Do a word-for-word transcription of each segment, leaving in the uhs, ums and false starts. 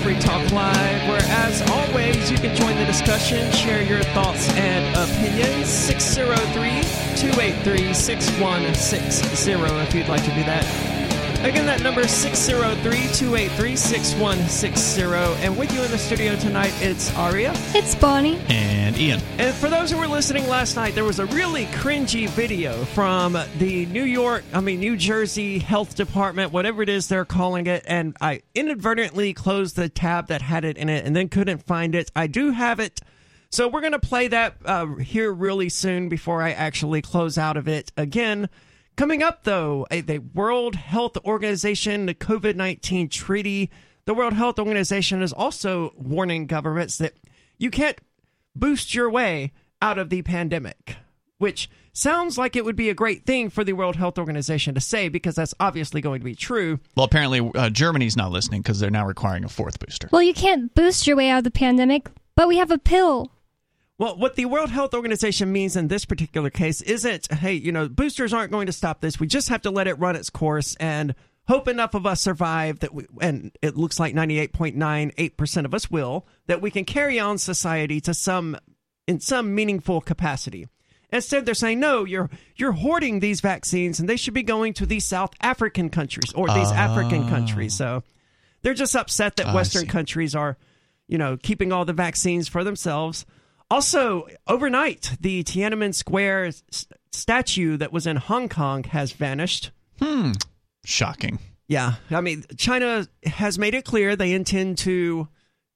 Free Talk Live, where, as always, you can join the discussion, share your thoughts and opinions. six oh three, two eight three, six one six zero if you'd like to do that. Again, that number is six oh three, two eight three, six one six zero. And with you in the studio tonight, it's Aria. It's Bonnie. And Ian. And for those who were listening last night, there was a really cringy video from the New York, I mean, New Jersey Health Department, whatever it is they're calling it. And I inadvertently closed the tab that had it in it and then couldn't find it. I do have it. So we're going to play that uh, here really soon before I actually close out of it again. Coming up, though, a, the World Health Organization, the COVID nineteen treaty. The World Health Organization is also warning governments that you can't boost your way out of the pandemic, which sounds like it would be a great thing for the World Health Organization to say, because that's obviously going to be true. Well, apparently uh, Germany's not listening because they're now requiring a fourth booster. Well, you can't boost your way out of the pandemic, but we have a pill. Well, what the World Health Organization means in this particular case isn't, hey, you know, boosters aren't going to stop this. We just have to let it run its course and hope enough of us survive that we, and it looks like ninety-eight point nine eight percent of us will, that we can carry on society to some, in some meaningful capacity. Instead, they're saying, no, you're you're hoarding these vaccines and they should be going to these South African countries or these uh, African countries. So they're just upset that uh, Western countries are, you know, keeping all the vaccines for themselves. Also, overnight, the Tiananmen Square s- statue that was in Hong Kong has vanished. Hmm. Shocking. Yeah. I mean, China has made it clear they intend to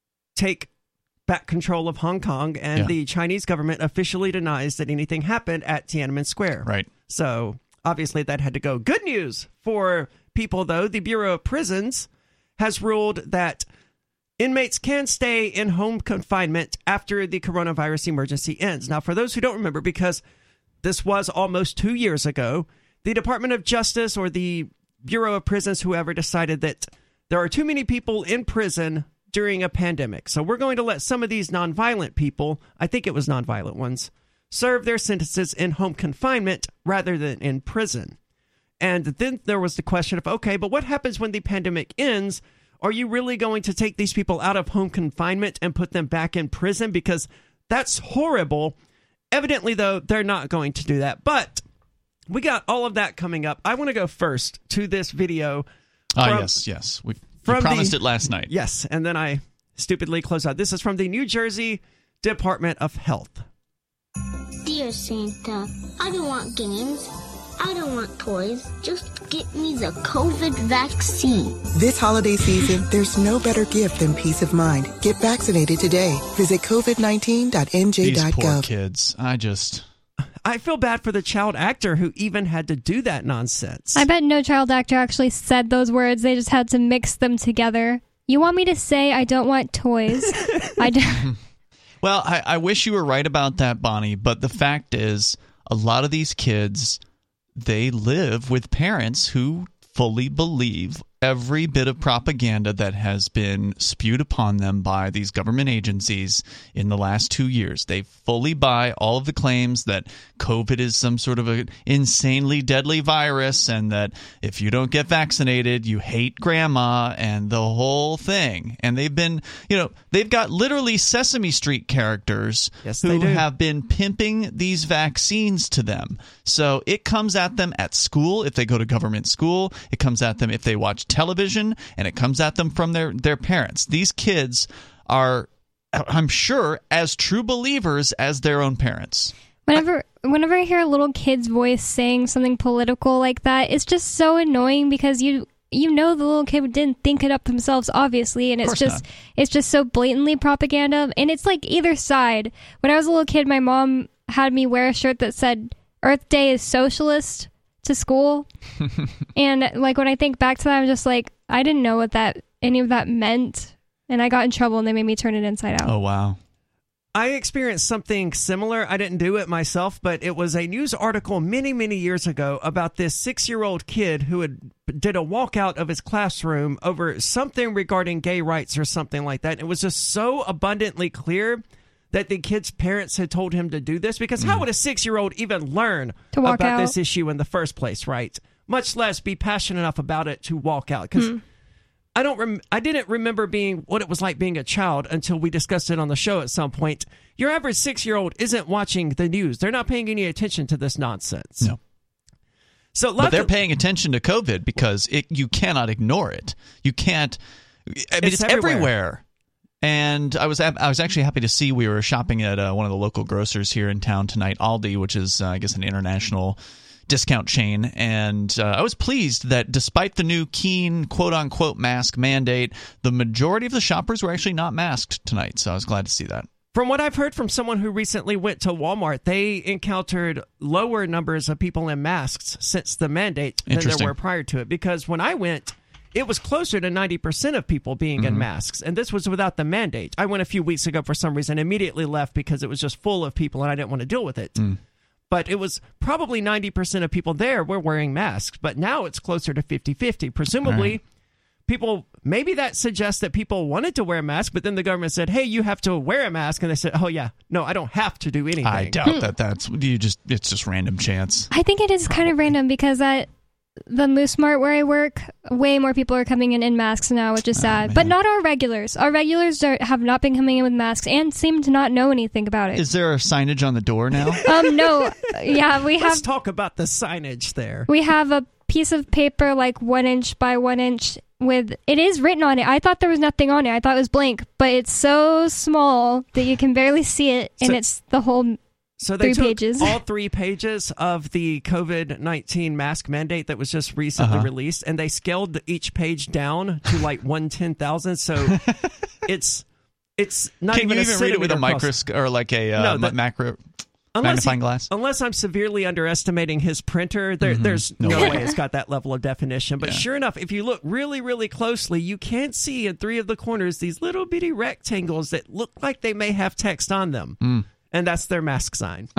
take back control of Hong Kong, and yeah. the Chinese government officially denies that anything happened at Tiananmen Square. Right. So, obviously, that had to go. Good news for people, though. The Bureau of Prisons has ruled that inmates can stay in home confinement after the coronavirus emergency ends. Now, for those who don't remember, because this was almost two years ago, the Department of Justice or the Bureau of Prisons, whoever, decided that there are too many people in prison during a pandemic. So we're going to let some of these nonviolent people, I think it was nonviolent ones, serve their sentences in home confinement rather than in prison. And then there was the question of, okay, but what happens when the pandemic ends? Are you really going to take these people out of home confinement and put them back in prison? Because that's horrible. Evidently, though, they're not going to do that. But we got all of that coming up. I want to go first to this video. Ah, uh, yes, yes. We, we promised the, it last night. Yes, and then I stupidly closed out. This is from the New Jersey Department of Health. Dear Santa, I don't want games. I don't want toys. Just get me the COVID vaccine. This holiday season, there's no better gift than peace of mind. Get vaccinated today. Visit covid nineteen dot n j dot gov. These poor kids. I just... I feel bad for the child actor who even had to do that nonsense. I bet no child actor actually said those words. They just had to mix them together. You want me to say I don't want toys? I don't. Well, I, I wish you were right about that, Bonnie, but the fact is, a lot of these kids, they live with parents who fully believe every bit of propaganda that has been spewed upon them by these government agencies in the last two years. They fully buy all of the claims that COVID is some sort of an insanely deadly virus and that if you don't get vaccinated, you hate grandma and the whole thing. And they've been, you know, they've got literally Sesame Street characters yes, who have been pimping these vaccines to them. So it comes at them at school if they go to government school. It comes at them if they watch television, and it comes at them from their, their parents. These kids are, I'm sure, as true believers as their own parents. Whenever whenever I hear a little kid's voice saying something political like that, it's just so annoying because you you know the little kid didn't think it up themselves, obviously, and it's just not. It's just so blatantly propaganda, and it's like either side. When I was a little kid, my mom had me wear a shirt that said Earth Day is socialist to school. And like when I think back to that, I'm just like, I didn't know what that any of that meant, and I got in trouble and they made me turn it inside out. Oh wow. I experienced something similar. I didn't do it myself, but it was a news article many, many years ago about this six-year-old kid who had did a walkout of his classroom over something regarding gay rights or something like that. It was just so abundantly clear that the kid's parents had told him to do this, because mm. how would a six-year-old even learn to walk about out. this issue in the first place, right? Much less be passionate enough about it to walk out. Because mm. I don't. Rem- I didn't remember being what it was like being a child until we discussed it on the show at some point. Your average six-year-old isn't watching the news. They're not paying any attention to this nonsense. No. So, but they're of, paying attention to COVID because it, you cannot ignore it. You can't. I mean, it's, it's everywhere. everywhere. And I was I was actually happy to see we were shopping at uh, one of the local grocers here in town tonight, Aldi, which is uh, I guess an international discount chain, and uh, I was pleased that despite the new keen quote-unquote mask mandate, the majority of the shoppers were actually not masked tonight, so I was glad to see that. From what I've heard from someone who recently went to Walmart, they encountered lower numbers of people in masks since the mandate than there were prior to it, because when I went, it was closer to ninety percent of people being mm-hmm. in masks, and this was without the mandate. I went a few weeks ago for some reason, immediately left because it was just full of people and I didn't want to deal with it. Mm. But it was probably ninety percent of people there were wearing masks. But now it's closer to fifty-fifty. Presumably, right. people, maybe that suggests that people wanted to wear a mask, but then the government said, hey, you have to wear a mask. And they said, oh, yeah, no, I don't have to do anything. I doubt that that's, you just, it's just random chance. I think it is probably. kind of random because at the Moose Mart where I work, way more people are coming in in masks now, which is sad. Oh, but not our regulars. Our regulars are, have not been coming in with masks and seem to not know anything about it. Is there a signage on the door now? um, no. Yeah, we have... Let's talk about the signage there. We have a piece of paper like one inch by one inch with... It is written on it. I thought there was nothing on it. I thought it was blank. But it's so small that you can barely see it, and so, it's the whole... So they three took pages. all three pages of the COVID nineteen mask mandate that was just recently uh-huh. released, and they scaled each page down to like one ten thousandth. So it's it's not Can even you a even read it with a microscope or like a uh, no, that, macro magnifying he, glass? Unless I'm severely underestimating his printer, there, mm-hmm. there's no, no way it's got that level of definition. But yeah. sure enough, if you look really, really closely, you can see in three of the corners these little bitty rectangles that look like they may have text on them. Mm. And that's their mask sign.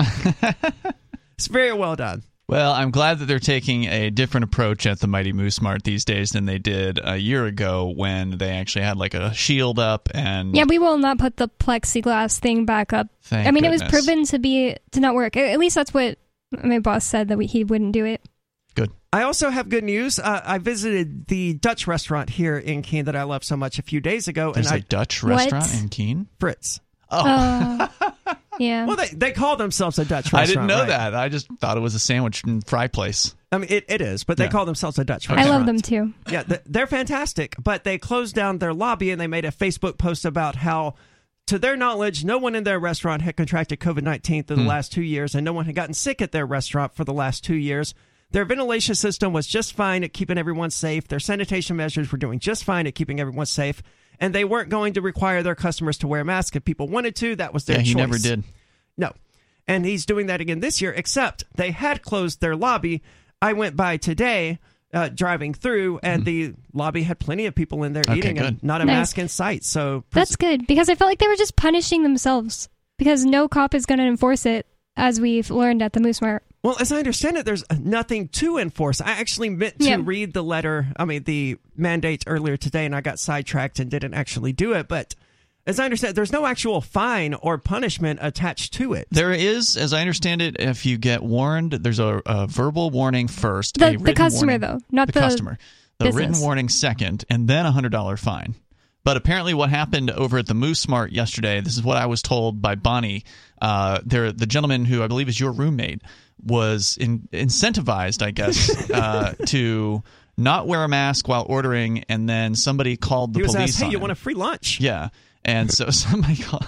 It's very well done. Well, I'm glad that they're taking a different approach at the Mighty Moose Mart these days than they did a year ago when they actually had like a shield up and... Yeah, we will not put the plexiglass thing back up. Thank I mean, goodness. It was proven to be to not work. At least that's what my boss said, that we, he wouldn't do it. Good. I also have good news. Uh, I visited the Dutch restaurant here in Keene that I love so much a few days ago. There's and a I, Dutch restaurant what? in Keene? Fritz. Oh. Uh, yeah. Well, they, they call themselves a Dutch restaurant. I didn't know right? that. I just thought it was a sandwich and fry place. I mean, it, it is, but they yeah. call themselves a Dutch I restaurant. I love them, too. Yeah, they're fantastic, but they closed down their lobby, and they made a Facebook post about how, to their knowledge, no one in their restaurant had contracted COVID nineteen through the mm. last two years, and no one had gotten sick at their restaurant for the last two years. Their ventilation system was just fine at keeping everyone safe. Their sanitation measures were doing just fine at keeping everyone safe. And they weren't going to require their customers to wear masks. If people wanted to, that was their yeah, choice. he never did. No. And he's doing that again this year, except they had closed their lobby. I went by today, uh, driving through, and mm. the lobby had plenty of people in there okay, eating good. and not a nice. mask in sight. So That's good, because I felt like they were just punishing themselves, because no cop is going to enforce it, as we've learned at the Moose Mart. Well, as I understand it, there's nothing to enforce. I actually meant to yeah. read the letter, I mean, the mandate earlier today, and I got sidetracked and didn't actually do it. But as I understand, there's no actual fine or punishment attached to it. There is, as I understand it, if you get warned, there's a, a verbal warning first. The, a the customer, warning, though, not the, the customer. The business. Written warning second, and then a one hundred dollars fine. But apparently what happened over at the Moose Mart yesterday, this is what I was told by Bonnie, uh, there, the gentleman who I believe is your roommate, was in, incentivized, I guess, uh, to not wear a mask while ordering, and then somebody called the he was police asked, hey, on you him. want a free lunch? Yeah. And so somebody called,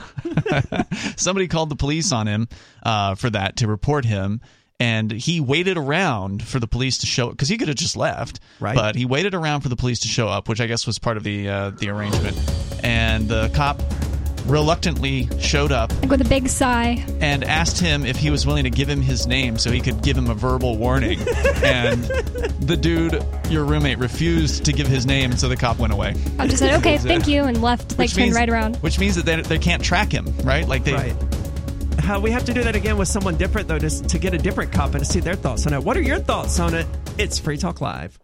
somebody called the police on him uh, for that, to report him. And he waited around for the police to show up, because he could have just left. Right. But he waited around for the police to show up, which I guess was part of the uh, the arrangement. And the cop reluctantly showed up with a big sigh and asked him if he was willing to give him his name so he could give him a verbal warning. And the dude, your roommate, refused to give his name, and so the cop went away. I just said, okay, thank you, and left, like, turned right around. Which means that they, they can't track him, right? Like they. Right. How we have to do that again with someone different, though, to, to get a different cop and to see their thoughts on it. What are your thoughts on it? It's Free Talk Live.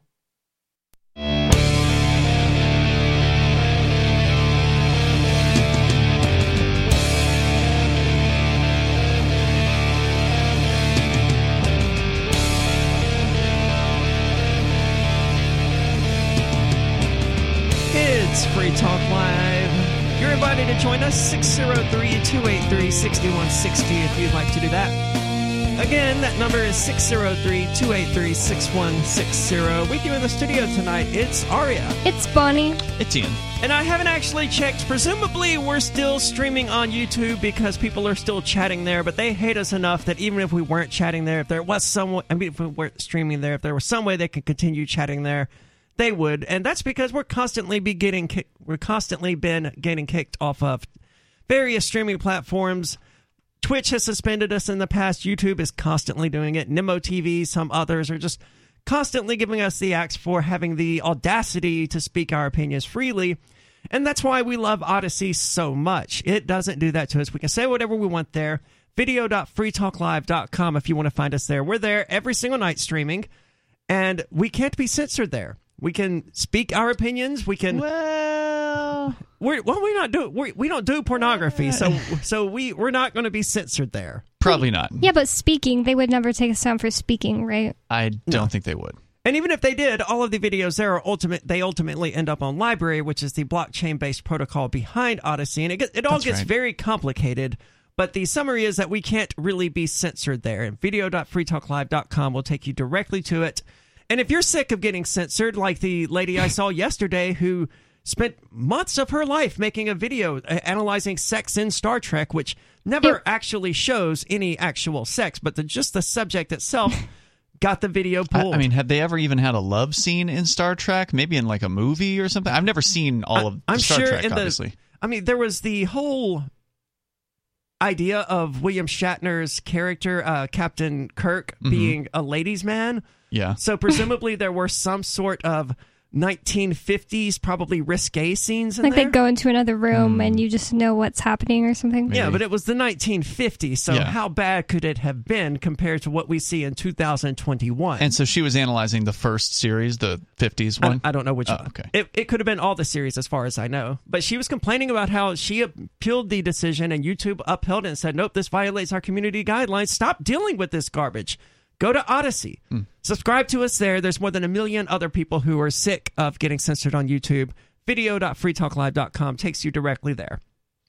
It's Free Talk Live. You're invited to join us, six oh three, two eight three, six one six oh if you'd like to do that. Again, that number is six oh three, two eight three, six one six oh. With you in the studio tonight, it's Aria. It's Bonnie. It's Ian. And I haven't actually checked. Presumably, we're still streaming on YouTube because people are still chatting there, but they hate us enough that even if we weren't chatting there, if there was some way, I mean, if we weren't streaming there, if there was some way they could continue chatting there, they would. And that's because we're constantly be getting kick, we're constantly been getting kicked off of various streaming platforms. Twitch has suspended us in the past. YouTube is constantly doing it. Nemo T V, some others are just constantly giving us the axe for having the audacity to speak our opinions freely. And that's why we love Odyssey so much. It doesn't do that to us. We can say whatever we want there. video dot free talk live dot com if you want to find us there. We're there every single night streaming, and we can't be censored there. We can speak our opinions. We can... Well... We're, well, we not do we we don't do pornography, so so we we're not going to be censored there. Probably not. Yeah, but speaking, they would never take us down for speaking, right? I don't no. think they would. And even if they did, all of the videos there are ultimate. They ultimately end up on LBRY, which is the blockchain-based protocol behind Odyssey, and it get, it all That's gets right. very complicated. But the summary is that we can't really be censored there. And video dot free talk live dot com will take you directly to it. And if you're sick of getting censored, like the lady I saw yesterday who spent months of her life making a video analyzing sex in Star Trek, which never it, actually shows any actual sex, but the, just the subject itself got the video pulled. I, I mean, have they ever even had a love scene in Star Trek? Maybe in like a movie or something? I've never seen all of I, I'm Star sure Trek, in obviously. The, I mean, there was the whole idea of William Shatner's character, uh, Captain Kirk, mm-hmm. being a ladies' man. Yeah. So presumably there were some sort of nineteen fifties, probably risque scenes in like there. They go into another room mm. and you just know what's happening or something. Maybe. Yeah, but it was the nineteen fifties, so yeah. how bad could it have been compared to what we see in two thousand twenty-one? And so she was analyzing the first series, the fifties one? I, I don't know which oh, one. Okay. It, it could have been all the series as far as I know. But she was complaining about how she appealed the decision and YouTube upheld it and said, nope, this violates our community guidelines. Stop dealing with this garbage. Go to Odyssey. Mm. Subscribe to us there. There's more than a million other people who are sick of getting censored on YouTube. video dot free talk live dot com takes you directly there.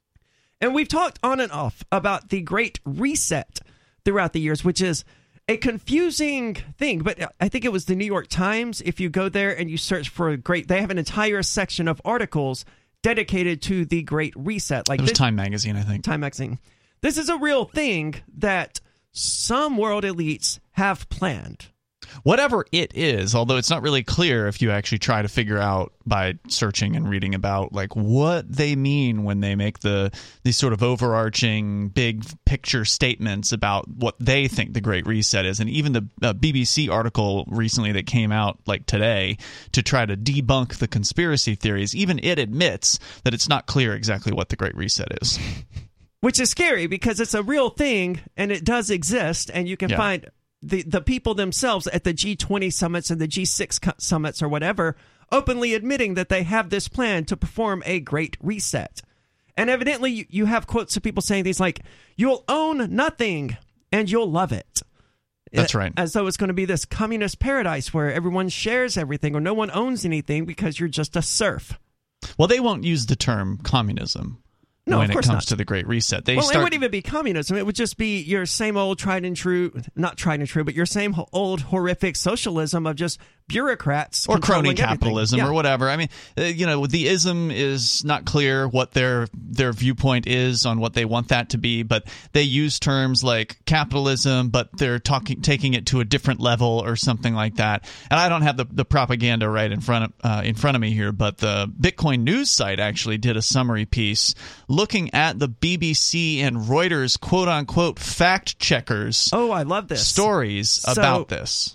And we've talked on and off about the Great Reset throughout the years, which is a confusing thing. But I think it was the New York Times. If you go there and you search for a great, they have an entire section of articles dedicated to the Great Reset. Like it was this, Time Magazine, I think. Time Magazine. This is a real thing that some world elites have planned. Whatever it is, although it's not really clear if you actually try to figure out by searching and reading about like what they mean when they make the these sort of overarching big picture statements about what they think the Great Reset is. And even the uh, B B C article recently that came out like today to try to debunk the conspiracy theories, even it admits that it's not clear exactly what the Great Reset is. Which is scary because it's a real thing and it does exist, and you can yeah. find the, the people themselves at the G twenty summits and the G six summits or whatever openly admitting that they have this plan to perform a Great Reset. And evidently you, you have quotes of people saying things like, you'll own nothing and you'll love it. That's right. As though it's going to be this communist paradise where everyone shares everything or no one owns anything because you're just a serf. Well, they won't use the term communism. No, when of course it comes not. to the Great Reset. They well, start... it wouldn't even be communism. It would just be your same old tried and true, not tried and true, but your same old horrific socialism of just bureaucrats. Or crony capitalism yeah. or whatever. I mean, uh, you know, the ism is not clear what their their viewpoint is on what they want that to be, but they use terms like capitalism, but they're talking taking it to a different level or something like that. And I don't have the, the propaganda right in front of, uh, in front of me here, but the Bitcoin news site actually did a summary piece looking at the B B C and Reuters quote-unquote fact-checkers oh, I love this. stories so, about this.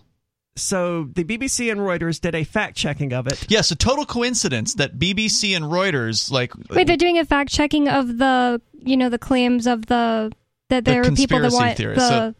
So the B B C and Reuters did a fact-checking of it. Yes, a total coincidence that B B C and Reuters, like... Wait, they're doing a fact-checking of the, you know, the claims of the... that there the are people that want theorists. the... So,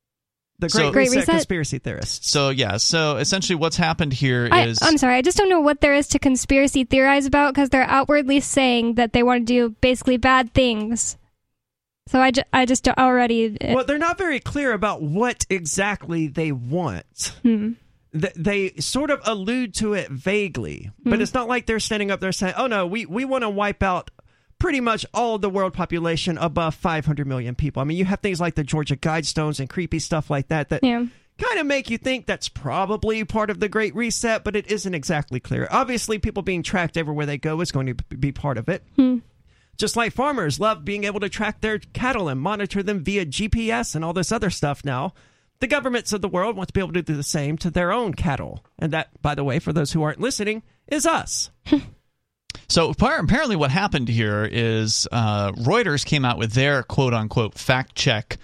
The Great, so, Reset, Reset conspiracy theorists. So, yeah. So, essentially what's happened here I, is... I'm sorry. I just don't know what there is to conspiracy theorize about because they're outwardly saying that they want to do basically bad things. So, I, ju- I just don't already... Well, they're not very clear about what exactly they want. Hmm. th- they sort of allude to it vaguely, but mm-hmm. it's not like they're standing up there saying, oh no, we, we want to wipe out pretty much all of the world population above five hundred million people. I mean, you have things like the Georgia Guidestones and creepy stuff like that that yeah. kind of make you think that's probably part of the Great Reset, but it isn't exactly clear. Obviously, people being tracked everywhere they go is going to be part of it. Hmm. Just like farmers love being able to track their cattle and monitor them via G P S and all this other stuff now, the governments of the world want to be able to do the same to their own cattle. And that, by the way, for those who aren't listening, is us. So apparently what happened here is uh, Reuters came out with their quote-unquote fact check,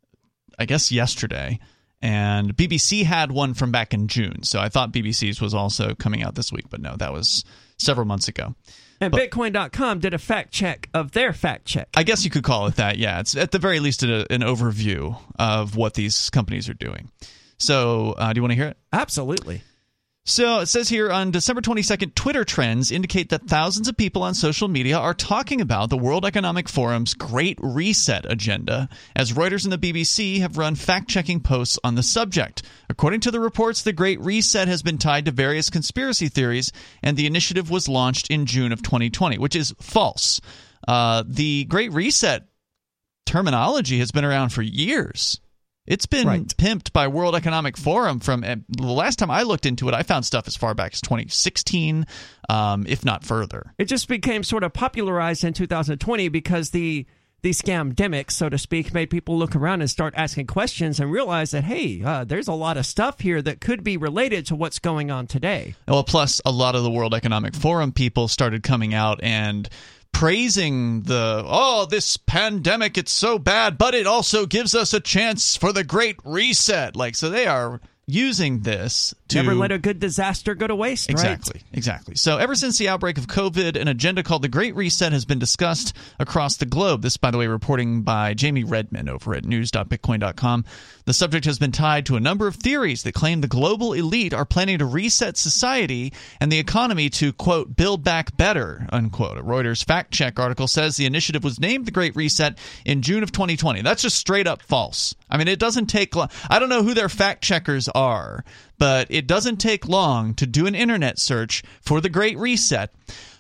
I guess, yesterday. And B B C had one from back in June. So I thought B B C's was also coming out this week. But no, that was several months ago. And but, Bitcoin dot com did a fact check of their fact check. I guess you could call it that, yeah. It's at the very least a, an overview of what these companies are doing. So uh, do you want to hear it? Absolutely. So it says here on December twenty-second, Twitter trends indicate that thousands of people on social media are talking about the World Economic Forum's Great Reset agenda, as Reuters and the B B C have run fact-checking posts on the subject. According to the reports, the Great Reset has been tied to various conspiracy theories, and the initiative was launched in June of twenty twenty, which is false. Uh, the Great Reset terminology has been around for years. It's been right. pimped by World Economic Forum from uh, the last time I looked into it. I found stuff as far back as twenty sixteen, um, if not further. It just became sort of popularized in two thousand twenty because the the scamdemic, so to speak, made people look around and start asking questions and realize that, hey, uh, there's a lot of stuff here that could be related to what's going on today. Well, plus a lot of the World Economic Forum people started coming out and praising the, oh, this pandemic, it's so bad, but it also gives us a chance for the Great Reset. Like, so they are using this to... Never let a good disaster go to waste, exactly, right? Exactly. So ever since the outbreak of COVID, an agenda called the Great Reset has been discussed across the globe. This, by the way, reporting by Jamie Redman over at news dot bitcoin dot com. The subject has been tied to a number of theories that claim the global elite are planning to reset society and the economy to, quote, build back better, unquote. A Reuters fact-check article says the initiative was named the Great Reset in June of twenty twenty. That's just straight up false. I mean, it doesn't take long. I don't know who their fact-checkers are, but it doesn't take long to do an internet search for the Great Reset.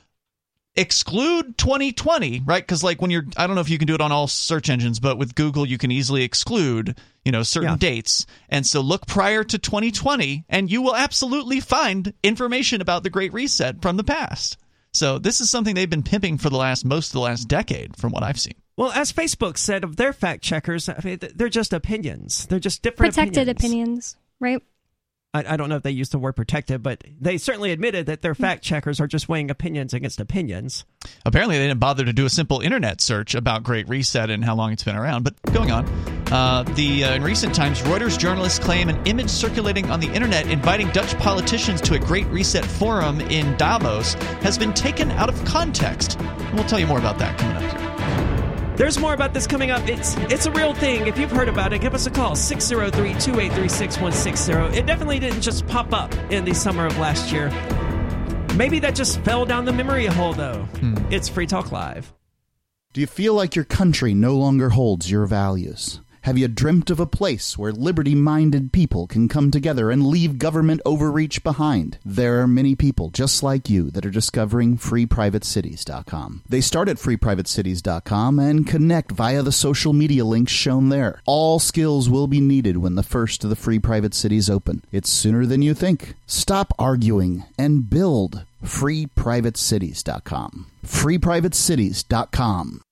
Exclude twenty twenty, right? Because like when you're, I don't know if you can do it on all search engines, but with Google you can easily exclude, you know, certain yeah. dates. And so look prior to twenty twenty, and you will absolutely find information about the Great Reset from the past. So this is something they've been pimping for the last most of the last decade, from what I've seen. Well, as Facebook said of their fact checkers, I mean, they're just opinions. They're just different protected opinions, opinions right? I, I don't know if they used the word protected, but they certainly admitted that their fact checkers are just weighing opinions against opinions. Apparently, they didn't bother to do a simple internet search about Great Reset and how long it's been around. But going on, uh, the uh, in recent times, Reuters journalists claim an image circulating on the internet inviting Dutch politicians to a Great Reset forum in Davos has been taken out of context. And we'll tell you more about that coming up here. There's more about this coming up. It's it's a real thing. If you've heard about it, give us a call, six oh three, two eight three, six one six zero. It definitely didn't just pop up in the summer of last year. Maybe that just fell down the memory hole, though. Hmm. It's Free Talk Live. Do you feel like your country no longer holds your values? Have you dreamt of a place where liberty-minded people can come together and leave government overreach behind? There are many people just like you that are discovering free private cities dot com. They start at free private cities dot com and connect via the social media links shown there. All skills will be needed when the first of the free private cities open. It's sooner than you think. Stop arguing and build free private cities dot com. free private cities dot com.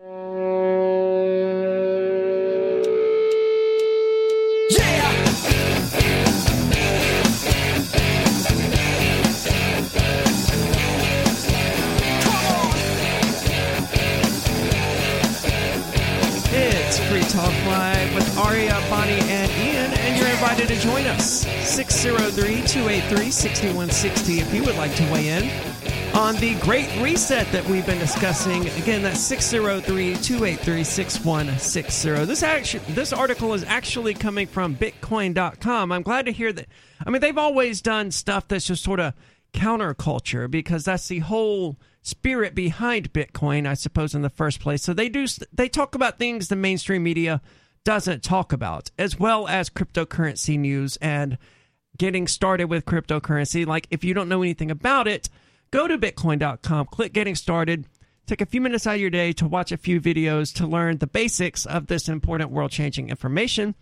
Free Talk Live with Aria, Bonnie, and Ian, and you're invited to join us. six oh three, two eight three, six one six zero if you would like to weigh in on the Great Reset that we've been discussing. Again, that's six oh three, two eight three, six one six zero. This actually, this article is actually coming from Bitcoin dot com. I'm glad to hear that. I mean, they've always done stuff that's just sort of counterculture, because that's the whole spirit behind Bitcoin, I suppose, in the first place. So they do they talk about things the mainstream media doesn't talk about, as well as cryptocurrency news and getting started with cryptocurrency. Like, if you don't know anything about it, go to bitcoin dot com, click Getting Started. Take a few minutes out of your day to watch a few videos to learn the basics of this important world-changing information.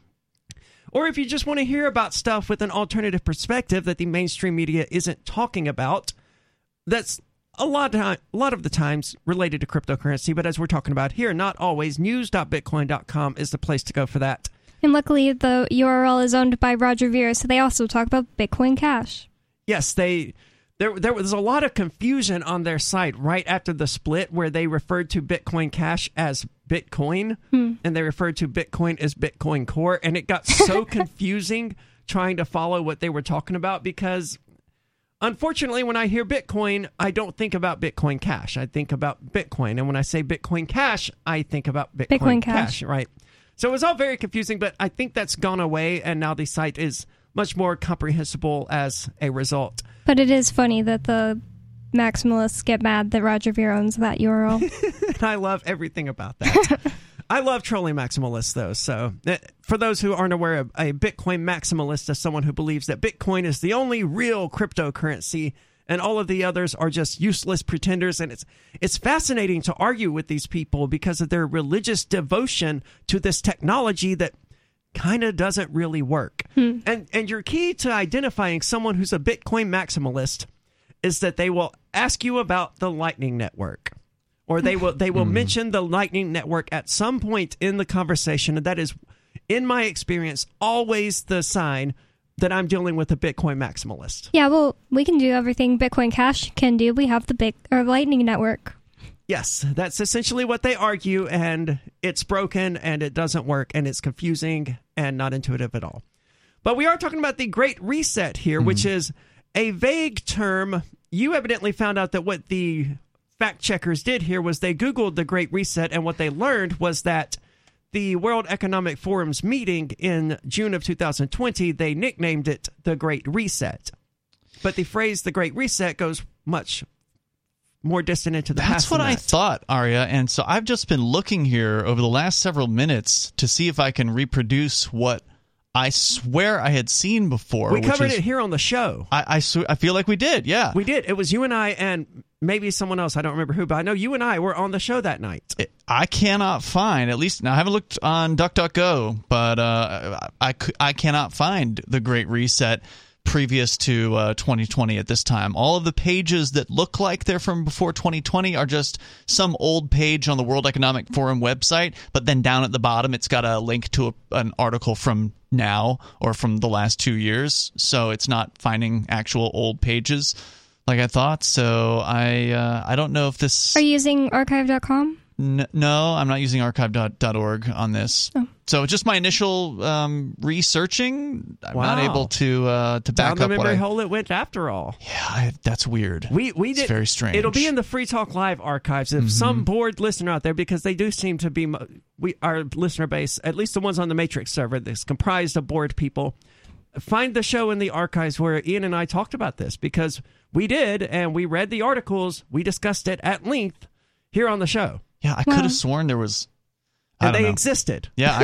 Or if you just want to hear about stuff with an alternative perspective that the mainstream media isn't talking about, that's a lot of, time, a lot of the times related to cryptocurrency, but as we're talking about here, not always. news dot bitcoin dot com is the place to go for that. And luckily, the U R L is owned by Roger Ver, so they also talk about Bitcoin Cash. Yes, they there there was a lot of confusion on their site right after the split where they referred to Bitcoin Cash as Bitcoin, hmm. and they referred to Bitcoin as Bitcoin Core, and it got so confusing trying to follow what they were talking about because, unfortunately, when I hear Bitcoin, I don't think about Bitcoin Cash. I think about Bitcoin, and when I say Bitcoin Cash, I think about Bitcoin, Bitcoin Cash. Cash, right? So it was all very confusing, but I think that's gone away, and now the site is much more comprehensible as a result. But it is funny that the maximalists get mad that Roger Ver owns that U R L. And I love everything about that. I love trolling maximalists, though. So for those who aren't aware, a Bitcoin maximalist is someone who believes that Bitcoin is the only real cryptocurrency and all of the others are just useless pretenders. And it's it's fascinating to argue with these people because of their religious devotion to this technology that kind of doesn't really work. Hmm. And and your key to identifying someone who's a Bitcoin maximalist is that they will ask you about the Lightning Network. Or they will they will mm. mention the Lightning Network at some point in the conversation. And that is, in my experience, always the sign that I'm dealing with a Bitcoin maximalist. Yeah, well, we can do everything Bitcoin Cash can do. We have the big or Lightning Network. Yes, that's essentially what they argue, and it's broken, and it doesn't work, and it's confusing and not intuitive at all. But we are talking about the Great Reset here, mm-hmm. which is a vague term. You evidently found out that what the fact checkers did here was they Googled the Great Reset, and what they learned was that the World Economic Forum's meeting in June of two thousand twenty, they nicknamed it the Great Reset. But the phrase the Great Reset goes much more distant into the That's past. That's what than I that. thought, Arya. And so I've just been looking here over the last several minutes to see if I can reproduce what I swear I had seen before. We covered is, it here on the show. I, I, sw- I feel like we did, yeah. We did. It was you and I and maybe someone else. I don't remember who, but I know you and I were on the show that night. It, I cannot find, at least, now I haven't looked on DuckDuckGo, but uh, I, I cannot find the Great Reset previous to uh, twenty twenty at this time. All of the pages that look like they're from before twenty twenty are just some old page on the World Economic Forum website, but then down at the bottom it's got a link to a, an article from now or from the last two years, so it's not finding actual old pages like I thought. So I uh, I don't know if this... Are you using archive dot com? N- no, I'm not using archive dot org on this. Oh. So just my initial um, researching, I'm wow. not able to uh, to back Down up the what memory I... hole it went after all. Yeah, I, that's weird. We we did. It's very strange. It'll be in the Free Talk Live archives. If mm-hmm. some bored listener out there, because they do seem to be we our listener base, at least the ones on the Matrix server, that's comprised of bored people. Find the show in the archives where Ian and I talked about this, because we did, and we read the articles. We discussed it at length here on the show. Yeah, I could have sworn there was... I and they know. existed. Yeah,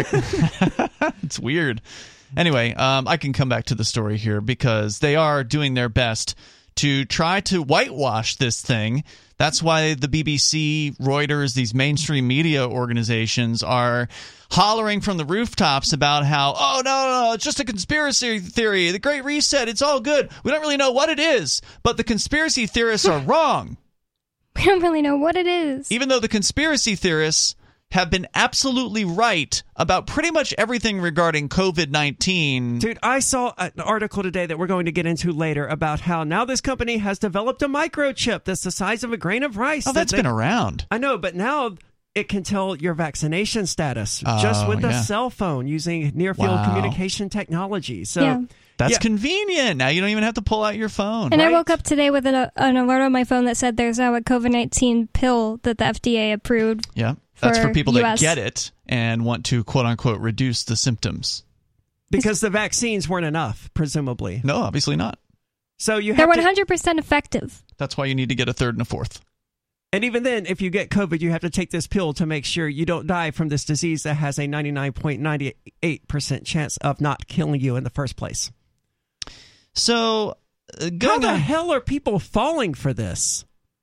I, it's weird. Anyway, um, I can come back to the story here because they are doing their best to try to whitewash this thing. That's why the B B C, Reuters, these mainstream media organizations are hollering from the rooftops about how, oh, no, no, it's just a conspiracy theory. The Great Reset, it's all good. We don't really know what it is, but the conspiracy theorists are wrong. We don't really know what it is. Even though the conspiracy theorists have been absolutely right about pretty much everything regarding COVID nineteen. Dude, I saw an article today that we're going to get into later about how now this company has developed a microchip that's the size of a grain of rice. Oh, that's that been they, around. I know, but now it can tell your vaccination status oh, just with yeah. a cell phone using near-field wow. communication technology. So. Yeah. That's yeah. convenient. Now you don't even have to pull out your phone. And right? I woke up today with an, an alert on my phone that said there's now a COVID nineteen pill that the F D A approved. Yeah, that's for, for people U S that get it and want to, quote-unquote, reduce the symptoms. Because the vaccines weren't enough, presumably. No, obviously not. So you have They're to, one hundred percent effective. That's why you need to get a third and a fourth. And even then, if you get COVID, you have to take this pill to make sure you don't die from this disease that has a ninety-nine point nine eight percent chance of not killing you in the first place. So, uh, how the on, hell are people falling for this?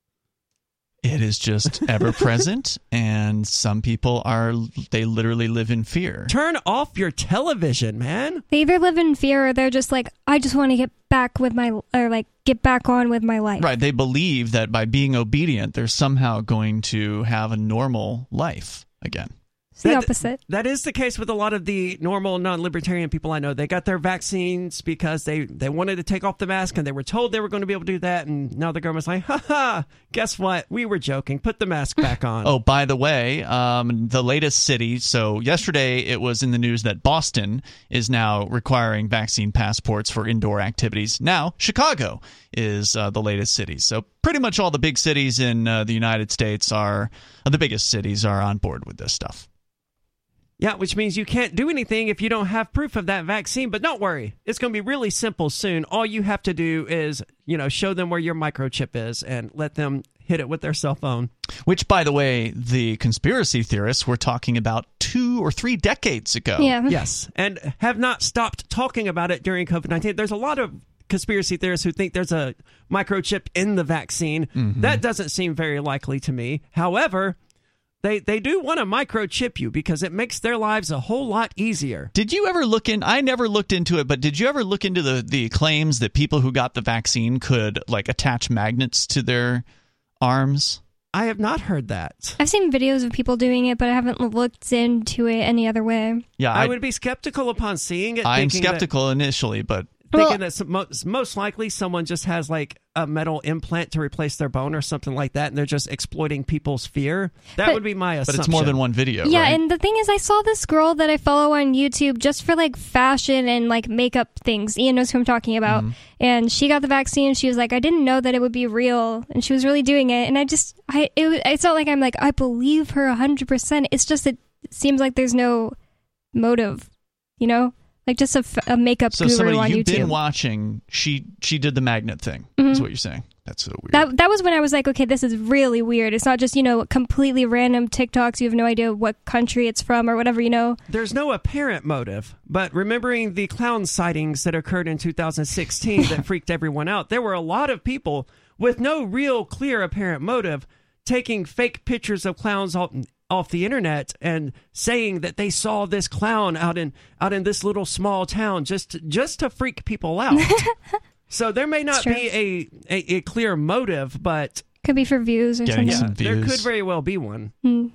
It is just ever present, and some people are, they literally live in fear. Turn off your television, man. They either live in fear or they're just like, I just want to get back with my, or like get back on with my life. Right. They believe that by being obedient, they're somehow going to have a normal life again. It's the That- opposite. That is the case with a lot of the normal non-libertarian people I know. They got their vaccines because they, they wanted to take off the mask and they were told they were going to be able to do that. And now the government's like, ha ha, guess what? We were joking. Put the mask back on. Oh, by the way, um, the latest city. So yesterday it was in the news that Boston is now requiring vaccine passports for indoor activities. Now Chicago is uh, the latest city. So pretty much all the big cities in uh, the United States are, uh, the biggest cities are on board with this stuff. Yeah, which means you can't do anything if you don't have proof of that vaccine. But don't worry, it's going to be really simple soon. All you have to do is, you know, show them where your microchip is and let them hit it with their cell phone. Which, by the way, the conspiracy theorists were talking about two or three decades ago. Yeah. Yes, and have not stopped talking about it during COVID nineteen. There's a lot of conspiracy theorists who think there's a microchip in the vaccine. Mm-hmm. That doesn't seem very likely to me. However, They they do want to microchip you because it makes their lives a whole lot easier. Did you ever look in? I never looked into it, but did you ever look into the, the claims that people who got the vaccine could like attach magnets to their arms? I have not heard that. I've seen videos of people doing it, but I haven't looked into it any other way. Yeah, I, I would be skeptical upon seeing it. I'm thinking skeptical that, initially, but thinking Well- that some, most, most likely someone just has like a metal implant to replace their bone or something like that, and they're just exploiting people's fear. That But- would be my but assumption. it's more than one video. Yeah, right? and the thing is, I saw this girl that I follow on YouTube just for like fashion and like makeup things. Ian knows who I'm talking about. Mm-hmm. And she got the vaccine. She was like, I didn't know that it would be real, and she was really doing it. And I just, I, it, was- it's not like I'm like I believe her one hundred percent. It's just it seems like there's no motive, you know, like just a, f- a makeup So guru somebody on you've YouTube. been watching, she she did the magnet thing. Mhm. That's what you're saying. That's so weird. That that was when I was like, okay, this is really weird. It's not just, you know, completely random TikToks. You have no idea what country it's from or whatever, you know. There's no apparent motive, but remembering the clown sightings that occurred in two thousand sixteen that freaked everyone out, there were a lot of people with no real clear apparent motive taking fake pictures of clowns off, off the internet and saying that they saw this clown out in out in this little small town just to, just to freak people out. So there may not It's true. be a, a, a clear motive, but Could be for views or Getting something. some there views. could very well be one. Hmm.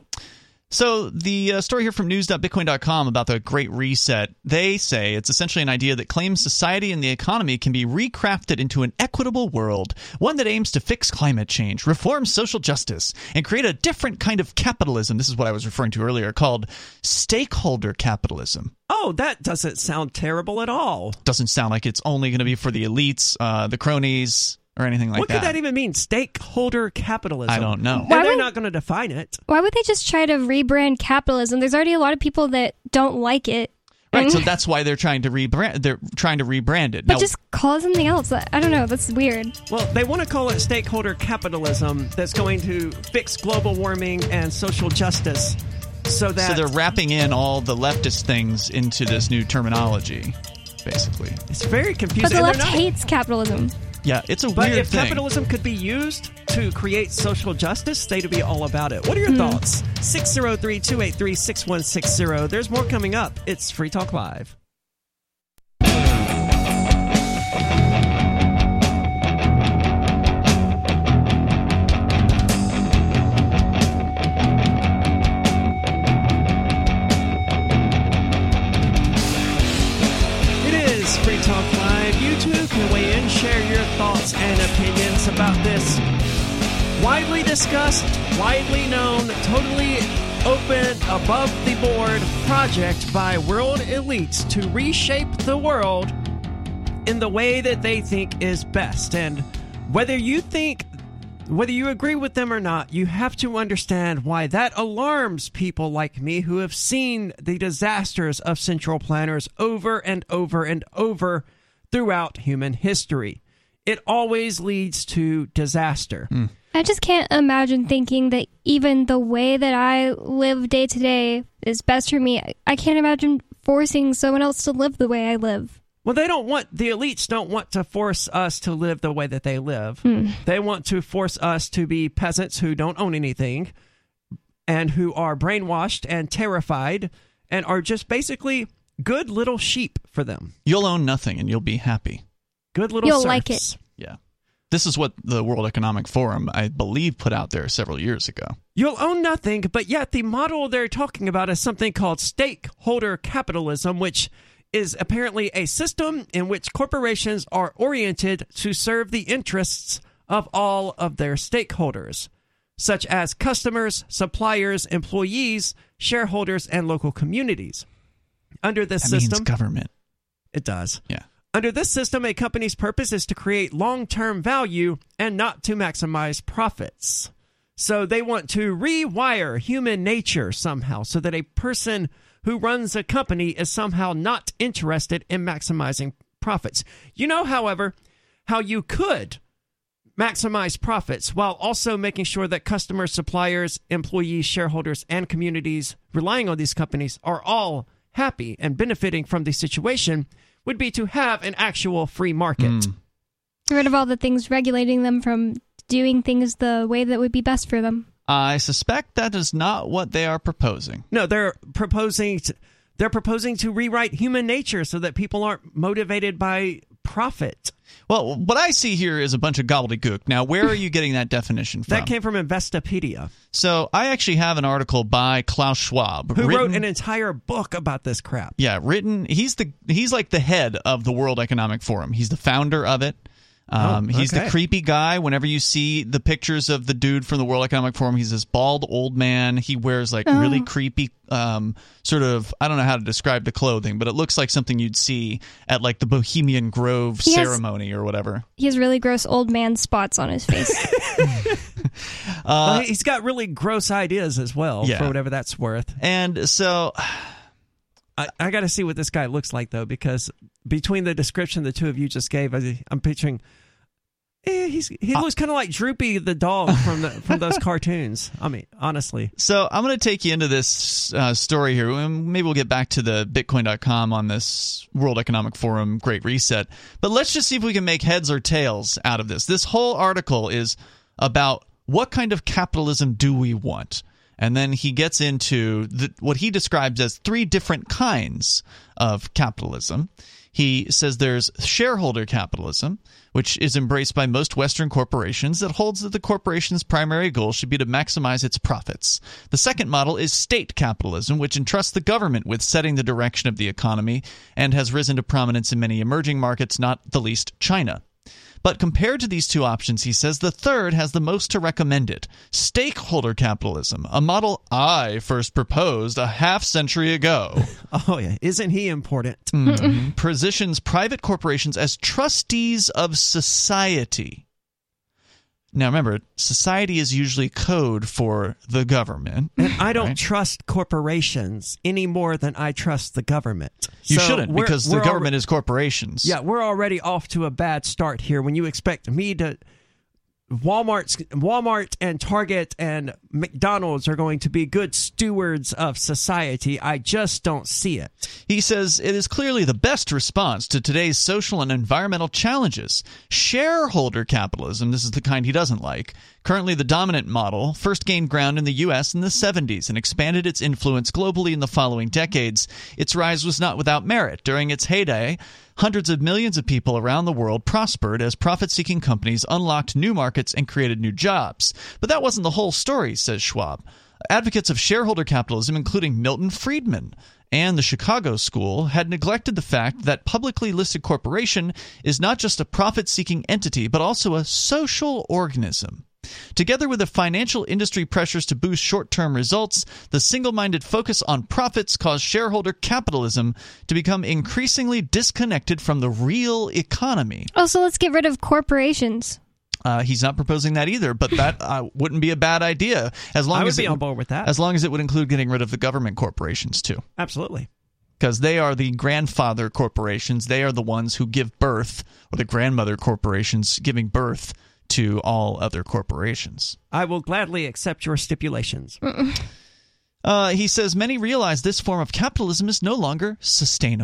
So the uh, story here from news dot bitcoin dot com about the Great Reset, they say it's essentially an idea that claims society and the economy can be recrafted into an equitable world, one that aims to fix climate change, reform social justice, and create a different kind of capitalism. This is what I was referring to earlier, called stakeholder capitalism. Oh, that doesn't sound terrible at all. Doesn't sound like it's only going to be for the elites, uh, the cronies, or anything like what that. could that even mean? Stakeholder capitalism. I don't know. And Why they're would- not going to define it. Why would they just try to rebrand capitalism? There's already a lot of people that don't like it. Right, And- so that's why they're trying to rebrand. They're trying to rebrand it. but Now, just call it something else. I don't know. That's weird. Well, they want to call it stakeholder capitalism that's going to fix global warming and social justice so that so they're wrapping in all the leftist things into this new terminology, basically. it's very But confusing. the And left they're not- hates capitalism. Yeah, it's a But weird if thing. capitalism could be used to create social justice, they'd be all about it. What are your Hmm. thoughts? six oh three, two eight three, six one six zero. There's more coming up. It's Free Talk Live. It is Free Talk Live. You too can weigh in, share your thoughts and opinions about this widely discussed, widely known, totally open, above the board project by world elites to reshape the world in the way that they think is best. And whether you think, whether you agree with them or not, you have to understand why that alarms people like me who have seen the disasters of central planners over and over and over throughout human history. It always leads to disaster. I just can't imagine thinking that even the way that I live day to day is best for me. I can't imagine forcing someone else to live the way I live. Well, they don't want, the elites don't want to force us to live the way that they live. Mm. They want to force us to be peasants who don't own anything and who are brainwashed and terrified and are just basically good little sheep for them. You'll own nothing and you'll be happy. Good little You'll serfs. like it. Yeah. This is what the World Economic Forum, I believe, put out there several years ago. You'll own nothing, but yet the model they're talking about is something called stakeholder capitalism, which is apparently a system in which corporations are oriented to serve the interests of all of their stakeholders, such as customers, suppliers, employees, shareholders, and local communities. Under this that system, means government. It does. Yeah. Under this system, a company's purpose is to create long-term value and not to maximize profits. So they want to rewire human nature somehow so that a person who runs a company is somehow not interested in maximizing profits. You know, however, how you could maximize profits while also making sure that customers, suppliers, employees, shareholders, and communities relying on these companies are all happy and benefiting from the situation would be to have an actual free market. Mm. Get rid of all the things regulating them from doing things the way that would be best for them. I suspect that is not what they are proposing. No, they're proposing to, they're proposing to rewrite human nature so that people aren't motivated by profit. Well, what I see here is a bunch of gobbledygook. Now, where are you getting that definition from? That came from Investopedia. So I actually have an article by Klaus Schwab, who written, wrote an entire book about this crap. Yeah, written. He's the he's like the head of the World Economic Forum. He's the founder of it. Um, oh, okay. He's the creepy guy. Whenever you see the pictures of the dude from the World Economic Forum, he's this bald old man. He wears like oh. really creepy um, sort of, I don't know how to describe the clothing, but it looks like something you'd see at like the Bohemian Grove he ceremony has, or whatever. He has really gross old man spots on his face. uh, well, he's got really gross ideas as well, yeah. for whatever that's worth. And so... I, I got to see what this guy looks like, though, because between the description the two of you just gave, I, I'm picturing... Eh, he's, he looks kind of like Droopy the dog from the from those cartoons. I mean, honestly. So I'm going to take you into this uh, story here. Maybe we'll get back to the Bitcoin dot com on this World Economic Forum Great Reset. But let's just see if we can make heads or tails out of this. This whole article is about what kind of capitalism do we want? And then he gets into the, what he describes as three different kinds of capitalism. He says there's shareholder capitalism, which is embraced by most Western corporations, that holds that the corporation's primary goal should be to maximize its profits. The second model is state capitalism, which entrusts the government with setting the direction of the economy and has risen to prominence in many emerging markets, not the least China. But compared to these two options, he says the third has the most to recommend it. Stakeholder capitalism, a model I first proposed a half century ago. Oh, yeah. Isn't he important? Mm-hmm. Positions private corporations as trustees of society. Now, remember, society is usually code for the government. And I don't right? trust corporations any more than I trust the government. You so shouldn't, because the government al- is corporations. Yeah, we're already off to a bad start here when you expect me to... Walmart's, Walmart and Target and McDonald's are going to be good stewards of society. I just don't see it. He says it is clearly the best response to today's social and environmental challenges. Shareholder capitalism, this is the kind he doesn't like, currently the dominant model, first gained ground in the U S in the seventies and expanded its influence globally in the following decades. Its rise was not without merit. During its heyday, hundreds of millions of people around the world prospered as profit-seeking companies unlocked new markets and created new jobs. But that wasn't the whole story, says Schwab. Advocates of shareholder capitalism, including Milton Friedman and the Chicago School, had neglected the fact that publicly listed corporation is not just a profit-seeking entity, but also a social organism. Together with the financial industry pressures to boost short-term results, the single-minded focus on profits caused shareholder capitalism to become increasingly disconnected from the real economy. Oh, so let's get rid of corporations. Uh, he's not proposing that either, but that uh, wouldn't be a bad idea. As long I would as be it on would, board with that. As long as it would include getting rid of the government corporations, too. Absolutely. Because they are the grandfather corporations. They are the ones who give birth, or the grandmother corporations giving birth to all other corporations. I will gladly accept your stipulations. Uh, he says many realize this form of capitalism is no longer sustainable.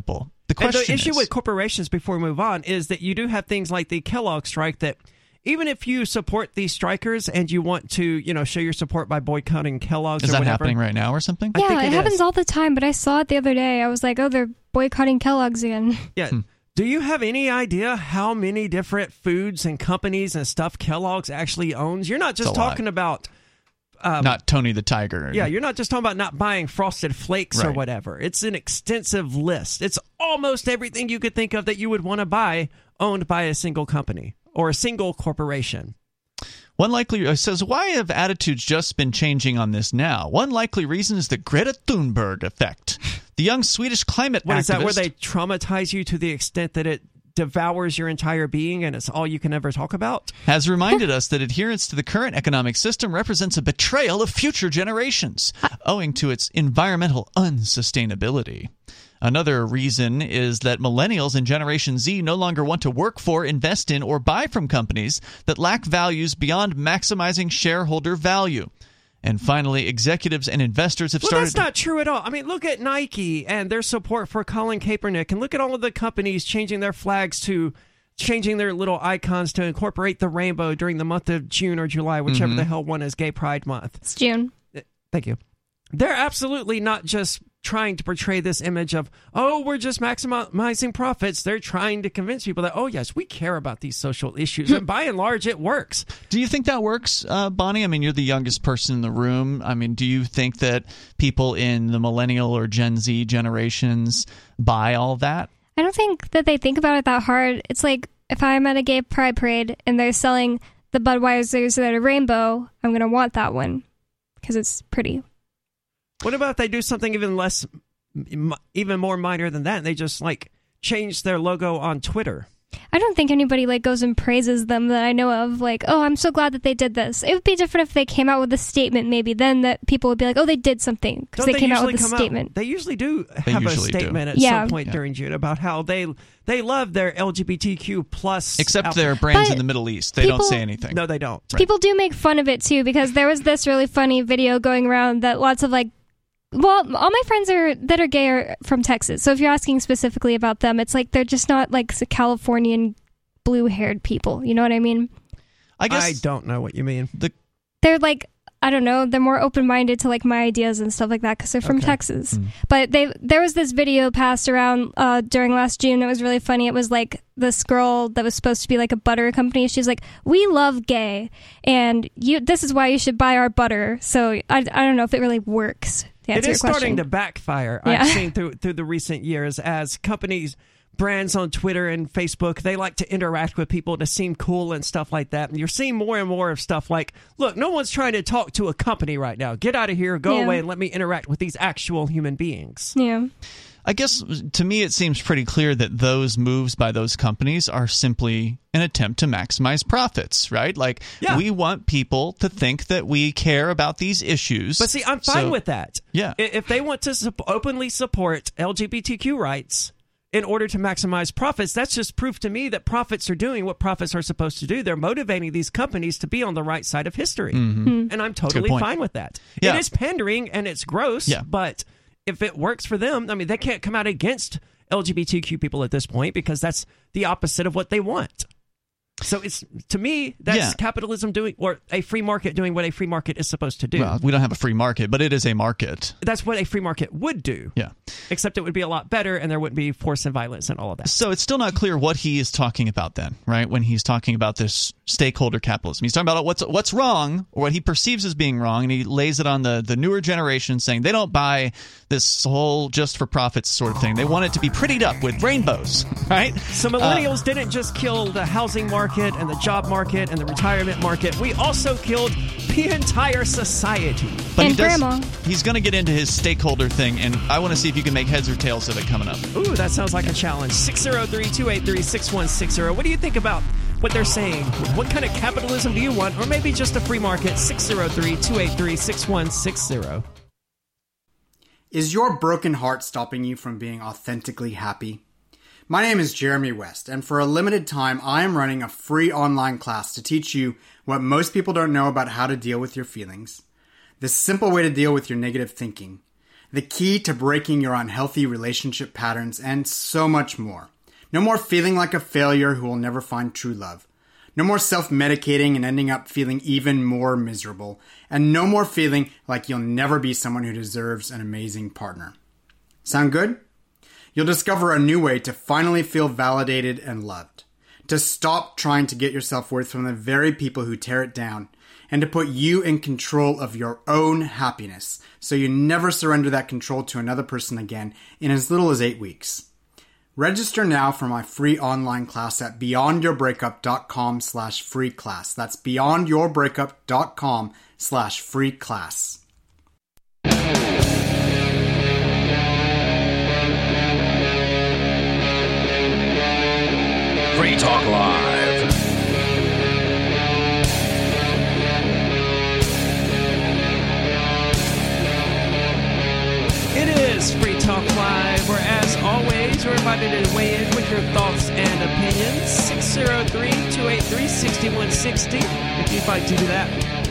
The question and the issue is, with corporations, before we move on, is that you do have things like the Kellogg strike that even if you support these strikers and you want to, you know, show your support by boycotting Kellogg's is or that whatever, happening right now or something? I yeah, think it, it happens is. all the time, but I saw it the other day. I was like, oh, they're boycotting Kellogg's again. Yeah. Hmm. Do you have any idea how many different foods and companies and stuff Kellogg's actually owns? You're not just It's a lot. talking about... Um, Not Tony the Tiger. Yeah, you're not just talking about not buying Frosted Flakes or Right. whatever. It's an extensive list. It's almost everything you could think of that you would want to buy owned by a single company or a single corporation. One likely uh, says, why have attitudes just been changing on this now? One likely reason is the Greta Thunberg effect. The young Swedish climate What activist. is that, where they traumatize you to the extent that it devours your entire being and it's all you can ever talk about? has reminded us that adherence to the current economic system represents a betrayal of future generations, owing to its environmental unsustainability. Another reason is that millennials and Generation Z no longer want to work for, invest in, or buy from companies that lack values beyond maximizing shareholder value. And finally, executives and investors have Well, started... that's not true at all. I mean, look at Nike and their support for Colin Kaepernick, and look at all of the companies changing their flags to changing their little icons to incorporate the rainbow during the month of June or July, whichever Mm-hmm. the hell one is Gay Pride Month. It's June. Thank you. They're absolutely not just trying to portray this image of, oh, we're just maximizing profits. They're trying to convince people that, oh, yes, we care about these social issues. And by and large, it works. Do you think that works, uh, Bonnie? I mean, you're the youngest person in the room. I mean, do you think that people in the millennial or Gen Z generations buy all that? I don't think that they think about it that hard. It's like if I'm at a gay pride parade and they're selling the Budweisers that are rainbow, I'm going to want that one because it's pretty. What about if they do something even less, m- even more minor than that, and they just, like, change their logo on Twitter? I don't think anybody like goes and praises them that I know of. Like, oh, I'm so glad that they did this. It would be different if they came out with a statement, maybe. Then that people would be like, oh, they did something because Don't they came out usually with a come statement. They usually do They have usually a do. statement at Yeah. some point Yeah. during June about how they they love their L G B T Q plus. Except outfit. their brands But in the Middle East. They people- don't say anything. No, they don't. People do make fun of it too because there was this really funny video going around that lots of like. Well, all my friends are that are gay are from Texas. So if you're asking specifically about them, it's like they're just not like Californian blue-haired people. You know what I mean? I guess I don't know what you mean. the They're like, I don't know, they're more open-minded to like my ideas and stuff like that because they're from Okay. Texas. Mm. But they there was this video passed around uh, during last June that was really funny. It was like this girl that was supposed to be like a butter company. She's like, we love gay, and you. This is why you should buy our butter. So I, I don't know if it really works. To It answer is your starting question. to backfire. Yeah. I've seen through through the recent years as companies, brands on Twitter and Facebook, they like to interact with people to seem cool and stuff like that. And you're seeing more and more of stuff like, look, no one's trying to talk to a company right now. Get out of here, go Yeah. away, and let me interact with these actual human beings. Yeah. I guess to me it seems pretty clear that those moves by those companies are simply an attempt to maximize profits, right? Like Yeah. we want people to think that we care about these issues. But see, I'm fine So- with that. Yeah. I- If they want to sup- openly support L G B T Q rights in order to maximize profits, that's just proof to me that profits are doing what profits are supposed to do. They're motivating these companies to be on the right side of history. And I'm totally point. fine with that. Yeah. It is pandering and it's gross, Yeah. but if it works for them, I mean, they can't come out against L G B T Q people at this point because that's the opposite of what they want. So it's to me, that's Yeah. capitalism doing, or a free market doing what a free market is supposed to do. Well, we don't have a free market, but it is a market. That's what a free market would do. Yeah. Except it would be a lot better and there wouldn't be force and violence and all of that. So it's still not clear what he is talking about then, right? When he's talking about this stakeholder capitalism. He's talking about what's what's wrong or what he perceives as being wrong, and he lays it on the, the newer generation saying they don't buy this whole just for profits sort of thing. They want it to be prettied up with rainbows, right? So millennials didn't just kill the housing market and the job market and the retirement market. We also killed the entire society. But And he does, grandma. He's going to get into his stakeholder thing, and I want to see if you can make heads or tails of it coming up. Ooh, that sounds like a challenge. six oh three, two eight three, six one six oh. What do you think about what they're saying? What kind of capitalism do you want? Or maybe just a free market? six oh three, two eight three, six one six oh. Is your broken heart stopping you from being authentically happy? My name is Jeremy West, and for a limited time, I am running a free online class to teach you what most people don't know about how to deal with your feelings. The simple way to deal with your negative thinking. the key to breaking your unhealthy relationship patterns, and so much more. No more feeling like a failure who will never find true love. No more self-medicating and ending up feeling even more miserable. And no more feeling like you'll never be someone who deserves an amazing partner. Sound good? You'll discover a new way to finally feel validated and loved. To stop trying to get your self-worth from the very people who tear it down. And to put you in control of your own happiness, so you never surrender that control to another person again in as little as eight weeks. Register now for my free online class at beyondyourbreakup.com slash free class. That's beyondyourbreakup.com slash free class. Free Talk Live. It is Free Talk Live, where as always, we're invited to weigh in with your thoughts and opinions. six oh three, two eight three, six one six oh if you'd like to do that.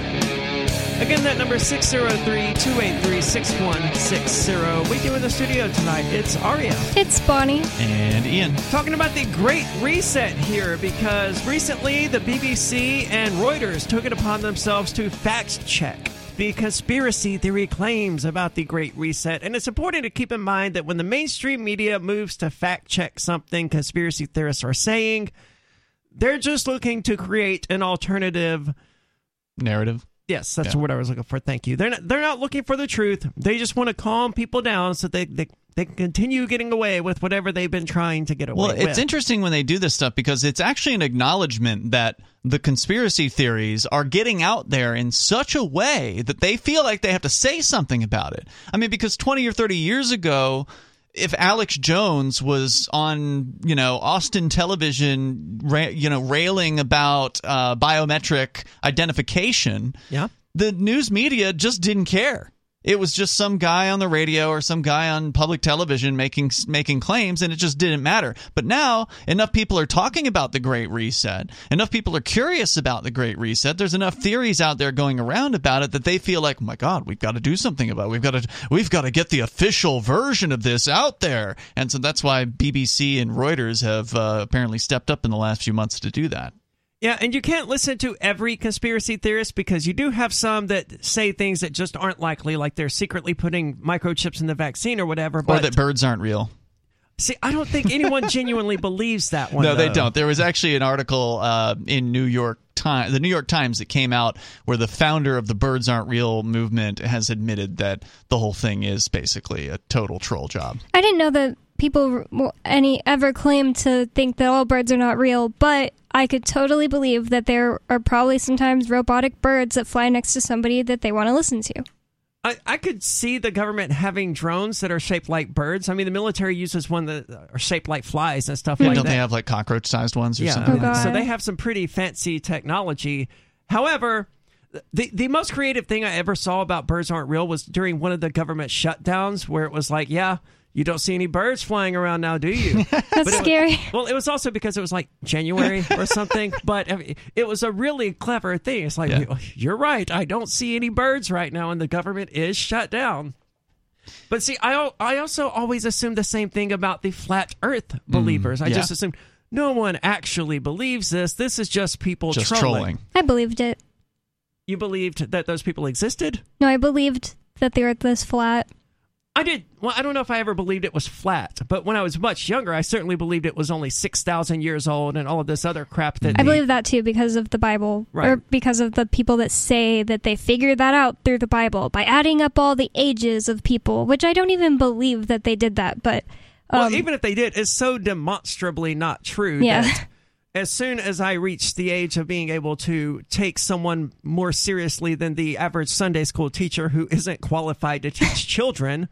Again, that number is six oh three, two eight three, six one six oh. With you in the studio tonight, it's Aria. It's Bonnie. And Ian. Talking about the Great Reset here, because recently the B B C and Reuters took it upon themselves to fact-check the conspiracy theory claims about the Great Reset. And it's important to keep in mind that when the mainstream media moves to fact-check something conspiracy theorists are saying, they're just looking to create an alternative narrative. Yes, that's yeah. the word I was looking for. Thank you. They're not, they're not looking for the truth. They just want to calm people down so they, they, they can continue getting away with whatever they've been trying to get away well, with. Well, it's interesting when they do this stuff because it's actually an acknowledgement that the conspiracy theories are getting out there in such a way that they feel like they have to say something about it. I mean, because twenty or thirty years ago, if Alex Jones was on, you know, Austin television, ra- you know, railing about uh, biometric identification, yeah. the news media just didn't care. It was just some guy on the radio or some guy on public television making making claims, and it just didn't matter. But now, enough people are talking about the Great Reset. Enough people are curious about the Great Reset. There's enough theories out there going around about it that they feel like, oh my God, we've got to do something about it. We've got to we've got to get the official version of this out there. And so that's why B B C and Reuters have uh, apparently stepped up in the last few months to do that. Yeah, and you can't listen to every conspiracy theorist because you do have some that say things that just aren't likely, like they're secretly putting microchips in the vaccine or whatever. But, or that birds aren't real. See, I don't think anyone genuinely believes that one. No, though. they don't. There was actually an article uh, in New York Times, the New York Times that came out where the founder of the Birds Aren't Real movement has admitted that the whole thing is basically a total troll job. I didn't know that people any ever claimed to think that all birds are not real, but I could totally believe that there are probably sometimes robotic birds that fly next to somebody that they want to listen to. I, I could see the government having drones that are shaped like birds. I mean, the military uses one that are shaped like flies and stuff yeah, like don't that. Don't they have like cockroach-sized ones or yeah. something? Oh, God. So they have some pretty fancy technology. However, the the most creative thing I ever saw about Birds Aren't Real was during one of the government shutdowns where it was like, yeah, you don't see any birds flying around now, do you? That's but scary. Was, well, it was also because it was like January or something, but I mean, it was a really clever thing. It's like, yeah. You're right, I don't see any birds right now, and the government is shut down. But see, I, I also always assumed the same thing about the flat earth believers. Mm, I yeah. just assumed no one actually believes this. This is just people just trolling. trolling. I believed it. You believed that those people existed? No, I believed that the earth was flat. I did. Well, I don't know if I ever believed it was flat, but when I was much younger, I certainly believed it was only six thousand years old and all of this other crap that... I the, believe that too because of the Bible, right. or because of the people that say that they figured that out through the Bible by adding up all the ages of people, which I don't even believe that they did that, but... Um, well, even if they did, it's so demonstrably not true yeah. that as soon as I reached the age of being able to take someone more seriously than the average Sunday school teacher who isn't qualified to teach children...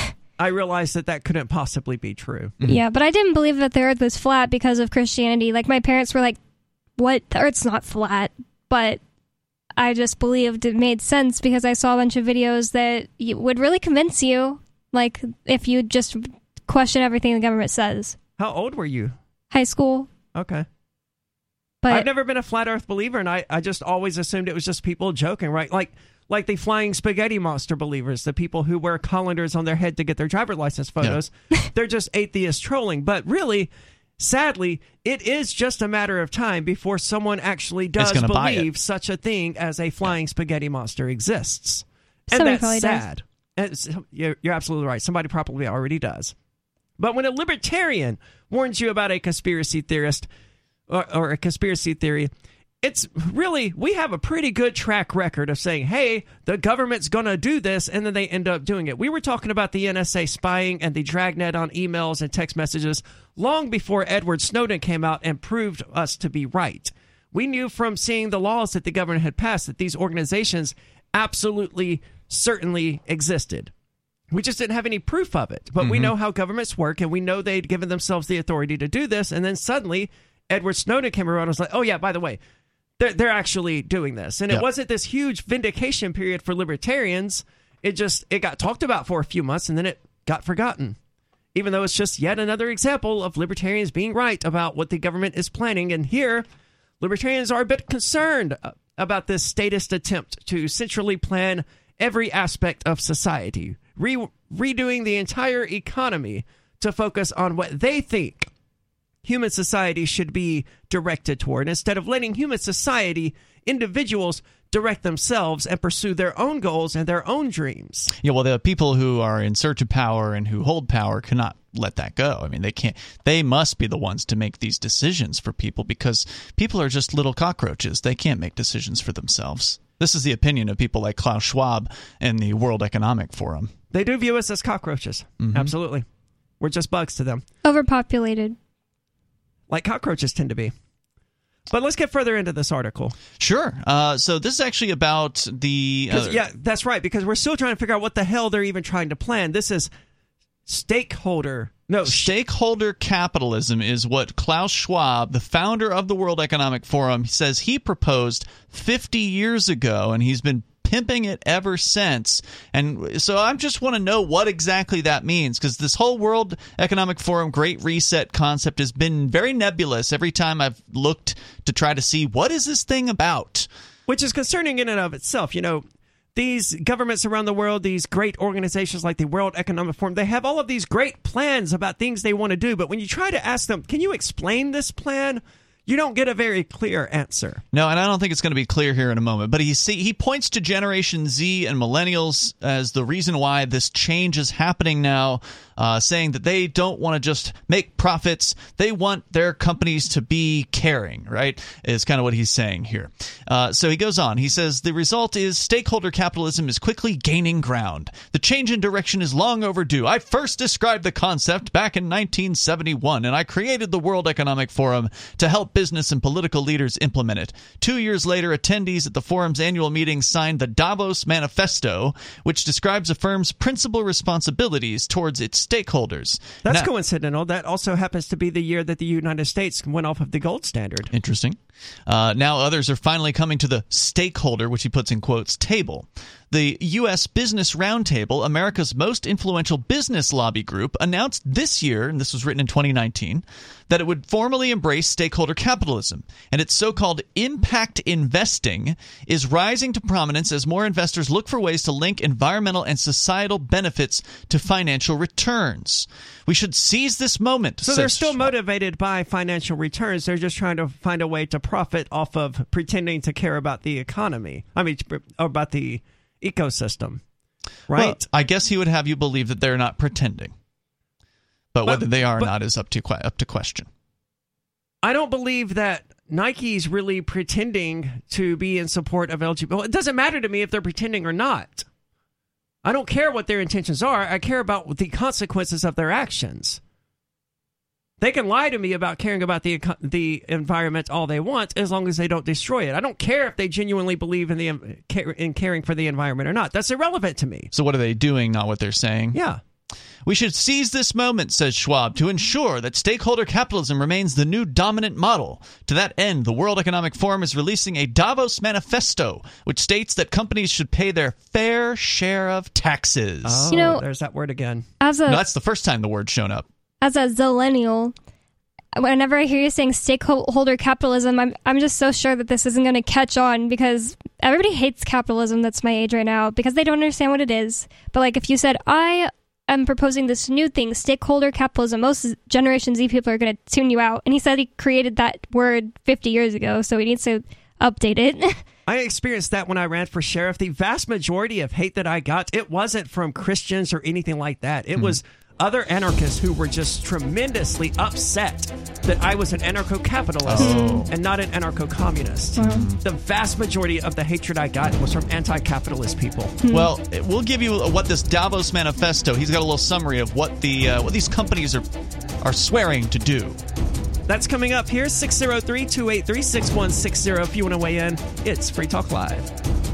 I realized that that couldn't possibly be true. Mm-hmm. Yeah, but I didn't believe that the earth was flat because of Christianity. Like, my parents were like, what? The earth's not flat. But I just believed it made sense because I saw a bunch of videos that would really convince you, like, if you just question everything the government says. How old were you? High school. Okay. But I've never been a flat earth believer, and I, I just always assumed it was just people joking, right? Like, like the flying spaghetti monster believers, the people who wear colanders on their head to get their driver license photos. Yeah. They're just atheist trolling. But really, sadly, it is just a matter of time before someone actually does believe such a thing as a flying yeah. spaghetti monster exists. And Somebody that's sad. And you're, you're absolutely right. Somebody probably already does. But when a libertarian warns you about a conspiracy theorist or, or a conspiracy theory, it's really, we have a pretty good track record of saying, hey, the government's going to do this, and then they end up doing it. We were talking about the N S A spying and the dragnet on emails and text messages long before Edward Snowden came out and proved us to be right. We knew from seeing the laws that the government had passed that these organizations absolutely, certainly existed. We just didn't have any proof of it. But mm-hmm. we know how governments work, and we know they'd given themselves the authority to do this, and then suddenly Edward Snowden came around and was like, oh yeah, by the way, They're, they're actually doing this. And it yeah. wasn't this huge vindication period for libertarians. It just, it got talked about for a few months and then it got forgotten. Even though it's just yet another example of libertarians being right about what the government is planning. And here, libertarians are a bit concerned about this statist attempt to centrally plan every aspect of society, re- redoing the entire economy to focus on what they think human society should be directed toward, instead of letting human society, individuals, direct themselves and pursue their own goals and their own dreams. Yeah, well, the people who are in search of power and who hold power cannot let that go. I mean, they can't. They must be the ones to make these decisions for people, because people are just little cockroaches. They can't make decisions for themselves. This is the opinion of people like Klaus Schwab and the World Economic Forum. They do view us as cockroaches. Mm-hmm. Absolutely. We're just bugs to them. Overpopulated. Like cockroaches tend to be. But let's get further into this article. Sure. Uh, so this is actually about the... Uh, yeah, that's right, because we're still trying to figure out what the hell they're even trying to plan. This is stakeholder... No, stakeholder capitalism is what Klaus Schwab, the founder of the World Economic Forum, says he proposed fifty years ago, and he's been pimping it ever since. And so I just want to know what exactly that means, because this whole World Economic Forum Great Reset concept has been very nebulous every time I've looked to try to see what is this thing about. Which is concerning in and of itself. You know, these governments around the world, these great organizations like the World Economic Forum, they have all of these great plans about things they want to do. But when you try to ask them, can you explain this plan? You don't get a very clear answer. No, and I don't think it's going to be clear here in a moment. But he see, he points to Generation Z and millennials as the reason why this change is happening now, uh, saying that they don't want to just make profits. They want their companies to be caring, right, is kind of what he's saying here. Uh, so he goes on. He says, the result is stakeholder capitalism is quickly gaining ground. The change in direction is long overdue. I first described the concept back in nineteen seventy-one, and I created the World Economic Forum to help business and political leaders implement it. Two years later, attendees at the forum's annual meeting signed the Davos Manifesto, which describes the firm's principal responsibilities towards its stakeholders. That's now, coincidental. That also happens to be the year that the United States went off of the gold standard. Interesting. Uh, now others are finally coming to the stakeholder, which he puts in quotes, table. The U S Business Roundtable, America's most influential business lobby group, announced this year, and this was written in twenty nineteen, that it would formally embrace stakeholder capitalism, and its so-called impact investing is rising to prominence as more investors look for ways to link environmental and societal benefits to financial returns. We should seize this moment. So they're still motivated by financial returns. They're just trying to find a way to profit off of pretending to care about the economy. I mean, about the ecosystem, right? Well, I guess he would have you believe that they're not pretending, but, but whether they are or not is up to up to question. I don't believe that Nike's really pretending to be in support of L G B T. Well, it doesn't matter to me if they're pretending or not. I don't care what their intentions are. I care about the consequences of their actions. They can lie to me about caring about the the environment all they want, as long as they don't destroy it. I don't care if they genuinely believe in the in caring for the environment or not. That's irrelevant to me. So what are they doing, not what they're saying? Yeah. We should seize this moment, says Schwab, to ensure that stakeholder capitalism remains the new dominant model. To that end, the World Economic Forum is releasing a Davos Manifesto, which states that companies should pay their fair share of taxes. Oh, you know, there's that word again. As a, no, that's the first time the word's shown up. As a zillennial, whenever I hear you saying stakeholder capitalism, I'm I'm just so sure that this isn't going to catch on because everybody hates capitalism that's my age right now because they don't understand what it is. But like if you said, I am proposing this new thing, stakeholder capitalism, most Generation Z people are going to tune you out. And he said he created that word fifty years ago, so he needs to update it. I experienced that when I ran for sheriff. The vast majority of hate that I got, it wasn't from Christians or anything like that. It mm-hmm. was other anarchists who were just tremendously upset that I was an anarcho-capitalist oh. and not an anarcho-communist. Wow. The vast majority of the hatred I got was from anti-capitalist people. Hmm. Well, we'll give you what this Davos Manifesto, he's got a little summary of what the uh, what these companies are are swearing to do. That's coming up here, six oh three, two eight three, six one six zero. If you want to weigh in, it's Free Talk Live.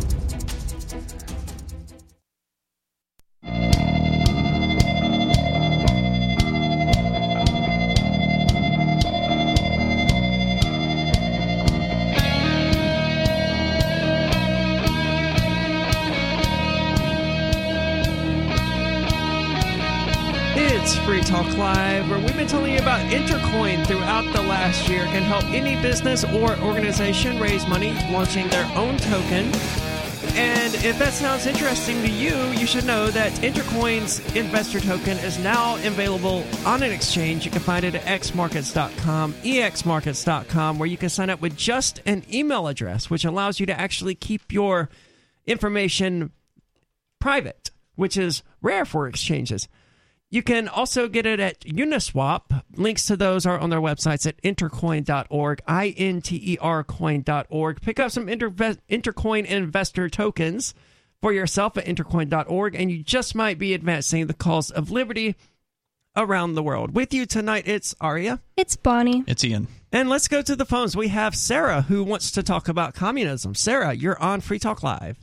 It's Free Talk Live, where we've been telling you about Intercoin throughout the last year. It can help any business or organization raise money launching their own token. And if that sounds interesting to you, you should know that Intercoin's investor token is now available on an exchange. You can find it at x markets dot com, e x markets dot com, where you can sign up with just an email address, which allows you to actually keep your information private, which is rare for exchanges. You can also get it at Uniswap. Links to those are on their websites at intercoin dot org, I N T E R coin dot org. Pick up some Inter- Intercoin investor tokens for yourself at intercoin dot org, and you just might be advancing the cause of liberty around the world. With you tonight, it's Aria. It's Bonnie. It's Ian. And let's go to the phones. We have Sarah, who wants to talk about communism. Sarah, you're on Free Talk Live.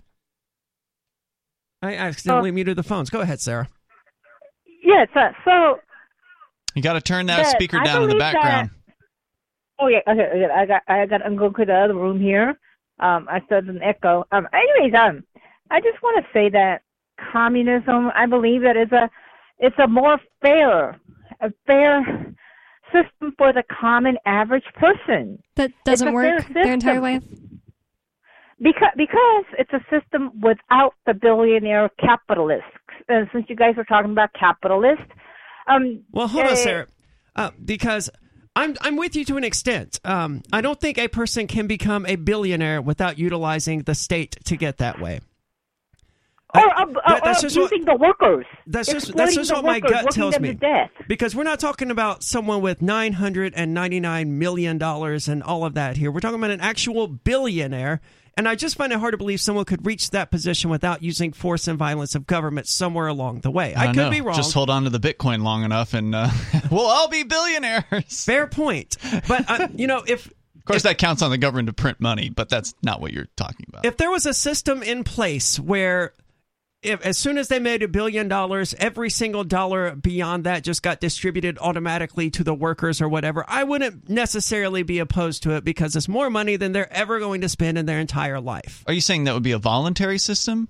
I accidentally uh, muted the phones. Go ahead, Sarah. Yes, uh, so... You got to turn that speaker down in the background. That, oh, yeah, okay, okay, I got, I got, I'm going to the other room here. Um, I said an echo. Um, anyways, um, I just want to say that communism, I believe that it's a, it's a more fair, a fair system for the common average person. That doesn't work their entire life? Because, because it's a system without the billionaire capitalists. Uh, since you guys are talking about capitalists. Um, well, hold uh, on, Sarah. Uh, because I'm I'm with you to an extent. Um, I don't think a person can become a billionaire without utilizing the state to get that way. Or, uh, that, that's or just abusing what, the workers. That's just, that's just what workers, my gut tells me. Because we're not talking about someone with nine hundred ninety-nine million dollars and all of that here. We're talking about an actual billionaire. And I just find it hard to believe someone could reach that position without using force and violence of government somewhere along the way. I, I could know. be wrong. Just hold on to the Bitcoin long enough and uh, we'll all be billionaires. Fair point. But, uh, you know, if... Of course, if, that counts on the government to print money, but that's not what you're talking about. If there was a system in place where... If, as soon as they made a billion dollars, every single dollar beyond that just got distributed automatically to the workers or whatever, I wouldn't necessarily be opposed to it because it's more money than they're ever going to spend in their entire life. Are you saying that would be a voluntary system?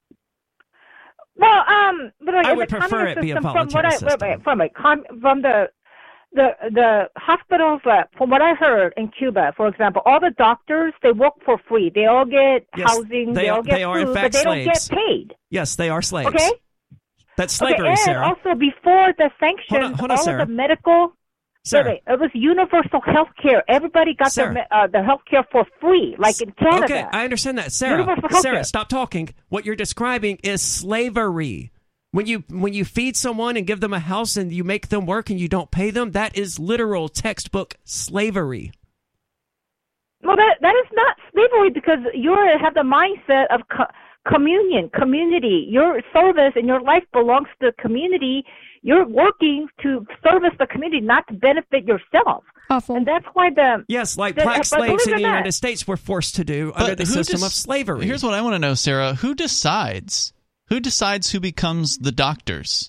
Well, um, but like I would prefer it be a voluntary from system. I, from, a, from the the the hospitals, uh, from what I heard in Cuba, for example, all the doctors, they work for free. They all get yes, housing, they, they are, all get they are, food, in fact, but they slaves. don't get paid. Yes, they are slaves. Okay? That's slavery, okay, and Sarah. also, before the sanctions, hold on, hold on, all Sarah. of the medical... Sarah. It was universal health care. Everybody got the, uh, the health care for free, like in Canada. Okay, I understand that. Sarah, Sarah, stop talking. What you're describing is slavery. When you when you feed someone and give them a house and you make them work and you don't pay them, that is literal textbook slavery. Well, that that is not slavery because you have the mindset of co- communion, community. Your service and your life belongs to the community. You're working to service the community, not to benefit yourself. Awful. And that's why the... Yes, like the, black slaves in the not. United States were forced to do but under the system des- of slavery. Here's what I want to know, Sarah. Who decides? Who decides who becomes the doctors?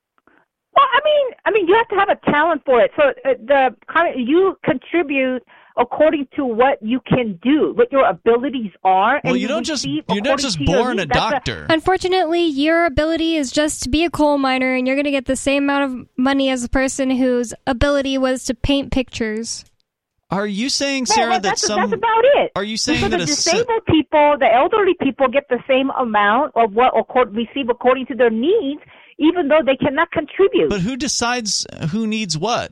Well, I mean, I mean, you have to have a talent for it. So uh, the you contribute according to what you can do, what your abilities are. Well, and you don't just, receive you're not just according to your born a needs. That's doctor. Unfortunately, your ability is just to be a coal miner, and you're going to get the same amount of money as a person whose ability was to paint pictures. Are you saying, No, Sarah, well, that that's, some... that's about it. Are you saying so that the a... disabled people, the elderly people, get the same amount of what accord, receive according to their needs, even though they cannot contribute? But who decides who needs what?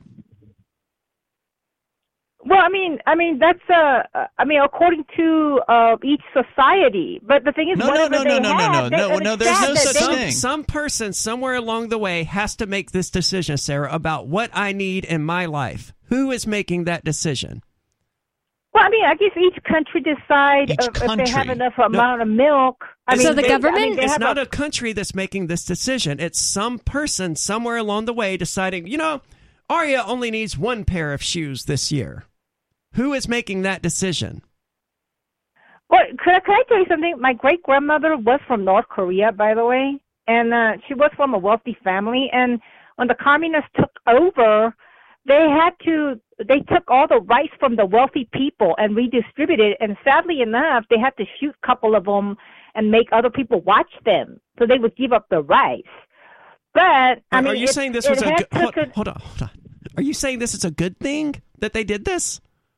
Well, I mean, I mean that's uh, I mean, according to uh, each society. But the thing is, No, no, whatever no, they no, no, no, have, no, they no, no, there's no understand such that they- thing. Some person somewhere along the way has to make this decision, Sarah, about what I need in my life. Who is making that decision? Well, I mean, I guess each country decide Each uh, if they have country. enough amount of milk. I It's- mean, So the they- government- I mean, they It's have not a, a country that's making this decision. It's some person somewhere along the way deciding, you know, Arya only needs one pair of shoes this year. Who is making that decision? Well, could I, could I tell you something? My great grandmother was from North Korea, by the way, and uh, she was from a wealthy family. And when the communists took over, they had to they took all the rice from the wealthy people and redistributed it. And sadly enough, they had to shoot a couple of them and make other people watch them, so they would give up the rice. But I Are, mean, are you it- saying this it was a had good? Hold, took a- hold on, hold on. Are you saying this is a good thing that they did this?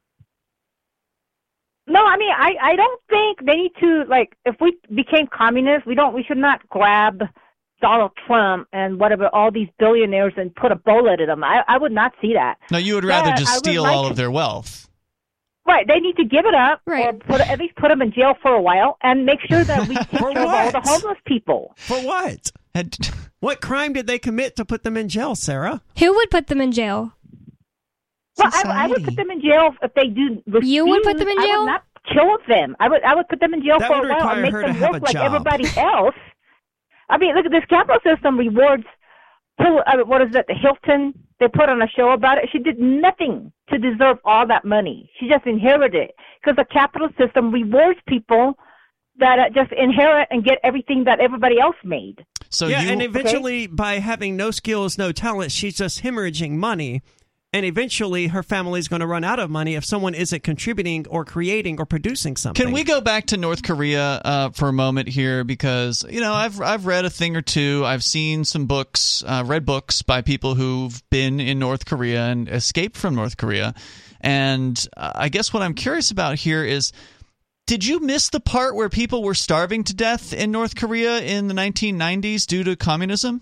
No, I mean, I, I don't think they need to, like, if we became communists, we don't, we should not grab Donald Trump and whatever, all these billionaires and put a bullet at them. I, I would not see that. No, you would rather But just I would steal like all to- of their wealth. Right, they need to give it up, Right. or put, at least put them in jail for a while, and make sure that we take For care of all the what? homeless people. For what? And- What crime did they commit to put them in jail, Sarah? Who would put them in jail? Well, I, I would put them in jail if they do refuse. You would put them in I jail? would not kill them. I would I would put them in jail That for would a while require and make her to them have work a like job. everybody else. I mean, look at this capital system rewards. To, uh, what is it? The Hilton. They put on a show about it. She did nothing to deserve all that money. She just inherited it because the capital system rewards people that uh, just inherit and get everything that everybody else made. So yeah, you, and eventually, by having no skills, no talent, she's just hemorrhaging money. And eventually, her family's going to run out of money if someone isn't contributing or creating or producing something. Can we go back to North Korea uh, for a moment here? Because, you know, I've I've read a thing or two. I've seen some books, uh, read books by people who've been in North Korea and escaped from North Korea. And uh, I guess what I'm curious about here is, did you miss the part where people were starving to death in North Korea in the nineteen nineties due to communism?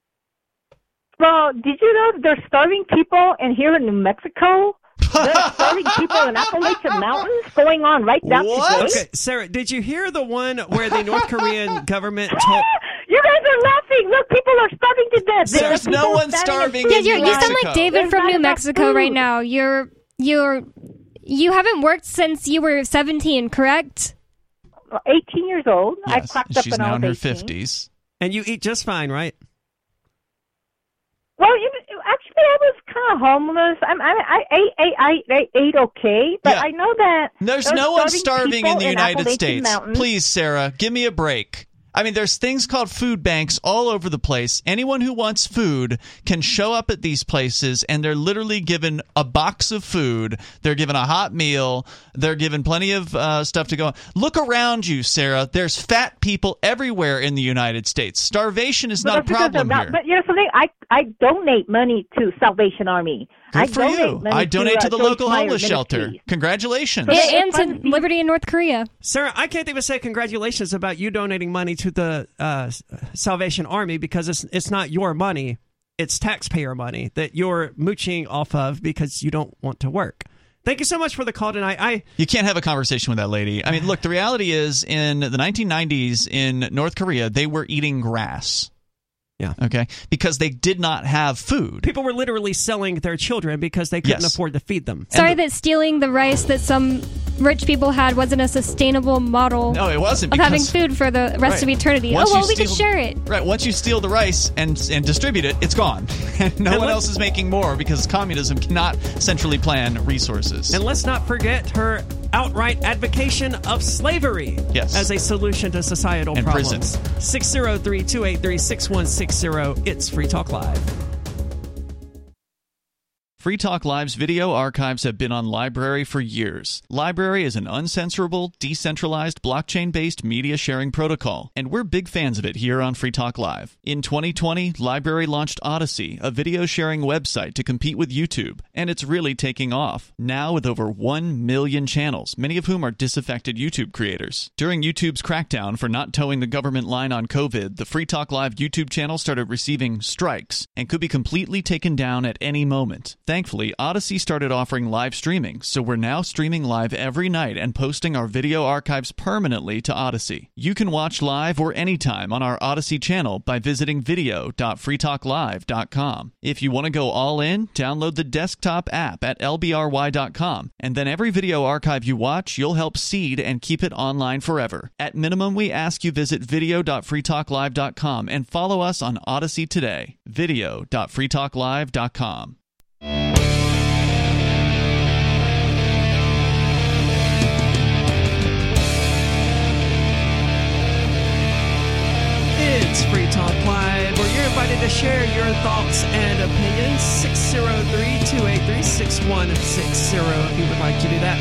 Well, did you know that there's starving people in here in New Mexico? There's starving people in Appalachian Mountains going on right down What? today. Okay, Sarah, did you hear the one where the North Korean government told... You guys are laughing. Look, people are starving to death. There There's are no people one standing starving in Yeah, in you're, New you sound Mexico. like David There's from not New enough Mexico right food. now. You're you're you haven't worked since you were seventeen, correct? eighteen years old. I Yes, cracked up she's when I now was in her eighteen. fifties. And you eat just fine, right? Well, you, actually, I was kind of homeless. I'm, I, I, I, I, I ate okay, but Yeah. I know that There's there's no one starving people in the United Appalachian States. Mountains. Please, Sarah, give me a break. I mean, there's things called food banks all over the place. Anyone who wants food can show up at these places, and they're literally given a box of food. They're given a hot meal. They're given plenty of uh, stuff to go on. Look around you, Sarah. There's fat people everywhere in the United States. Starvation is But not a that's because problem they're not- here. But you know something? I, I donate money to Salvation Army. Good I for donate you. money I donate to, uh, the Joyce local Meyer homeless shelter. Ministries. Congratulations. Yeah, Yeah, and it's to fun to see- Liberty in North Korea. Sarah, I can't even say congratulations about you donating money to the uh, Salvation Army because it's it's not your money. It's taxpayer money that you're mooching off of because you don't want to work. Thank you so much for the call tonight. I You can't have a conversation with that lady. I mean, look, the reality is in the nineteen nineties in North Korea, they were eating grass. Yeah. Okay. Because they did not have food. people were literally selling their children because they couldn't Yes. afford to feed them. Sorry the- that stealing the rice that some rich people had wasn't a sustainable model No, it wasn't. of Because, having food for the rest of Right. eternity. Once oh, well, you we can steal- share it. Right. Once you steal the rice and and distribute it, it's gone. And no And one let- else is making more because communism cannot centrally plan resources. And let's not forget her outright advocation of slavery Yes. as a solution to societal And problems. prison. six oh three, two eight three, six one six zero. It's Free Talk Live. Free Talk Live's video archives have been on LBRY for years. LBRY is an uncensorable, decentralized, blockchain-based media sharing protocol, and we're big fans of it here on Free Talk Live. In twenty twenty, LBRY launched Odysee, a video sharing website to compete with YouTube, and it's really taking off, now with over one million channels, many of whom are disaffected YouTube creators. During YouTube's crackdown for not towing the government line on COVID, the Free Talk Live YouTube channel started receiving strikes and could be completely taken down at any moment. Thankfully, Odysee started offering live streaming, so we're now streaming live every night and posting our video archives permanently to Odysee. You can watch live or anytime on our Odysee channel by visiting video dot free talk live dot com. If you want to go all in, download the desktop app at L B R Y dot com, and then every video archive you watch, you'll help seed and keep it online forever. At minimum, we ask you visit video dot free talk live dot com and follow us on Odysee today. video dot free talk live dot com. It's Free Talk Live, where you're invited to share your thoughts and opinions. six oh three, two eight three, six one six oh if you would like to do that.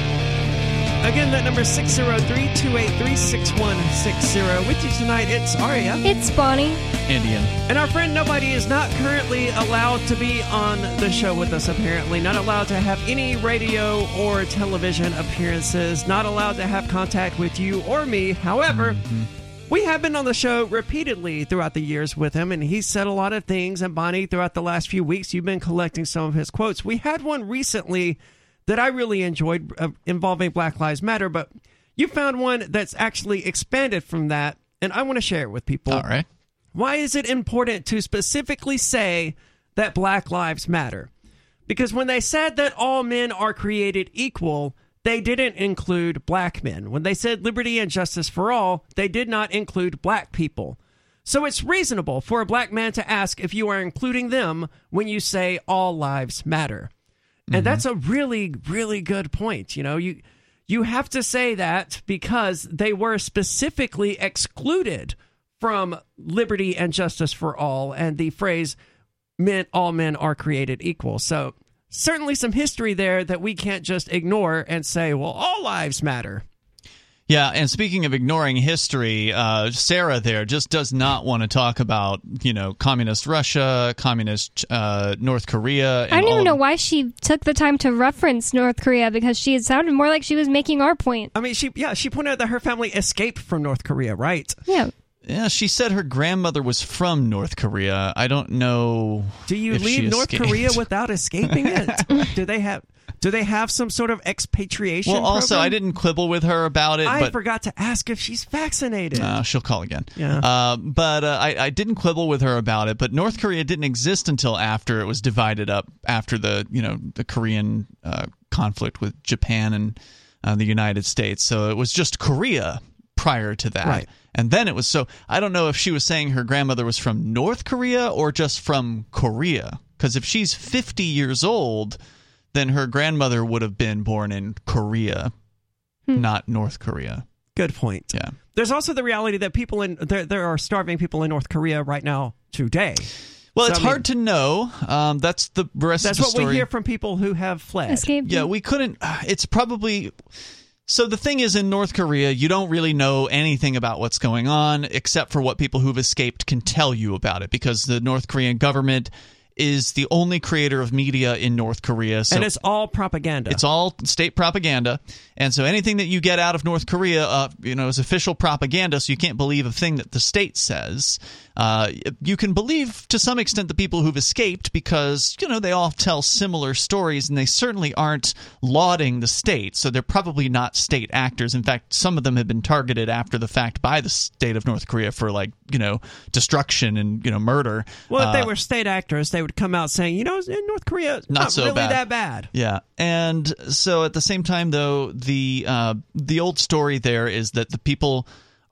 Again, that number is six oh three, two eight three, six one six oh. With you tonight, it's Aria. It's Bonnie. Indian. And our friend Nobody is not currently allowed to be on the show with us, apparently. Not allowed to have any radio or television appearances. Not allowed to have contact with you or me. However... Mm-hmm. We have been on the show repeatedly throughout the years with him, and he's said a lot of things. And Bonnie, throughout the last few weeks, you've been collecting some of his quotes. We had one recently that I really enjoyed uh, involving Black Lives Matter, but you found one that's actually expanded from that, and I want to share it with people. All right. Why is it important to specifically say that Black Lives Matter? Because when they said that all men are created equal, they didn't include black men. When they said liberty and justice for all, they did not include black people. So it's reasonable for a black man to ask if you are including them when you say all lives matter. Mm-hmm. And that's a really, really good point. You know, you you have to say that because they were specifically excluded from liberty and justice for all and the phrase men, all men are created equal. So certainly some history there that we can't just ignore and say, well, all lives matter. Yeah, and speaking of ignoring history, uh, Sarah there just does not want to talk about, you know, communist Russia, communist uh, North Korea. And I don't even all know of... why she took the time to reference North Korea, because she had sounded more like she was making our point. I mean, she yeah, she pointed out that her family escaped from North Korea, right? Yeah. Yeah, she said her grandmother was from North Korea. I don't know. Do you if leave she North escaped. Korea without escaping it? do they have Do they have some sort of expatriation Well, also, program? I didn't quibble with her about it. I but, forgot to ask if she's vaccinated. Uh, she'll call again. Yeah. Uh, but uh, I, I didn't quibble with her about it. But North Korea didn't exist until after it was divided up, after the you know the Korean uh, conflict with Japan and uh, the United States. So it was just Korea prior to that. Right. And then it was so I don't know if she was saying her grandmother was from North Korea or just from Korea. Because if she's fifty years old, then her grandmother would have been born in Korea, hmm. not North Korea. Good point. Yeah. There's also the reality that people in there, there are starving people in North Korea right now today. Well, so, it's I mean, hard to know. Um, that's the rest that's of the what story. we hear from people who have fled. Escaped. Yeah, we couldn't. It's probably. So the thing is, in North Korea, you don't really know anything about what's going on except for what people who've escaped can tell you about it, because the North Korean government is the only creator of media in North Korea. So and it's all propaganda. It's all state propaganda. And so anything that you get out of North Korea, uh, you know, is official propaganda, so you can't believe a thing that the state says. Uh, you can believe, to some extent, the people who've escaped because, you know, they all tell similar stories, and they certainly aren't lauding the state, so they're probably not state actors. In fact, some of them have been targeted after the fact by the state of North Korea for, like, you know, destruction and, you know, murder. Well, if uh, they were state actors, they would come out saying, you know, in North Korea, it's not, Not so really bad. that bad. Yeah, and so at the same time, though, the uh, the old story there is that the people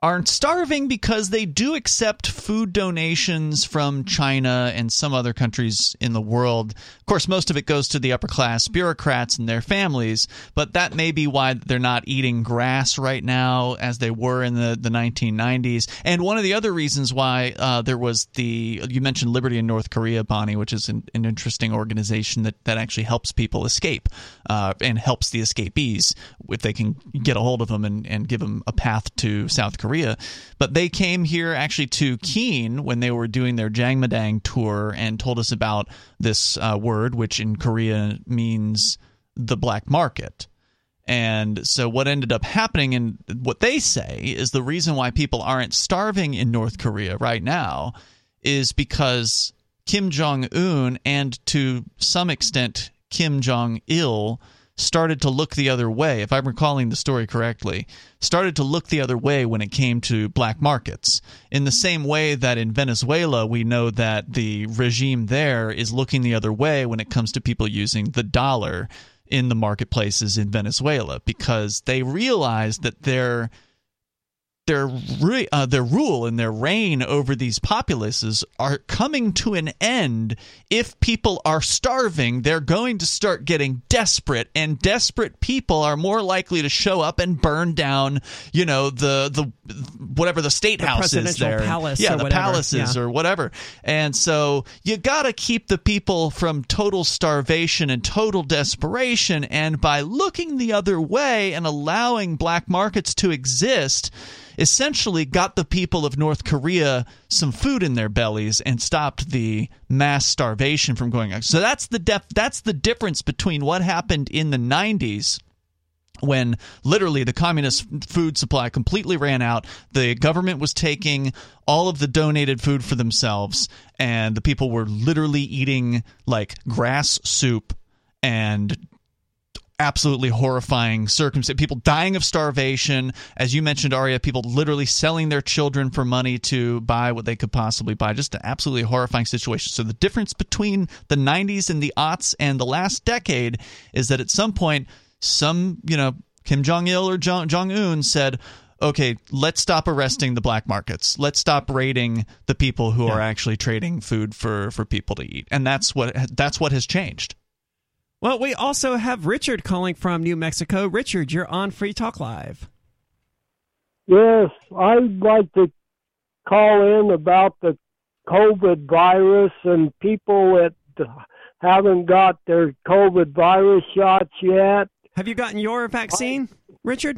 aren't starving because they do accept food donations from China and some other countries in the world. Of course, most of it goes to the upper class bureaucrats and their families, but that may be why they're not eating grass right now as they were in the, the nineteen nineties. And one of the other reasons why uh, there was the – you mentioned Liberty in North Korea, Bonnie, which is an, an interesting organization that, that actually helps people escape uh, and helps the escapees if they can get a hold of them and, and give them a path to South Korea. But they came here actually to Keene when they were doing their Jangmadang tour and told us about this uh, word, which in Korea means the black market. And so what ended up happening, and what they say is the reason why people aren't starving in North Korea right now is because Kim Jong-un and to some extent Kim Jong-il started to look the other way, if I'm recalling the story correctly, started to look the other way when it came to black markets. In the same way that in Venezuela, we know that the regime there is looking the other way when it comes to people using the dollar in the marketplaces in Venezuela, because they realize that their their re, uh, their rule and their reign over these populaces are coming to an end. If people are starving, they're going to start getting desperate, and desperate people are more likely to show up and burn down, you know, the the whatever the state the house is there, palace yeah, or the whatever. palaces yeah. or whatever. And so you got to keep the people from total starvation and total desperation, and by looking the other way and allowing black markets to exist, essentially got the people of North Korea some food in their bellies and stopped the mass starvation from going on. So that's the def- that's the difference between what happened in the nineties, when literally the communist food supply completely ran out. The government was taking all of the donated food for themselves, and the people were literally eating like grass soup and absolutely horrifying circumstances. People dying of starvation. As you mentioned, Aria, people literally selling their children for money to buy what they could possibly buy. Just an absolutely horrifying situation. So the difference between the nineties and the aughts and the last decade is that at some point, some, you know, Kim Jong-il or Jong- Jong-un said, okay, let's stop arresting the black markets. Let's stop raiding the people who yeah. are actually trading food for, for people to eat. And that's what that's what has changed. Well, we also have Richard calling from New Mexico. Richard, you're on Free Talk Live. Yes, I'd like to call in about the COVID virus and people that haven't got their COVID virus shots yet. Have you gotten your vaccine, Richard?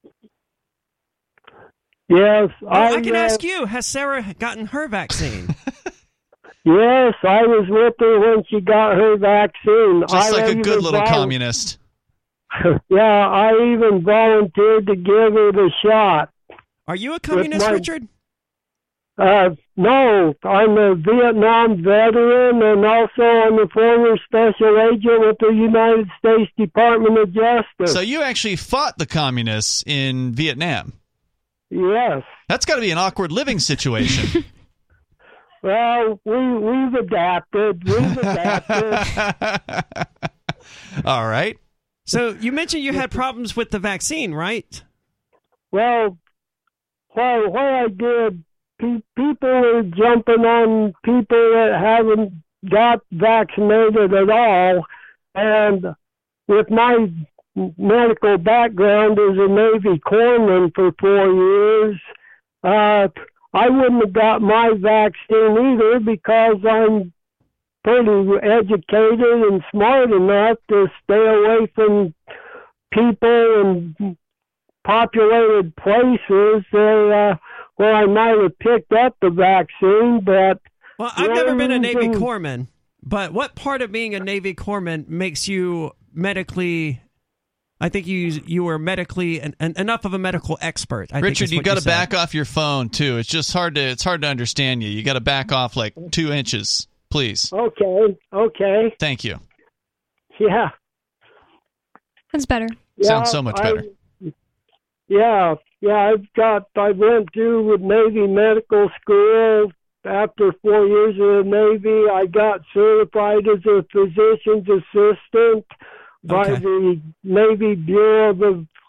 Yes. Oh, I, I can uh, ask you, has Sarah gotten her vaccine? Yes, I was with her when she got her vaccine. Just I like a good little vol- communist. Yeah, I even volunteered to give her the shot. Are you a communist, my, Richard? Uh, no, I'm a Vietnam veteran, and also I'm a former special agent with the United States Department of Justice. So you actually fought the communists in Vietnam? Yes. That's got to be an awkward living situation. Well, we, we've adapted. We've adapted. All right. So you mentioned you had problems with the vaccine, right? Well, what, what I did, pe- people are jumping on people that haven't got vaccinated at all. And with my medical background as a Navy corpsman for four years, uh, I wouldn't have got my vaccine either because I'm pretty educated and smart enough to stay away from people and populated places that, uh, where I might have picked up the vaccine. But well, I've never been a Navy corpsman, but what part of being a Navy corpsman makes you medically... I think you you were medically an, an, enough of a medical expert. I Richard, think you got to said. back off your phone too. It's just hard to it's hard to understand you. You got to back off like two inches, please. Okay, okay. Thank you. Yeah, that's better. Yeah, Sounds so much better. I, yeah, yeah. I've got. I went through Navy medical school. After four years of the Navy, I got certified as a physician's assistant by okay. the Navy Bureau of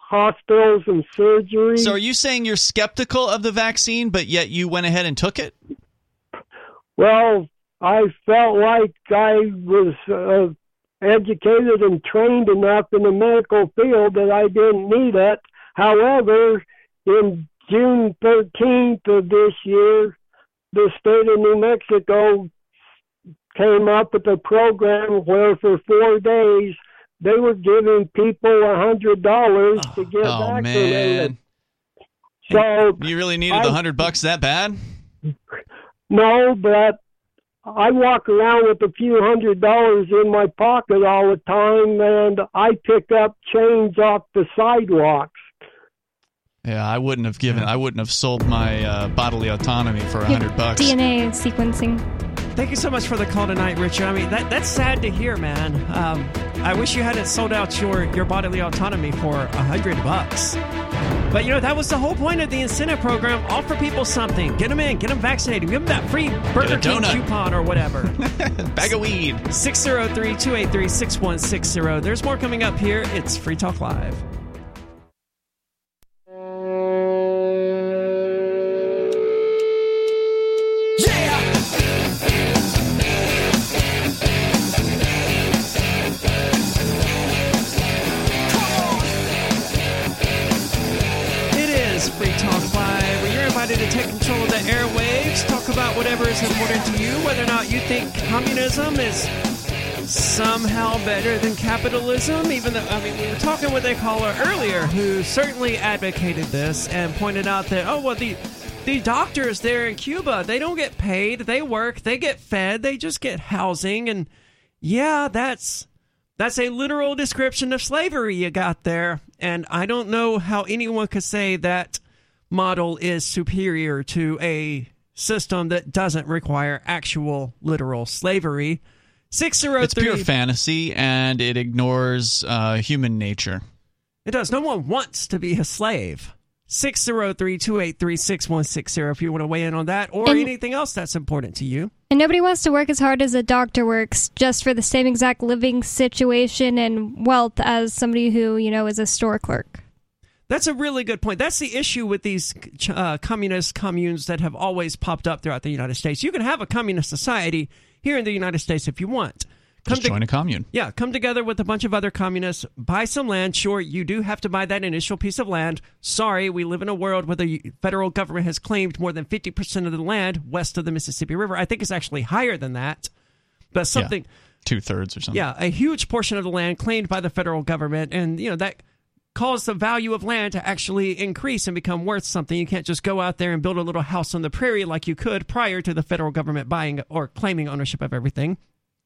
hospitals and surgery. So are you saying you're skeptical of the vaccine, but yet you went ahead and took it? Well, I felt like I was uh, educated and trained enough in the medical field that I didn't need it. However, in June thirteenth of this year, the state of New Mexico came up with a program where for four days they were giving people a hundred dollars to get oh, vaccinated. Man. So you really needed the hundred bucks that bad? No, but I walk around with a few hundred dollars in my pocket all the time, and I pick up change off the sidewalks. Yeah, I wouldn't have given. I wouldn't have sold my uh, bodily autonomy for a hundred bucks. D N A sequencing. Thank you so much for the call tonight, Richard. I mean, that that's sad to hear, man. Um, I wish you hadn't sold out your, your bodily autonomy for a hundred bucks. But, you know, that was the whole point of the incentive program. Offer people something. Get them in. Get them vaccinated. Give them that free Burger King coupon or whatever. Bag of weed. six oh three, two eight three, six one six oh. There's more coming up here. It's Free Talk Live. To take control of the airwaves, talk about whatever is important to you, whether or not you think communism is somehow better than capitalism, even though, I mean, we were talking with a caller earlier who certainly advocated this and pointed out that, oh, well, the, the doctors there in Cuba, they don't get paid, they work, they get fed, they just get housing, and yeah, that's that's a literal description of slavery you got there, and I don't know how anyone could say that model is superior to a system that doesn't require actual literal slavery. six oh three It's pure fantasy, and it ignores uh, human nature. It does. No one wants to be a slave. six oh three, two eight three, six one six oh if you want to weigh in on that or and, anything else that's important to you. And nobody wants to work as hard as a doctor works just for the same exact living situation and wealth as somebody who, you know, is a store clerk. That's a really good point. That's the issue with these uh, communist communes that have always popped up throughout the United States. You can have a communist society here in the United States if you want. Come Just join to, a commune. Yeah, come together with a bunch of other communists, buy some land. Sure, you do have to buy that initial piece of land. Sorry, we live in a world where the federal government has claimed more than fifty percent of the land west of the Mississippi River. I think it's actually higher than that. But something... Yeah, two-thirds or something. Yeah, a huge portion of the land claimed by the federal government. And, you know, that... cause the value of land to actually increase and become worth something. You can't just go out there and build a little house on the prairie like you could prior to the federal government buying or claiming ownership of everything.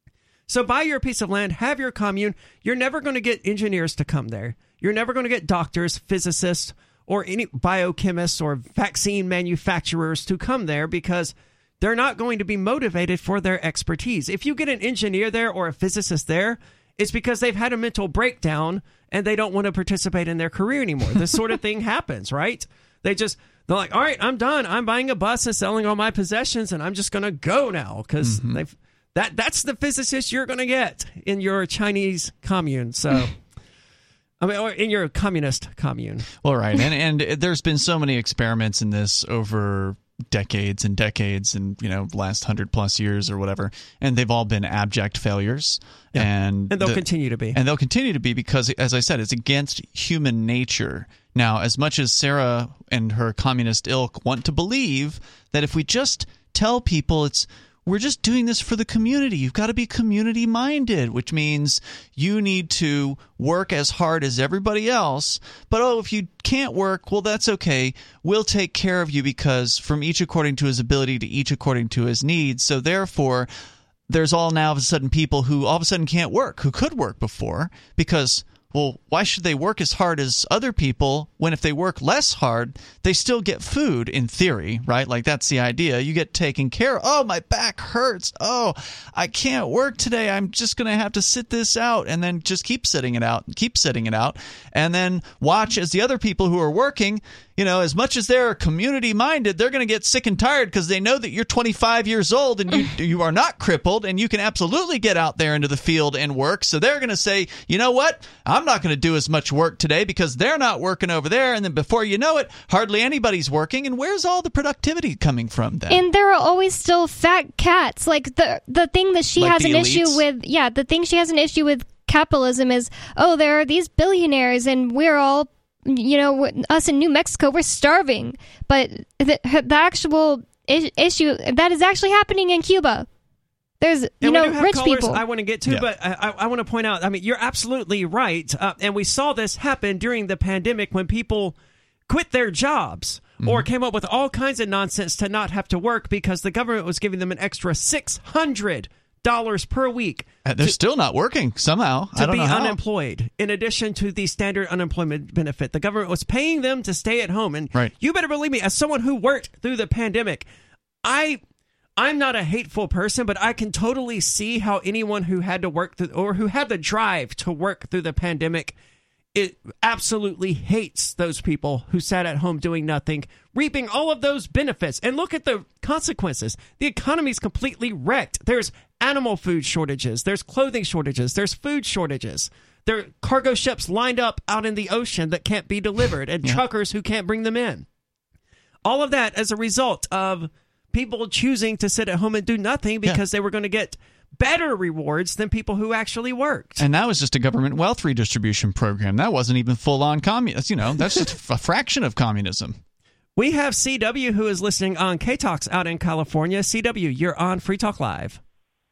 So buy your piece of land, have your commune. You're never going to get engineers to come there. You're never going to get doctors, physicists, or any biochemists or vaccine manufacturers to come there because they're not going to be motivated for their expertise. If you get an engineer there or a physicist there, it's because they've had a mental breakdown and they don't want to participate in their career anymore. This sort of thing happens, right? They just, they're like, all right, I'm done. I'm buying a bus and selling all my possessions and I'm just going to go now because mm-hmm. they've that that's the physicist you're going to get in your Chinese commune. So, I mean, or in your communist commune. Well, right. And, and there's been so many experiments in this over decades and decades and, you know, last hundred plus years or whatever, and they've all been abject failures. Yeah. And, and they'll the, continue to be. And they'll continue to be because, as I said, it's against human nature. Now, as much as Sarah and her communist ilk want to believe that if we just tell people it's we're just doing this for the community. You've got to be community minded, which means you need to work as hard as everybody else. But, oh, if you can't work, well, that's okay. We'll take care of you because from each according to his ability to each according to his needs. So therefore, there's all now of a sudden people who all of a sudden can't work, who could work before because, well, why should they work as hard as other people when if they work less hard, they still get food in theory, right? Like that's the idea. You get taken care of. Oh, my back hurts. Oh, I can't work today. I'm just going to have to sit this out and then just keep sitting it out and keep sitting it out and then watch as the other people who are working, you know, as much as they're community minded, they're going to get sick and tired because they know that you're twenty-five years old and you you are not crippled and you can absolutely get out there into the field and work. So they're going to say, you know what, I'm not going to do as much work today because they're not working over there. And then before you know it, hardly anybody's working. And where's all the productivity coming from then? And there are always still fat cats. Like the the thing that she Like has the an elites? issue with, yeah, the thing she has an issue with capitalism is, oh, there are these billionaires and we're all, you know, us in New Mexico, we're starving. But the, the actual is- issue, that is actually happening in Cuba. There's, you and know, we do have rich callers people. I want to get to, Yeah. but I, I, I want to point out, I mean, you're absolutely right. Uh, and we saw this happen during the pandemic when people quit their jobs mm-hmm. or came up with all kinds of nonsense to not have to work because the government was giving them an extra six hundred dollars per week. And they're to, still not working somehow. to I don't be know how. unemployed, in addition to the standard unemployment benefit. The government was paying them to stay at home. And right. you better believe me, as someone who worked through the pandemic, I... I'm not a hateful person, but I can totally see how anyone who had to work through or who had the drive to work through the pandemic, it absolutely hates those people who sat at home doing nothing, reaping all of those benefits. And look at the consequences. The economy's completely wrecked. There's animal food shortages. There's clothing shortages. There's food shortages. There are cargo ships lined up out in the ocean that can't be delivered and yeah. truckers who can't bring them in. All of that as a result of people choosing to sit at home and do nothing because yeah. they were going to get better rewards than people who actually worked. And that was just a government wealth redistribution program. That wasn't even full-on communist. You know, that's just a fraction of communism. We have C W who is listening on K-Talks out in California. C W, you're on Free Talk Live.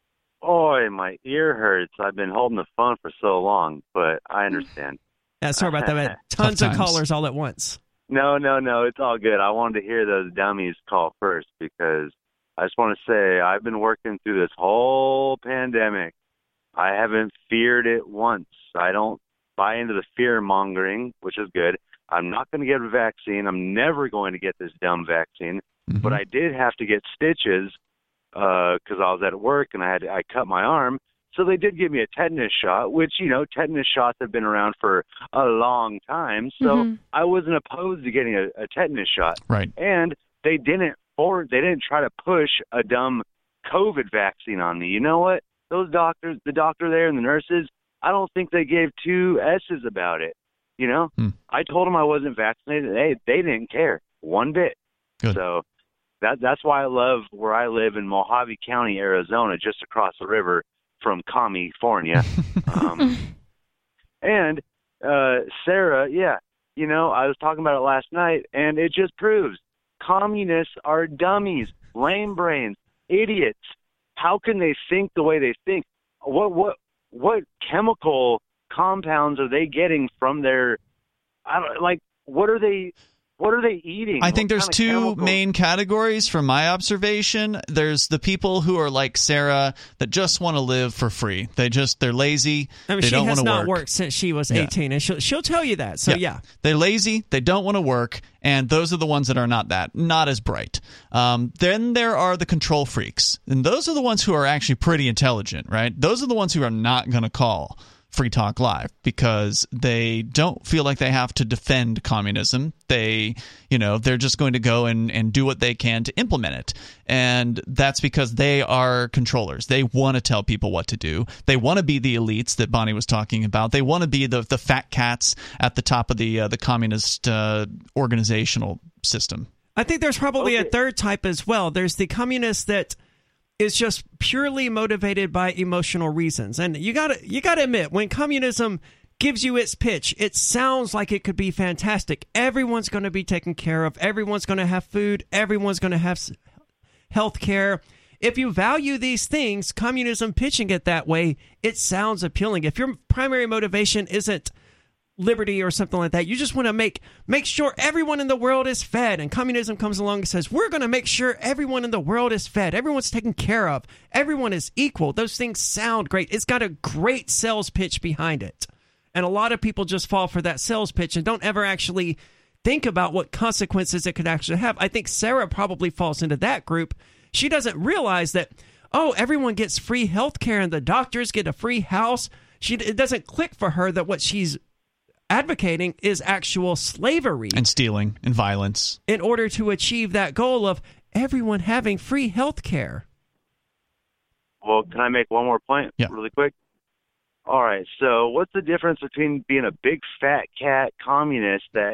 Oy, my ear hurts. I've been holding the phone for so long, but I understand. Yeah, sorry about that. Man. Tons of callers all at once. No, no, no. It's all good. I wanted to hear those dummies call first because I just want to say I've been working through this whole pandemic. I haven't feared it once. I don't buy into the fear-mongering, which is good. I'm not going to get a vaccine. I'm never going to get this dumb vaccine. Mm-hmm. But I did have to get stitches because uh, I was at work and I had to, I cut my arm. So they did give me a tetanus shot, which, you know, tetanus shots have been around for a long time. So mm-hmm. I wasn't opposed to getting a, a tetanus shot. Right. And they didn't or they didn't try to push a dumb COVID vaccine on me. You know what? Those doctors, the doctor there and the nurses, I don't think they gave two S's about it. You know, hmm. I told them I wasn't vaccinated. They they didn't care one bit. Good. So that that's why I love where I live in Mojave County, Arizona, just across the river from California. um, and uh, Sarah, yeah, you know, I was talking about it last night, and it just proves communists are dummies, lame brains, idiots. How can they think the way they think? What what what chemical compounds are they getting from their? I don't like. What are they? What are they eating? I think what there's two chemicals? main categories from my observation. There's the people who are like Sarah that just want to live for free. They just they're lazy. I mean, they she don't has want to not work. worked since she was yeah. eighteen, and she'll she'll tell you that. So yeah. yeah, they're lazy. They don't want to work, and those are the ones that are not that not as bright. Um, then there are the control freaks, and those are the ones who are actually pretty intelligent, right? Those are the ones who are not going to call Free Talk Live because they don't feel like they have to defend communism. They, you know, they're just going to go and, and do what they can to implement it. And that's because they are controllers. They want to tell people what to do. They want to be the elites that Bonnie was talking about. They want to be the the fat cats at the top of the uh, the communist uh, organizational system. I think there's probably okay. a third type as well. There's the communists that is just purely motivated by emotional reasons. And you gotta you gotta admit, when communism gives you its pitch, it sounds like it could be fantastic. Everyone's going to be taken care of. Everyone's going to have food. Everyone's going to have health care. If you value these things, communism pitching it that way, it sounds appealing. If your primary motivation isn't liberty or something like that, you just want to make make sure everyone in the world is fed, and communism comes along and says, we're going to make sure everyone in the world is fed, everyone's taken care of, everyone is equal. Those things sound great. It's got a great sales pitch behind it, and a lot of people just fall for that sales pitch and don't ever actually think about what consequences it could actually have. I think Sarah probably falls into that group. She doesn't realize that, oh, everyone gets free health care and the doctors get a free house. She it doesn't click for her that what she's advocating is actual slavery. And stealing and violence. In order to achieve that goal of everyone having free health care. Well, can I make one more point yeah. really quick? All right, so what's the difference between being a big fat cat communist that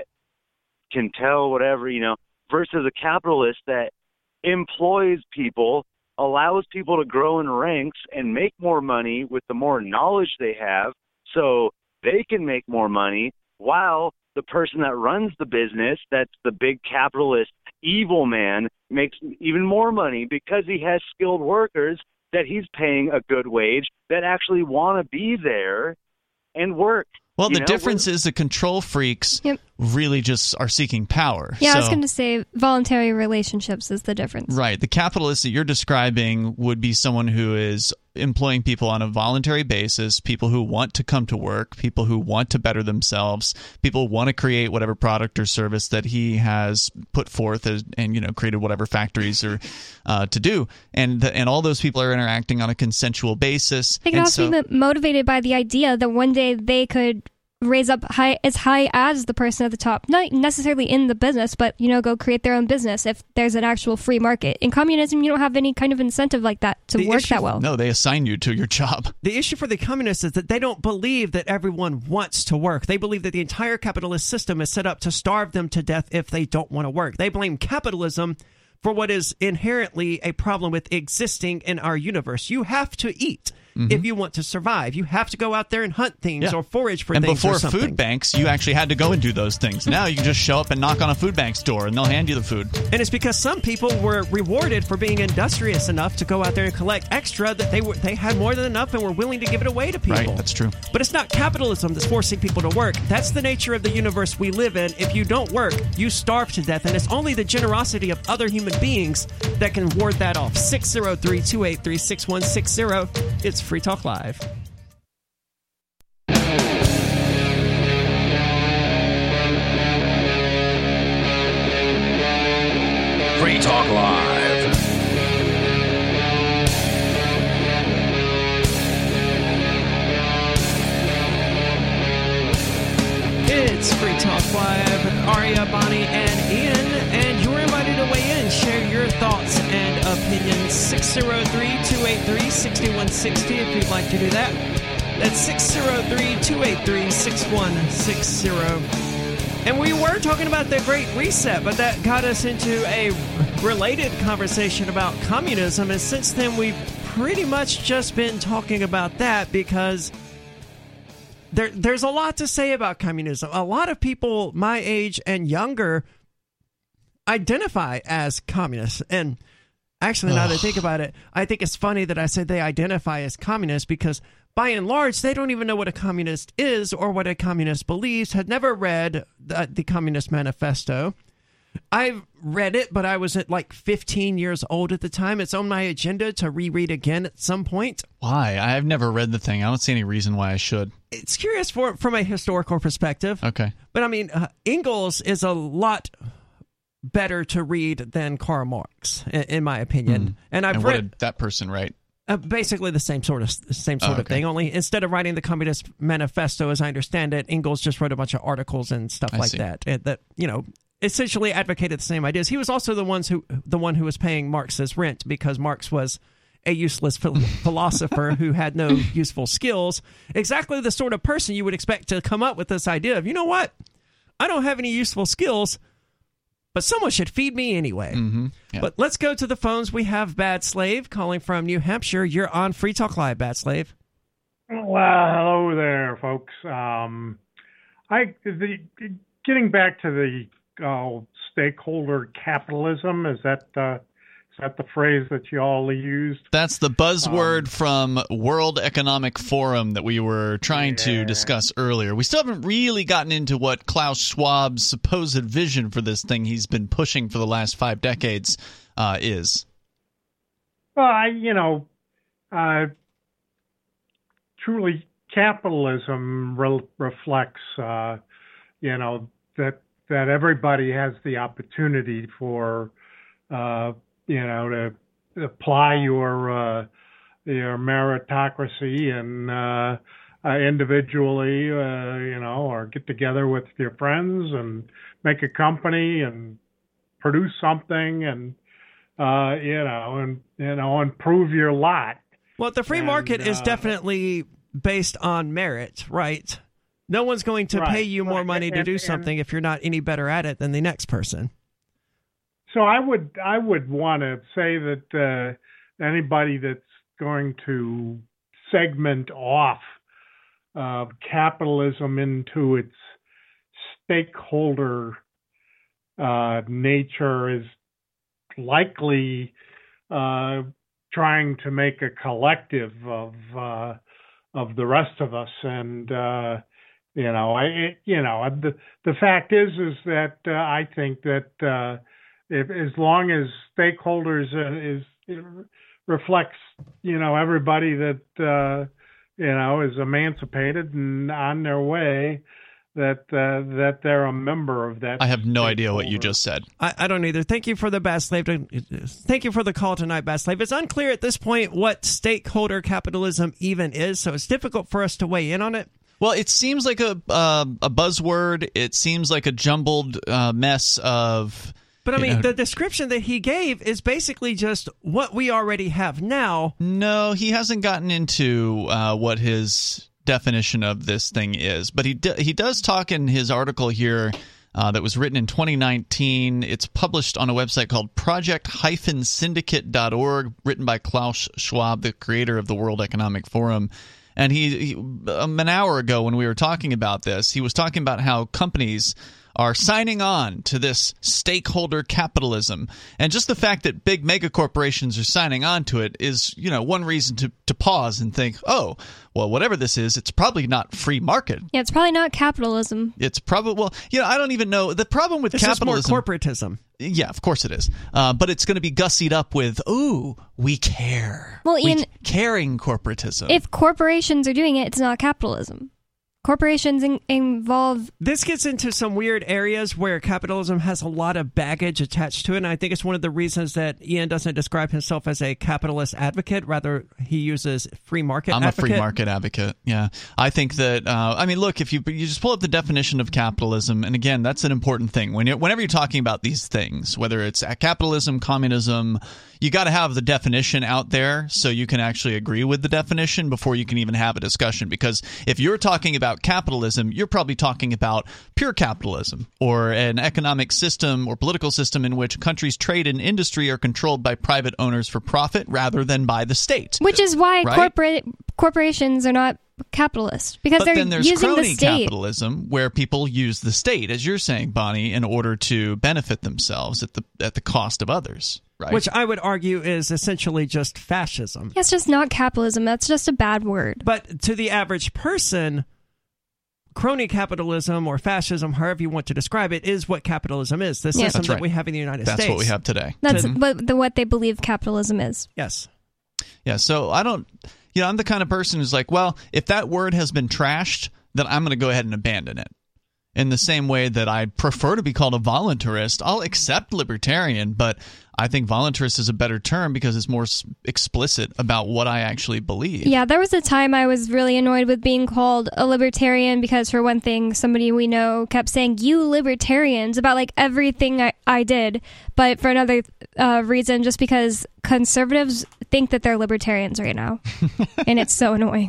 can tell whatever, you know, versus a capitalist that employs people, allows people to grow in ranks and make more money with the more knowledge they have so they can make more money, while the person that runs the business, that's the big capitalist evil man, makes even more money because he has skilled workers that he's paying a good wage that actually want to be there and work. Well, the know? difference is the control freaks yep. really just are seeking power. Yeah, so, I was going to say voluntary relationships is the difference. Right. The capitalist that you're describing would be someone who is employing people on a voluntary basis, people who want to come to work, people who want to better themselves, people who want to create whatever product or service that he has put forth as, and, you know, created whatever factories or uh, to do. And the, and all those people are interacting on a consensual basis. They can and also so, be motivated by the idea that one day they could raise up high as high as the person at the top, not necessarily in the business, but, you know, go create their own business if there's an actual free market. In communism, you don't have any kind of incentive like that to the work issue, that well. No, they assign you to your job. The issue for the communists is that they don't believe that everyone wants to work. They believe that the entire capitalist system is set up to starve them to death if they don't want to work. They blame capitalism for what is inherently a problem with existing in our universe. You have to eat. Mm-hmm. If you want to survive, you have to go out there and hunt things yeah. or forage for and things or something. And before food banks, you actually had to go and do those things. Now you can just show up and knock on a food bank door, and they'll hand you the food. And it's because some people were rewarded for being industrious enough to go out there and collect extra that they were they had more than enough and were willing to give it away to people. Right, that's true. But it's not capitalism that's forcing people to work. That's the nature of the universe we live in. If you don't work, you starve to death, and it's only the generosity of other human beings that can ward that off. six oh three, two eight three, six one six zero. It's Free Talk Live. Free Talk Live. It's Free Talk Live. Aria, Bonnie, and Ian, and you're invited to weigh in. Share your thoughts and opinions. six oh three, two eight three, six one six zero if you'd like to do that. That's six oh three, two eight three, six one six zero. And we were talking about the Great Reset, but that got us into a related conversation about communism. And since then, we've pretty much just been talking about that because there, there's a lot to say about communism. A lot of people my age and younger identify as communists. And actually, now that I think about it, I think it's funny that I said they identify as communists because by and large, they don't even know what a communist is or what a communist believes, had never read the, the Communist Manifesto. I've read it, but I was at like fifteen years old at the time. It's on my agenda to reread again at some point. Why? I've never read the thing. I don't see any reason why I should. It's curious for, from a historical perspective. Okay. But I mean, uh, Engels is a lot better to read than Karl Marx, in, in my opinion. Mm. And I've and read what did that person write? Uh, basically the same sort of same sort oh, okay. of thing. Only instead of writing the Communist Manifesto, as I understand it, Engels just wrote a bunch of articles and stuff I like see. that. And that you know, essentially advocated the same ideas. He was also the ones who the one who was paying Marx's rent because Marx was a useless phil- philosopher who had no useful skills. Exactly the sort of person you would expect to come up with this idea of, you know what, I don't have any useful skills, but someone should feed me anyway. Mm-hmm. Yeah. But let's go to the phones. We have Bad Slave calling from New Hampshire. You're on Free Talk Live, Bad Slave. Well, hello there, folks. Um, I the, getting back to the uh, stakeholder capitalism. Is that uh, is that the phrase that you all used? That's the buzzword um, from World Economic Forum that we were trying yeah. to discuss earlier. We still haven't really gotten into what Klaus Schwab's supposed vision for this thing he's been pushing for the last five decades uh, is. Well, I, you know, uh, truly capitalism re- reflects, uh, you know, that that everybody has the opportunity for, uh, you know, to apply your uh, your meritocracy and uh, uh, individually, uh, you know, or get together with your friends and make a company and produce something and, uh, you know, and, you know, improve your lot. Well, the free and, market is uh, definitely based on merit, right? No one's going to right. pay you more money to and, do and, something if you're not any better at it than the next person. So I would I would want to say that uh, anybody that's going to segment off uh, capitalism into its stakeholder uh, nature is likely uh, trying to make a collective of uh, of the rest of us, and uh, you know, I it, you know the the fact is is that uh, I think that. Uh, If, as long as stakeholders uh, is it reflects, you know, everybody that uh, you know is emancipated and on their way, that uh, that they're a member of that. I have no idea what you just said. I, I don't either. Thank you for the Bat Slave. Thank you for the call tonight, Bat Slave. It's unclear at this point what stakeholder capitalism even is, so it's difficult for us to weigh in on it. Well, it seems like a uh, a buzzword. It seems like a jumbled uh, mess of. But I mean, know, the description that he gave is basically just what we already have now. No, he hasn't gotten into uh, what his definition of this thing is. But he do, he does talk in his article here uh, that was written in twenty nineteen. It's published on a website called project dash syndicate dot org, written by Klaus Schwab, the creator of the World Economic Forum. And he, he um, an hour ago when we were talking about this, he was talking about how companies are signing on to this stakeholder capitalism. And just the fact that big mega corporations are signing on to it is, you know, one reason to, to pause and think, oh, well, whatever this is, it's probably not free market. Yeah, it's probably not capitalism. It's probably, well, you know, I don't even know. The problem with this capitalism. This is more corporatism. Yeah, of course it is. Uh, but it's going to be gussied up with, ooh, we care. Well, Ian, we, caring corporatism. If corporations are doing it, it's not capitalism. Corporations in- involve... This gets into some weird areas where capitalism has a lot of baggage attached to it, and I think it's one of the reasons that Ian doesn't describe himself as a capitalist advocate. Rather, he uses free market I'm advocate. a free market advocate, yeah. I think that, uh, I mean, look, if you you just pull up the definition of capitalism, and again, that's an important thing. When you're, whenever you're talking about these things, whether it's capitalism, communism, you got to have the definition out there so you can actually agree with the definition before you can even have a discussion. Because if you're talking about capitalism, you're probably talking about pure capitalism or an economic system or political system in which countries' trade and industry are controlled by private owners for profit rather than by the state. Which is why right? corporate corporations are not capitalist, because but they're then there's using the crony state. capitalism where people use the state, as you're saying, Bonnie, in order to benefit themselves at the at the cost of others. Right. Which I would argue is essentially just fascism. Yeah, it's just not capitalism. That's just a bad word. But to the average person, crony capitalism or fascism, however you want to describe it, is what capitalism is. The Yeah. system That's right. that we have in the United That's States. what we have today. That's To- what, the, what they believe capitalism is. Yes. Yeah, so I don't, you know, I'm the kind of person who's like, well, if that word has been trashed, then I'm going to go ahead and abandon it. In the same way that I prefer to be called a voluntarist, I'll accept libertarian, but I think voluntarist is a better term because it's more s- explicit about what I actually believe. Yeah, there was a time I was really annoyed with being called a libertarian because, for one thing, somebody we know kept saying, you libertarians, about like everything I, I did. But for another uh, reason, just because conservatives think that they're libertarians right now. And it's so annoying.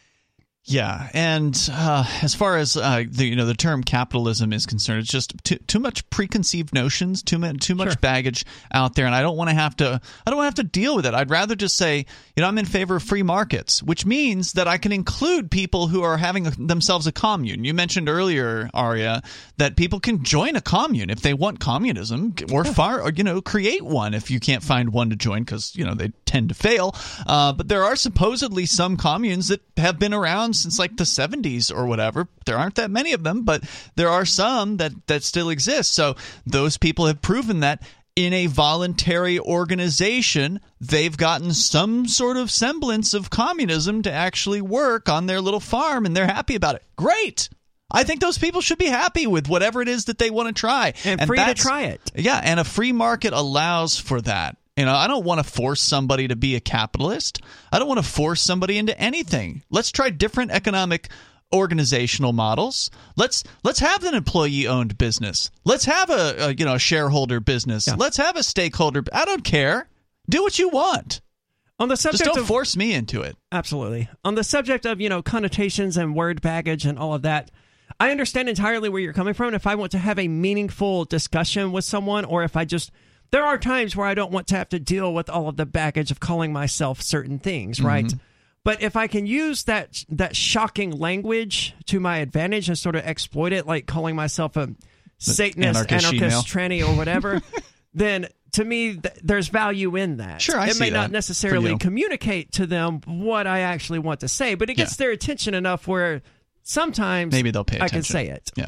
Yeah, and uh, as far as uh, the you know the term capitalism is concerned, it's just too, too much preconceived notions, too much too much Sure. baggage out there, and I don't want to have to I don't want to have to deal with it. I'd rather just say, you know, I'm in favor of free markets, which means that I can include people who are having a, themselves a commune. You mentioned earlier, Aria, that people can join a commune if they want communism, or far or you know create one if you can't find one to join because you know they tend to fail. Uh, but there are supposedly some communes that have been around since like the seventies or whatever. There aren't that many of them, but there are some that, that still exist. So those people have proven that in a voluntary organization, they've gotten some sort of semblance of communism to actually work on their little farm, and they're happy about it. Great! I think those people should be happy with whatever it is that they want to try. And free to that's- try it. Yeah, and a free market allows for that. You know, I don't want to force somebody to be a capitalist. I don't want to force somebody into anything. Let's try different economic organizational models. Let's let's have an employee-owned business. Let's have a, a you know a shareholder business. Yeah. Let's have a stakeholder. I don't care. Do what you want. On the subject Just don't of, force me into it. Absolutely. On the subject of, you know, connotations and word baggage and all of that, I understand entirely where you're coming from. And if I want to have a meaningful discussion with someone, or if I just, there are times where I don't want to have to deal with all of the baggage of calling myself certain things, right? Mm-hmm. But if I can use that that shocking language to my advantage and sort of exploit it, like calling myself a Satanist, anarchist, anarchist tranny, or whatever, then to me, th- there's value in that. Sure, I It see may that not necessarily communicate to them what I actually want to say, but it gets yeah. their attention enough where sometimes maybe they'll pay attention. I can say it. Yeah.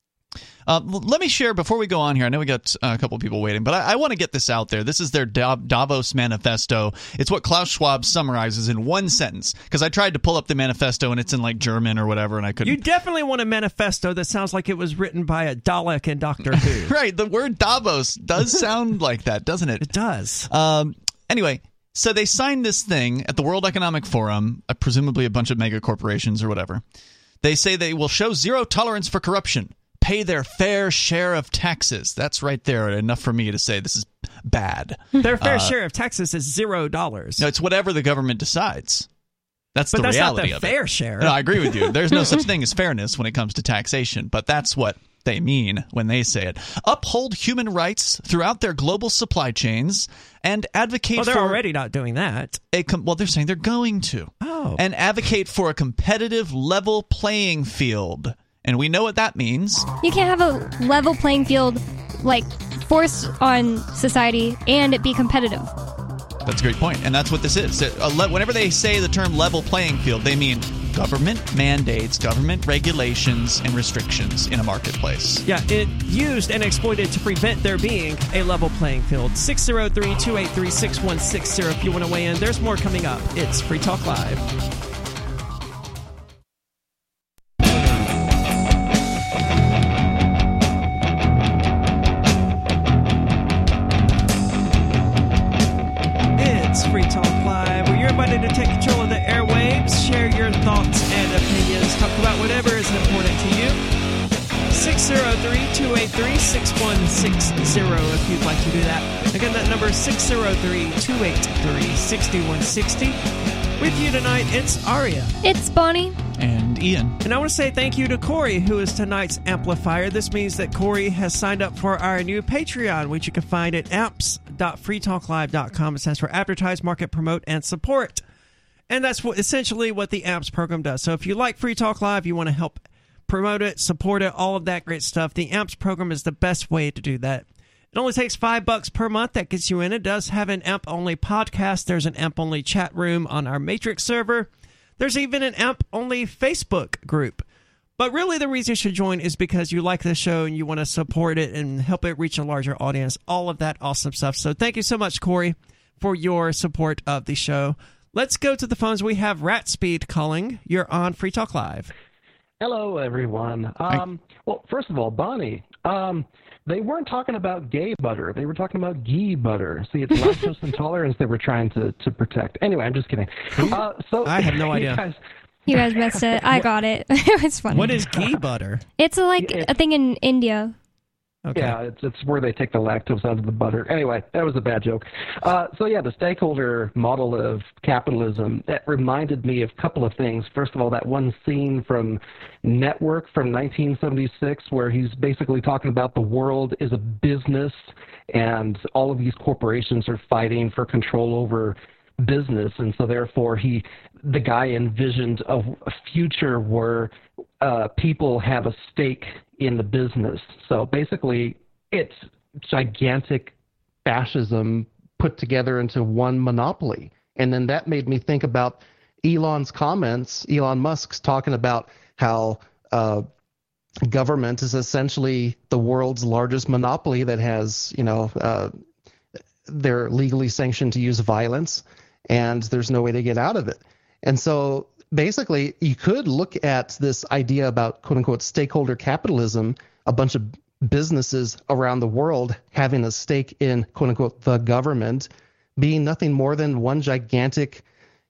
Uh, let me share before we go on here. I know we got uh, a couple of people waiting, but I, I want to get this out there. This is their Davos manifesto. It's what Klaus Schwab summarizes in one sentence, because I tried to pull up the manifesto and it's in like German or whatever, and I couldn't. You definitely want a manifesto that sounds like it was written by a Dalek in Doctor Who. Right. The word Davos does sound like that, doesn't it? It does. Um. Anyway, so they signed this thing at the World Economic Forum, uh, presumably a bunch of mega corporations or whatever. They say they will show zero tolerance for corruption, pay their fair share of taxes. That's right there enough for me to say this is bad. Their fair uh, share of taxes is zero dollars. No, it's whatever the government decides. That's but the that's reality not the of fair it. share. No, I agree with you. There's no such thing as fairness when it comes to taxation, but that's what they mean when they say it. Uphold human rights throughout their global supply chains and advocate well, they're for... already not doing that. A com- well, they're saying they're going to. Oh. And advocate for a competitive level playing field. And we know what that means. You can't have a level playing field, like, forced on society and it be competitive. That's a great point. And that's what this is. Whenever they say the term level playing field, they mean government mandates, government regulations, and restrictions in a marketplace. Yeah, it used and exploited to prevent there being a level playing field. six oh three, two eight three, six one six zero if you want to weigh in. There's more coming up. It's Free Talk Live. Free Talk Live, where you're invited to take control of the airwaves, share your thoughts and opinions, talk about whatever is important to you. six oh three, two eight three, six one six zero if you'd like to do that. Again, that number is six oh three, two eight three, six one six zero. With you tonight, it's Aria. It's Bonnie. And Ian. And I want to say thank you to Corey, who is tonight's amplifier. This means that Corey has signed up for our new Patreon, which you can find at amps dot free talk live dot com. It stands for Advertise, Market, Promote, and Support. And that's what essentially what the AMPS program does. So if you like Free Talk Live, you want to help promote it, support it, all of that great stuff, the AMPS program is the best way to do that. It only takes five bucks per month. That gets you in. It does have an A M P-only podcast. There's an A M P-only chat room on our Matrix server. There's even an A M P-only Facebook group. But really the reason you should join is because you like the show and you want to support it and help it reach a larger audience. All of that awesome stuff. So thank you so much, Corey, for your support of the show. Let's go to the phones. We have Rat Speed calling. You're on Free Talk Live. Hello, everyone. Um, well, first of all, Bonnie, um, they weren't talking about gay butter. They were talking about ghee butter. See, it's lactose intolerance they were trying to, to protect. Anyway, I'm just kidding. Uh, so I have no idea. You guys, you guys missed it. I got it. It's funny. What is ghee butter? It's like a thing in India. Okay. Yeah, it's it's where they take the lactose out of the butter. Anyway, that was a bad joke. Uh, so yeah, the stakeholder model of capitalism, that reminded me of a couple of things. First of all, that one scene from Network from nineteen seventy-six where he's basically talking about the world is a business and all of these corporations are fighting for control over business, and so therefore he, the guy envisioned a, a future where uh, people have a stake in the business. So basically, it's gigantic fascism put together into one monopoly. And then that made me think about Elon's comments, Elon Musk's talking about how uh, government is essentially the world's largest monopoly that has, you know, uh, they're legally sanctioned to use violence, and there's no way to get out of it. And so basically, you could look at this idea about quote-unquote stakeholder capitalism, a bunch of businesses around the world having a stake in quote-unquote the government, being nothing more than one gigantic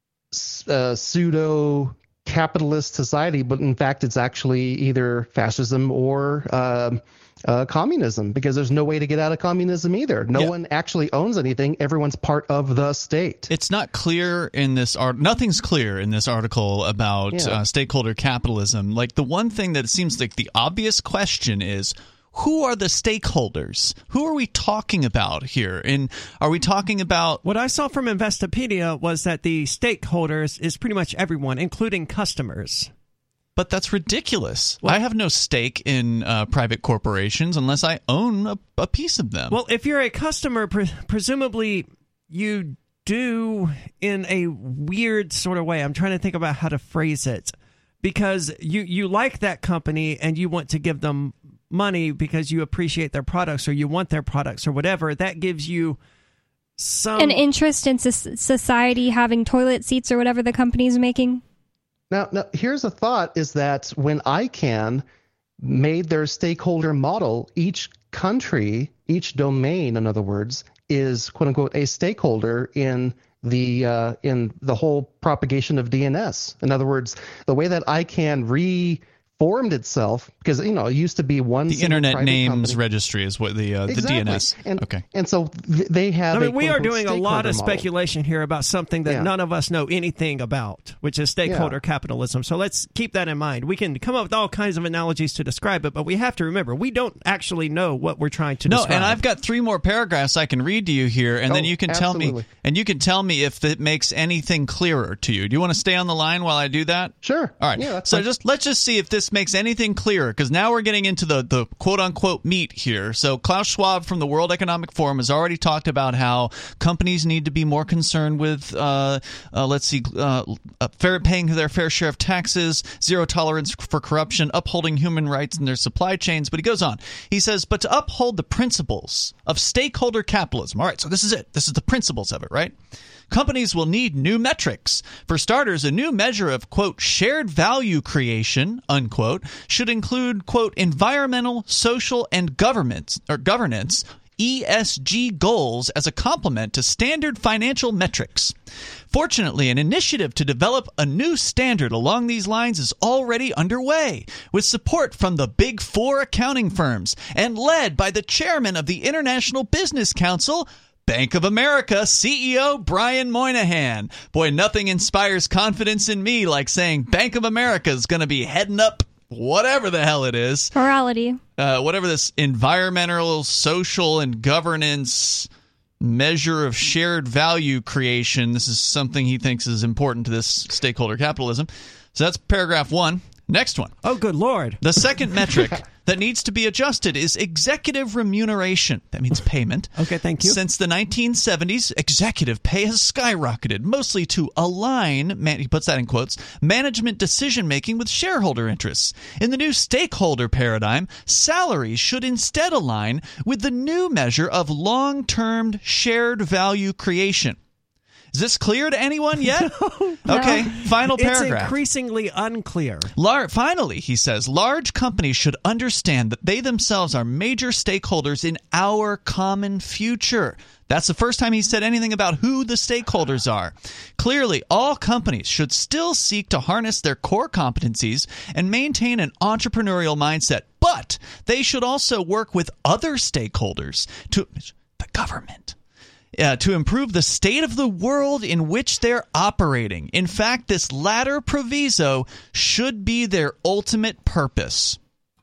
uh, pseudo capitalist society, but in fact it's actually either fascism or uh, uh, communism, because there's no way to get out of communism either. No yeah. one actually owns anything. Everyone's part of the state. It's not clear in this art. Nothing's clear in this article about yeah. uh, stakeholder capitalism. Like, the one thing that seems like the obvious question is, who are the stakeholders? Who are we talking about here? And are we talking about... What I saw from Investopedia was that the stakeholders is pretty much everyone, including customers. But that's ridiculous. Well, I have no stake in uh, private corporations unless I own a, a piece of them. Well, if you're a customer, pre- presumably you do in a weird sort of way. I'm trying to think about how to phrase it. Because you, you like that company and you want to give them money because you appreciate their products or you want their products or whatever. That gives you some... an interest in society having toilet seats or whatever the company's making. Now, now, here's a thought, is that when ICANN made their stakeholder model, each country, each domain, in other words, is, quote unquote, a stakeholder in the uh, in the whole propagation of D N S. In other words, the way that ICANN reformed itself, because, you know, it used to be one the Internet Names company. Registry is what the uh, exactly. the D N S. And, okay, and so th- they have. I mean, a, we are doing a lot of model. speculation here about something that yeah. none of us know anything about, which is stakeholder yeah. capitalism. So let's keep that in mind. We can come up with all kinds of analogies to describe it, but we have to remember we don't actually know what we're trying to no, describe. No, and I've got three more paragraphs I can read to you here, and oh, then you can absolutely. tell me, and you can tell me if it makes anything clearer to you. Do you want to stay on the line while I do that? Sure. All right. Yeah, so fine. just let's just see if this makes anything clearer, because now we're getting into the, the quote-unquote meat here. So Klaus Schwab from the World Economic Forum has already talked about how companies need to be more concerned with, uh, uh, let's see, uh, uh, fair, paying their fair share of taxes, zero tolerance for corruption, upholding human rights in their supply chains. But he goes on. He says, but to uphold the principles of stakeholder capitalism. All right, so this is it. This is the principles of it, right? Companies will need new metrics. For starters, a new measure of, quote, shared value creation, unquote, should include, quote, environmental, social, and government, or governance, E S G goals as a complement to standard financial metrics. Fortunately, an initiative to develop a new standard along these lines is already underway, with support from the Big Four accounting firms and led by the chairman of the International Business Council, Bank of America C E O Brian Moynihan. Boy, nothing inspires confidence in me like saying Bank of America is going to be heading up whatever the hell it is. Morality. Uh, whatever this environmental, social, and governance measure of shared value creation. This is something he thinks is important to this stakeholder capitalism. So that's paragraph one. Next one. Oh, good Lord. The second metric that needs to be adjusted is executive remuneration. That means payment. Okay, thank you. Since the nineteen seventies, executive pay has skyrocketed, mostly to align, man, he puts that in quotes, management decision-making with shareholder interests. In the new stakeholder paradigm, salaries should instead align with the new measure of long-term shared value creation. Is this clear to anyone yet? No, okay, no. Final paragraph. It's increasingly unclear. Lar- finally, he says, large companies should understand that they themselves are major stakeholders in our common future. That's the first time he said anything about who the stakeholders are. Clearly, all companies should still seek to harness their core competencies and maintain an entrepreneurial mindset, but they should also work with other stakeholders to the government. Uh, to improve the state of the world in which they're operating. In fact, this latter proviso should be their ultimate purpose.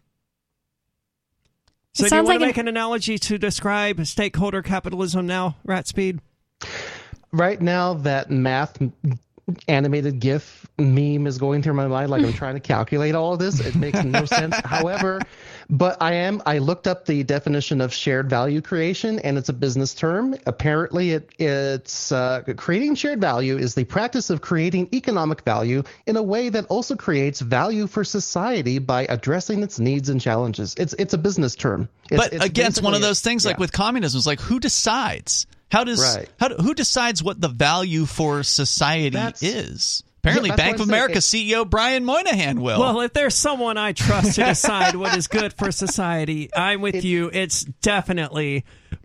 So do you want like to make an analogy to describe stakeholder capitalism now, Ratspeed? Right now, that math animated GIF meme is going through my mind like I'm trying to calculate all of this. It makes no sense. However, but I am I looked up the definition of shared value creation, and it's a business term. Apparently, it it's uh, creating shared value is the practice of creating economic value in a way that also creates value for society by addressing its needs and challenges. It's it's a business term. It's, but it's again, it's one of those things yeah. like with communism. It's like, who decides? How does right. how who decides what the value for society that's, is? Apparently, yeah, Bank of America C E O Brian Moynihan will. Well, if there's someone I trust to decide what is good for society, I'm with it, you. It's definitely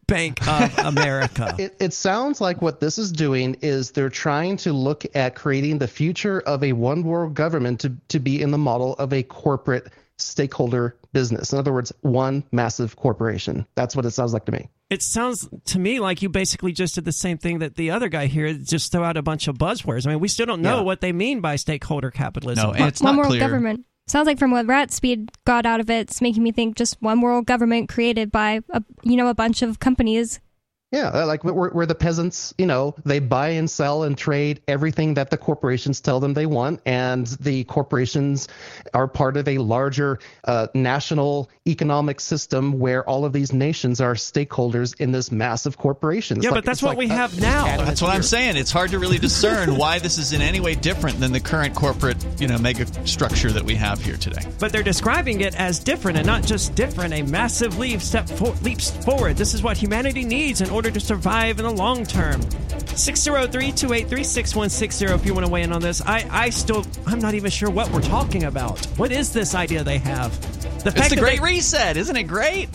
Bank of America. It, it sounds like what this is doing is they're trying to look at creating the future of a one world government to, to be in the model of a corporate stakeholder business. In other words, one massive corporation. That's what it sounds like to me. It sounds to me like you basically just did the same thing that the other guy here, just throw out a bunch of buzzwords. I mean, we still don't know yeah. what they mean by stakeholder capitalism. No, and it's one not world clear. Government. Sounds like from what Ratspeed got out of it, it's making me think just one world government created by a, you know, a bunch of companies. Yeah, like where, where the peasants, you know, they buy and sell and trade everything that the corporations tell them they want, and the corporations are part of a larger uh, national economic system where all of these nations are stakeholders in this massive corporation. It's yeah, like, but that's it's what like, we uh, have now. That's what I'm saying. It's hard to really discern why this is in any way different than the current corporate, you know, mega structure that we have here today. But they're describing it as different, and not just different, a massive leap step for, leaps forward. This is what humanity needs in order to survive in the long term. six oh three, two eight three, six one six zero if you want to weigh in on this. I, I still, I'm not even sure what we're talking about. What is this idea they have? The fact it's the Great they, Reset. Isn't it great?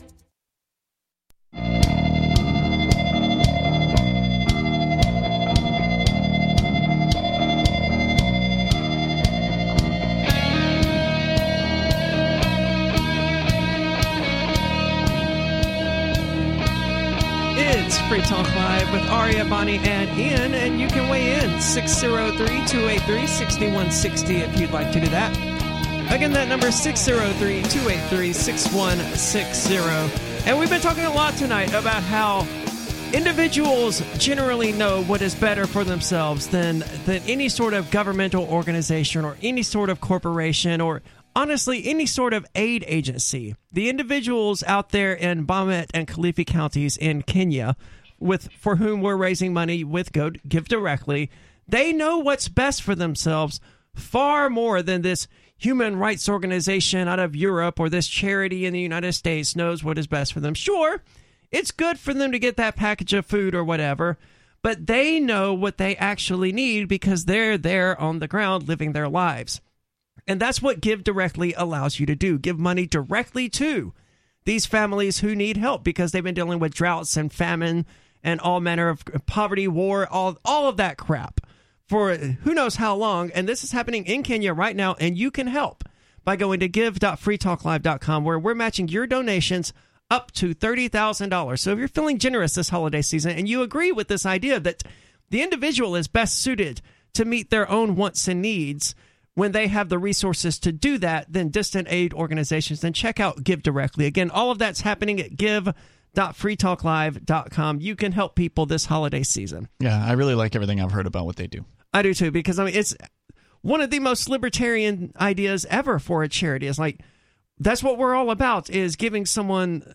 It's Free Talk Live with Aria, Bonnie, and Ian, and you can weigh in six oh three, two eight three, six one six oh if you'd like to do that. Again, that number is six oh three, two eight three, six one six oh. And we've been talking a lot tonight about how individuals generally know what is better for themselves than, than any sort of governmental organization or any sort of corporation or honestly, any sort of aid agency. The individuals out there in Bomet and Kilifi counties in Kenya, with for whom we're raising money with Go Give Directly, they know what's best for themselves far more than this human rights organization out of Europe or this charity in the United States knows what is best for them. Sure, it's good for them to get that package of food or whatever, but they know what they actually need because they're there on the ground living their lives. And that's what Give Directly allows you to do. Give money directly to these families who need help because they've been dealing with droughts and famine and all manner of poverty, war, all, all of that crap for who knows how long. And this is happening in Kenya right now, and you can help by going to give dot free talk live dot com, where we're matching your donations up to thirty thousand dollars. So if you're feeling generous this holiday season and you agree with this idea that the individual is best suited to meet their own wants and needs when they have the resources to do that, then distant aid organizations, then check out Give Directly. Again, all of that's happening at give dot free talk live dot com. You can help people this holiday season. Yeah, I really like everything I've heard about what they do. I do too, because I mean, it's one of the most libertarian ideas ever for a charity. It's like, that's what we're all about, is giving someone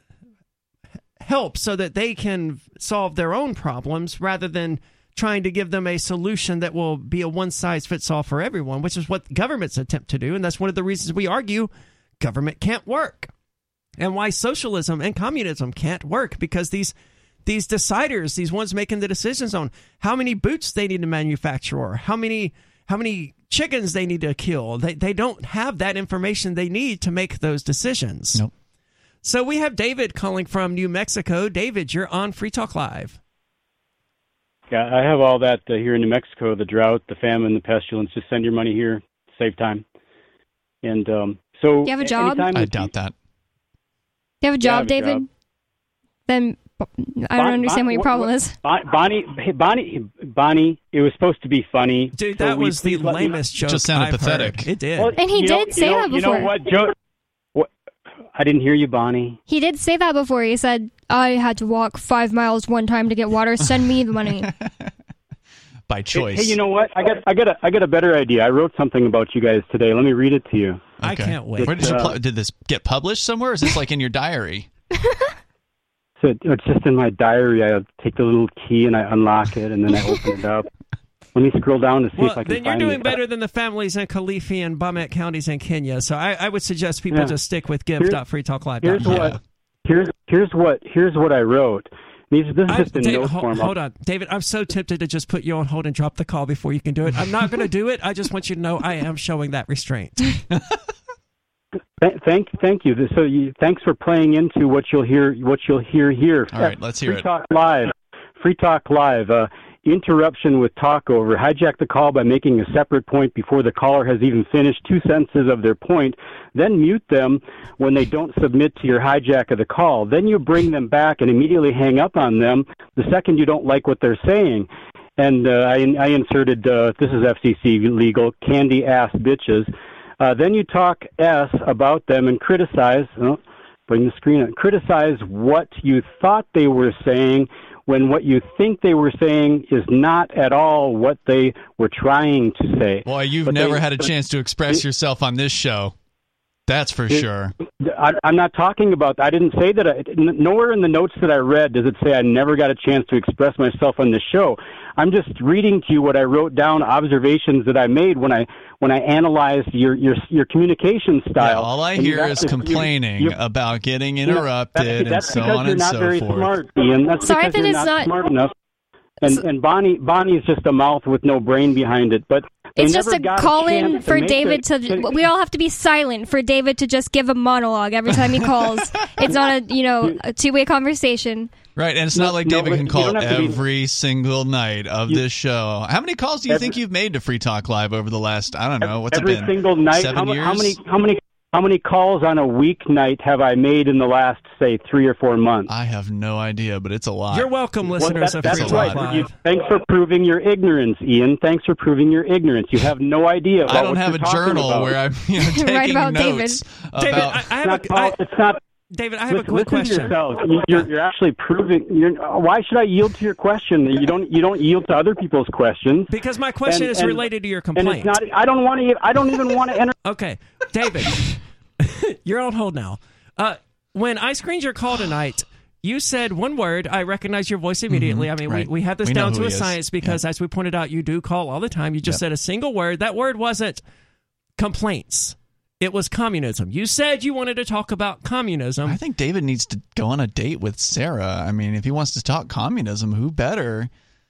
help so that they can solve their own problems rather than trying to give them a solution that will be a one-size-fits-all for everyone, which is what governments attempt to do. And that's one of the reasons we argue government can't work and why socialism and communism can't work, because these these deciders, these ones making the decisions on how many boots they need to manufacture or how many how many chickens they need to kill, they, they don't have that information they need to make those decisions. Nope. So we have David calling from New Mexico. David, you're on Free Talk Live. Yeah, I have all that uh, here in New Mexico, the drought, the famine, the pestilence. Just send your money here, save time. And um, so... Do you have a job? I doubt that. Do you have a job, yeah, have a David? Job. Then I don't Bon, understand bon, what your problem what, is. Bon, Bonnie, hey, Bonnie, Bonnie, it was supposed to be funny. Dude, so that we, was the let me- lamest joke Just sounded I've pathetic. heard. It did. Well, And he you did know, say you know, that before. You know what, Joe? What, I didn't hear you, Bonnie. He did say that before. He said, I had to walk five miles one time to get water. Send me the money. By choice. Hey, hey, you know what? I got, I got, a, I got a better idea. I wrote something about you guys today. Let me read it to you. I Okay. can't wait. Where did you Uh, pl- did this get published somewhere? Or is this like in your diary? So it's just in my diary. I take the little key and I unlock it, and then I open it up. Let me scroll down to see Well, if I can then you're find doing it. better than the families in Kilifi and Bomet counties in Kenya. So I, I would suggest people Yeah. just stick with give Here's- dot free talk live dot Here's com. what. Here's here's what here's what I wrote. These, this is I- just in David, note hold, form. hold on, David. I'm so tempted to just put you on hold and drop the call before you can do it. I'm not going to do it. I just want you to know I am showing that restraint. Th- thank, thank you. So, you, thanks for playing into what you'll hear. What you'll hear here. All right, let's hear Free it. Talk Live. Free Talk Live. Uh, interruption with talkover. Hijack the call by making a separate point before the caller has even finished two sentences of their point. Then mute them when they don't submit to your hijack of the call. Then you bring them back and immediately hang up on them the second you don't like what they're saying. And uh, I, I inserted, uh, this is F C C legal, candy ass bitches. Uh, then you talk S about them and criticize, oh, bring the screen up, criticize what you thought they were saying when what you think they were saying is not at all what they were trying to say. Boy, you've but never they, had a chance to express yourself on this show. That's for it, sure. I, I'm not talking about, I didn't say that, I, nowhere in the notes that I read does it say I never got a chance to express myself on this show. I'm just reading to you what I wrote down, observations that I made when I when I analyzed your your your communication style. Yeah, all I and hear is you're, complaining you're, about getting interrupted yeah, that's, and so because on you're and not so very forth. Smart, Ian. That's Sorry because that you're it's not, not smart enough. And and Bonnie Bonnie's just a mouth with no brain behind it. But they it's never just a got call a in chance for to David it, to. We all have to be silent for David to just give a monologue every time he calls. It's not a you know a two way conversation. Right, and it's No, not like no, David but can you call don't have to be- every single night of You- this show. How many calls do you Every- think you've made to Free Talk Live over the last, I don't know, what's every it been? single night. Seven How, mu- years? how many how many how many calls on a weeknight have I made in the last say three or four months? I have no idea, but it's a lot. You're welcome, Well, listeners that- of that's Free right. Talk Live. You- thanks for proving your ignorance, Ian. Thanks for proving your ignorance. You have no idea about I don't what have you're a talking journal about. where I'm you know, taking Right about notes David. about. David, I, I It's have not, a, I, it's not. David, I have listen, a quick listen question. To yourself. You- You're, you're actually proving. You're, why should I yield to your question? You don't. You don't yield to other people's questions. Because my question And- is and- related to your And complaint. it's not. I don't want to. I don't even want to enter. Okay, David, you're on hold now. Uh, when I screened your call tonight, you said one word. I recognize your voice immediately. Mhm, I mean, right. we, we have this We know down who to a he is. science because, Yeah. as we pointed out, you do call all the time. You just Yep. said a single word. That word wasn't complaints. It was communism. You said you wanted to talk about communism. I think David needs to go on a date with Sarah. I mean, if he wants to talk communism, who better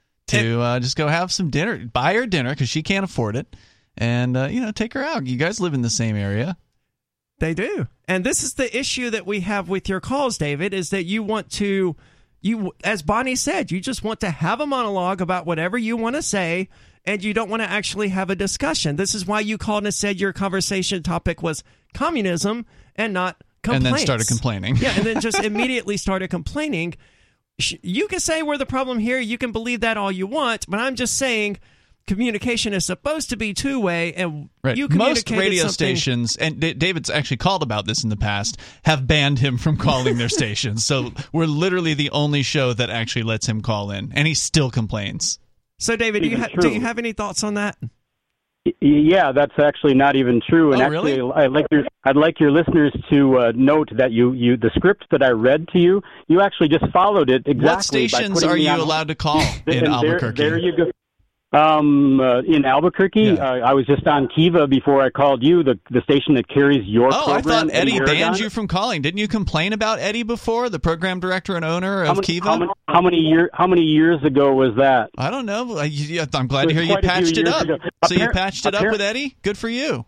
to uh, just go have some dinner, buy her dinner because she can't afford it, and uh, you know, take her out. You guys live in the same area. They do. And this is the issue that we have with your calls, David, is that you want to, you, as Bonnie said, you just want to have a monologue about whatever you want to say, and you don't want to actually have a discussion. This is why you called and said your conversation topic was communism and not complaints. And then started complaining. Yeah, and then just immediately started complaining. Sh- You can say we're the problem here. You can believe that all you want, but I'm just saying communication is supposed to be two-way, and Right. you Most communicated radio something- stations, and D- David's actually called about this in the past, have banned him from calling their stations. So we're literally the only show that actually lets him call in, and he still complains. So, David, do you, ha- True. do you have any thoughts on that? Y- Yeah, that's actually not even true. And Oh, actually, really? I'd like your I'd like your listeners to uh, note that you, you the script that I read to you, you actually just followed it exactly. What by stations putting are me you on- allowed to call And in there, Albuquerque? There you go. Um, uh, in Albuquerque, Yeah. uh, I was just on Kiva before I called you, the the station that carries your Oh, I program. thought in Eddie Aragon. banned you from calling. Didn't you complain about Eddie before, the program director and owner How of many, Kiva? how many, how many year How many years ago was that? I don't know. Uh, you- yeah, I'm glad It to hear was you quite a few patched it years up. ago. So you Appar- patched it up appar- with Eddie? Good for you.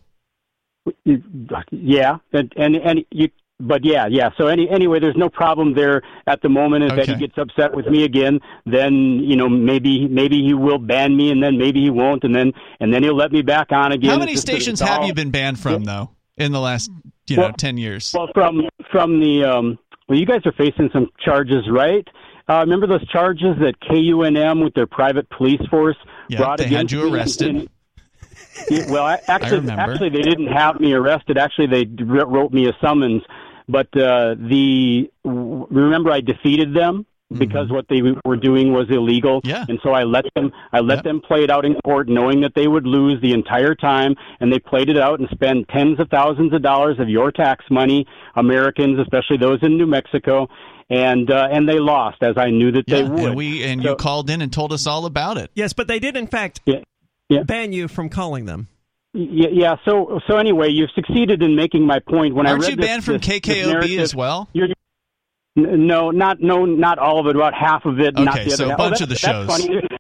Yeah, and and, and you. But yeah, yeah. So any anyway, there's no problem there at the moment. If Okay. Eddie gets upset with me again, then you know maybe maybe he will ban me, and then maybe he won't, and then and then he'll let me back on again. How many It's just- stations it's have all- you been banned from, though, in the last you know Well- ten years? Well, from from the um, well, you guys are facing some charges, right? Uh, remember those charges that K U N M with their private police force Yeah, brought they had against you me arrested. in- Yeah, well, I, actually, remember. actually, they didn't have me arrested. Actually, they d- wrote me a summons. But uh, the remember, I defeated them because what they were doing was illegal. Yeah. And so I let them, I let Yep. them play it out in court, knowing that they would lose the entire time. And they played it out and spent tens of thousands of dollars of your tax money, Americans, especially those in New Mexico. And uh, and they lost, as I knew that Yeah, they would. and we and So- you called in and told us all about it. Yes, but they did, in fact, Yeah. Yeah. ban you from calling them. Yeah, yeah. So, so anyway, you've succeeded in making my point. When Aren't I read you this- banned from this- K K O B this narrative- as well? You're, n- no, not no, not all of it. About half of it. not Okay, the other so a half. bunch oh, of the that's- shows. That's funny.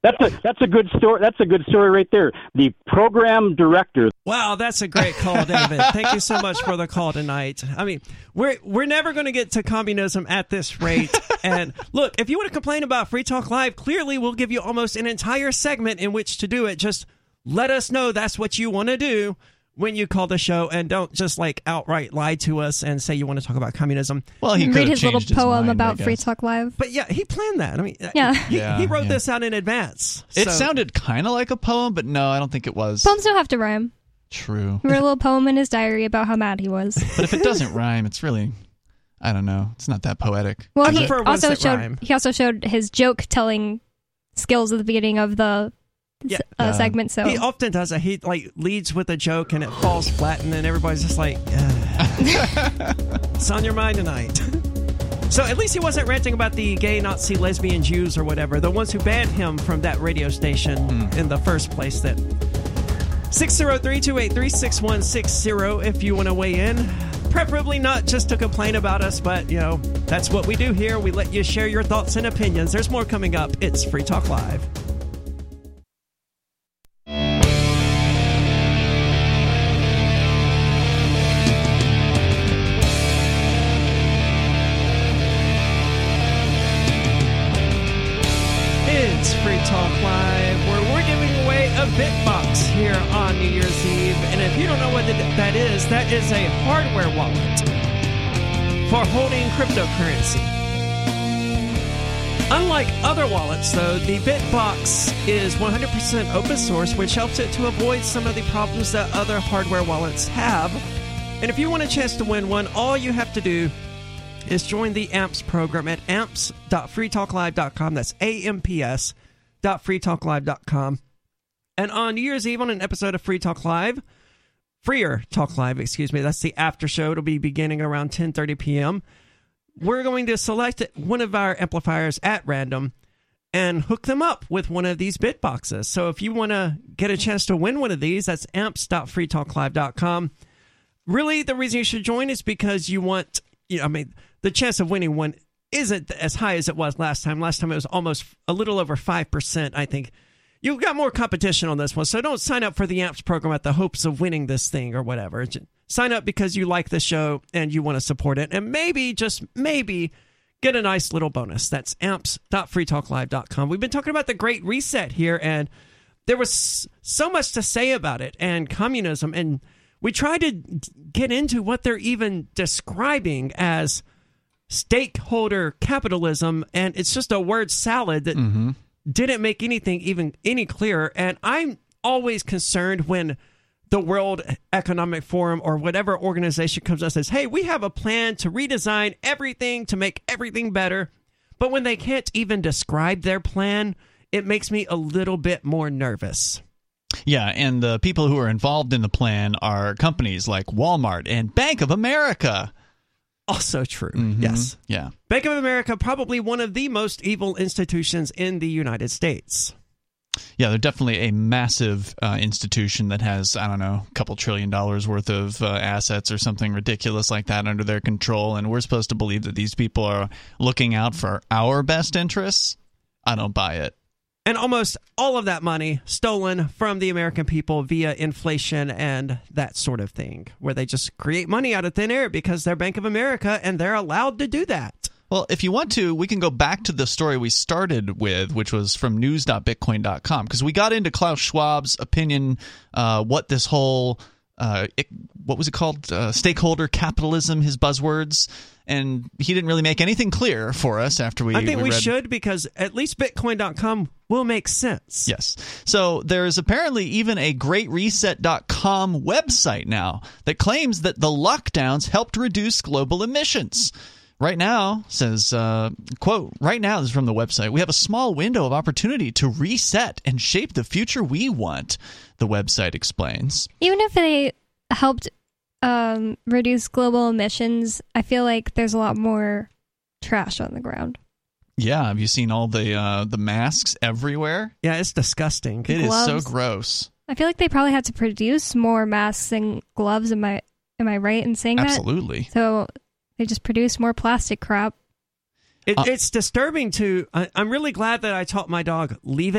That's a that's a good story. That's a good story right there. The program director. Wow, that's a great call, David. Thank you so much for the call tonight. I mean, we're we're never going to get to communism at this rate. And look, if you want to complain about Free Talk Live, clearly we'll give you almost an entire segment in which to do it. Just let us know that's what you want to do when you call the show, and don't just like outright lie to us and say you want to talk about communism. Well, he read his little changed his poem mind, about Free Talk Live. But yeah, he planned that. I mean, Yeah. he, Yeah, he wrote yeah. this out in advance. It So- sounded kind of like a poem, but no, I don't think it was. Poems don't have to rhyme. True. He wrote a little poem in his diary about how mad he was. But if it doesn't rhyme, it's really, I don't know, it's not that poetic. Well, I he prefer ones also that showed rhyme. he also showed his joke telling skills at the beginning of the Yeah. uh, segment. So He often does it. He like leads with a joke and it falls flat, and then everybody's just like, "Ugh." "It's on your mind tonight." So at least he wasn't ranting about the gay Nazi lesbian Jews or whatever, the ones who banned him from that radio station Mm. in the first place. That six zero three two eight three six one six zero if you want to weigh in. Preferably not just to complain about us, but you know that's what we do here. We let you share your thoughts and opinions. There's more coming up. It's Free Talk Live. It's Free Talk Live, where we're giving away a BitBox here on New Year's Eve. And if you don't know what that is, that is a hardware wallet for holding cryptocurrency. Unlike other wallets, though, the BitBox is one hundred percent open source, which helps it to avoid some of the problems that other hardware wallets have. And if you want a chance to win one, all you have to do is join the A M P S program at amps dot free talk live dot com. That's A M P S dot free talk live dot com. And on New Year's Eve, on an episode of Free Talk Live, Freer Talk Live, excuse me, that's the after show. It'll be beginning around ten thirty p.m. We're going to select one of our amplifiers at random and hook them up with one of these bit boxes. So if you want to get a chance to win one of these, that's amps dot free talk live dot com. Really, the reason you should join is because you want, you know, I mean, the chance of winning one isn't as high as it was last time. Last time it was almost a little over five percent, I think. You've got more competition on this one, so don't sign up for the A M P S program at the hopes of winning this thing or whatever. Just sign up because you like the show and you want to support it, and maybe, just maybe, get a nice little bonus. That's amps dot free talk live dot com. We've been talking about the Great Reset here, and there was so much to say about it and communism, and we tried to get into what they're even describing as stakeholder capitalism, and it's just a word salad that Mm-hmm. didn't make anything even any clearer. And I'm always concerned when the World Economic Forum or whatever organization comes up and says, hey, we have a plan to redesign everything to make everything better. But when they can't even describe their plan, it makes me a little bit more nervous. Yeah, and the people who are involved in the plan are companies like Walmart and Bank of America. Also true, Mm-hmm. yes. Yeah. Bank of America, probably one of the most evil institutions in the United States. Yeah, they're definitely a massive uh, institution that has, I don't know, a couple trillion dollars worth of uh, assets or something ridiculous like that under their control. And we're supposed to believe that these people are looking out for our best interests? I don't buy it. And almost all of that money stolen from the American people via inflation and that sort of thing, where they just create money out of thin air because they're Bank of America and they're allowed to do that. Well, if you want to, we can go back to the story we started with, which was from news dot bitcoin dot com, because we got into Klaus Schwab's opinion, uh, what this whole, uh, it, what was it called, uh, stakeholder capitalism, his buzzwords, and he didn't really make anything clear for us after we I think we, we read. should, because at least bitcoin dot com will make sense. Yes. So there's apparently even a great reset dot com website now that claims that the lockdowns helped reduce global emissions. Right now, says, uh, quote, right now, this is from the website, we have a small window of opportunity to reset and shape the future we want, the website explains. Even if they helped um, reduce global emissions, I feel like there's a lot more trash on the ground. Yeah, have you seen all the uh, the masks everywhere? Yeah, it's disgusting. It is Gloves. so gross. I feel like they probably had to produce more masks and gloves. Am I am I right in saying that? Absolutely. So they just produce more plastic crap. It, Uh, it's disturbing to. I, I'm really glad that I taught my dog leave it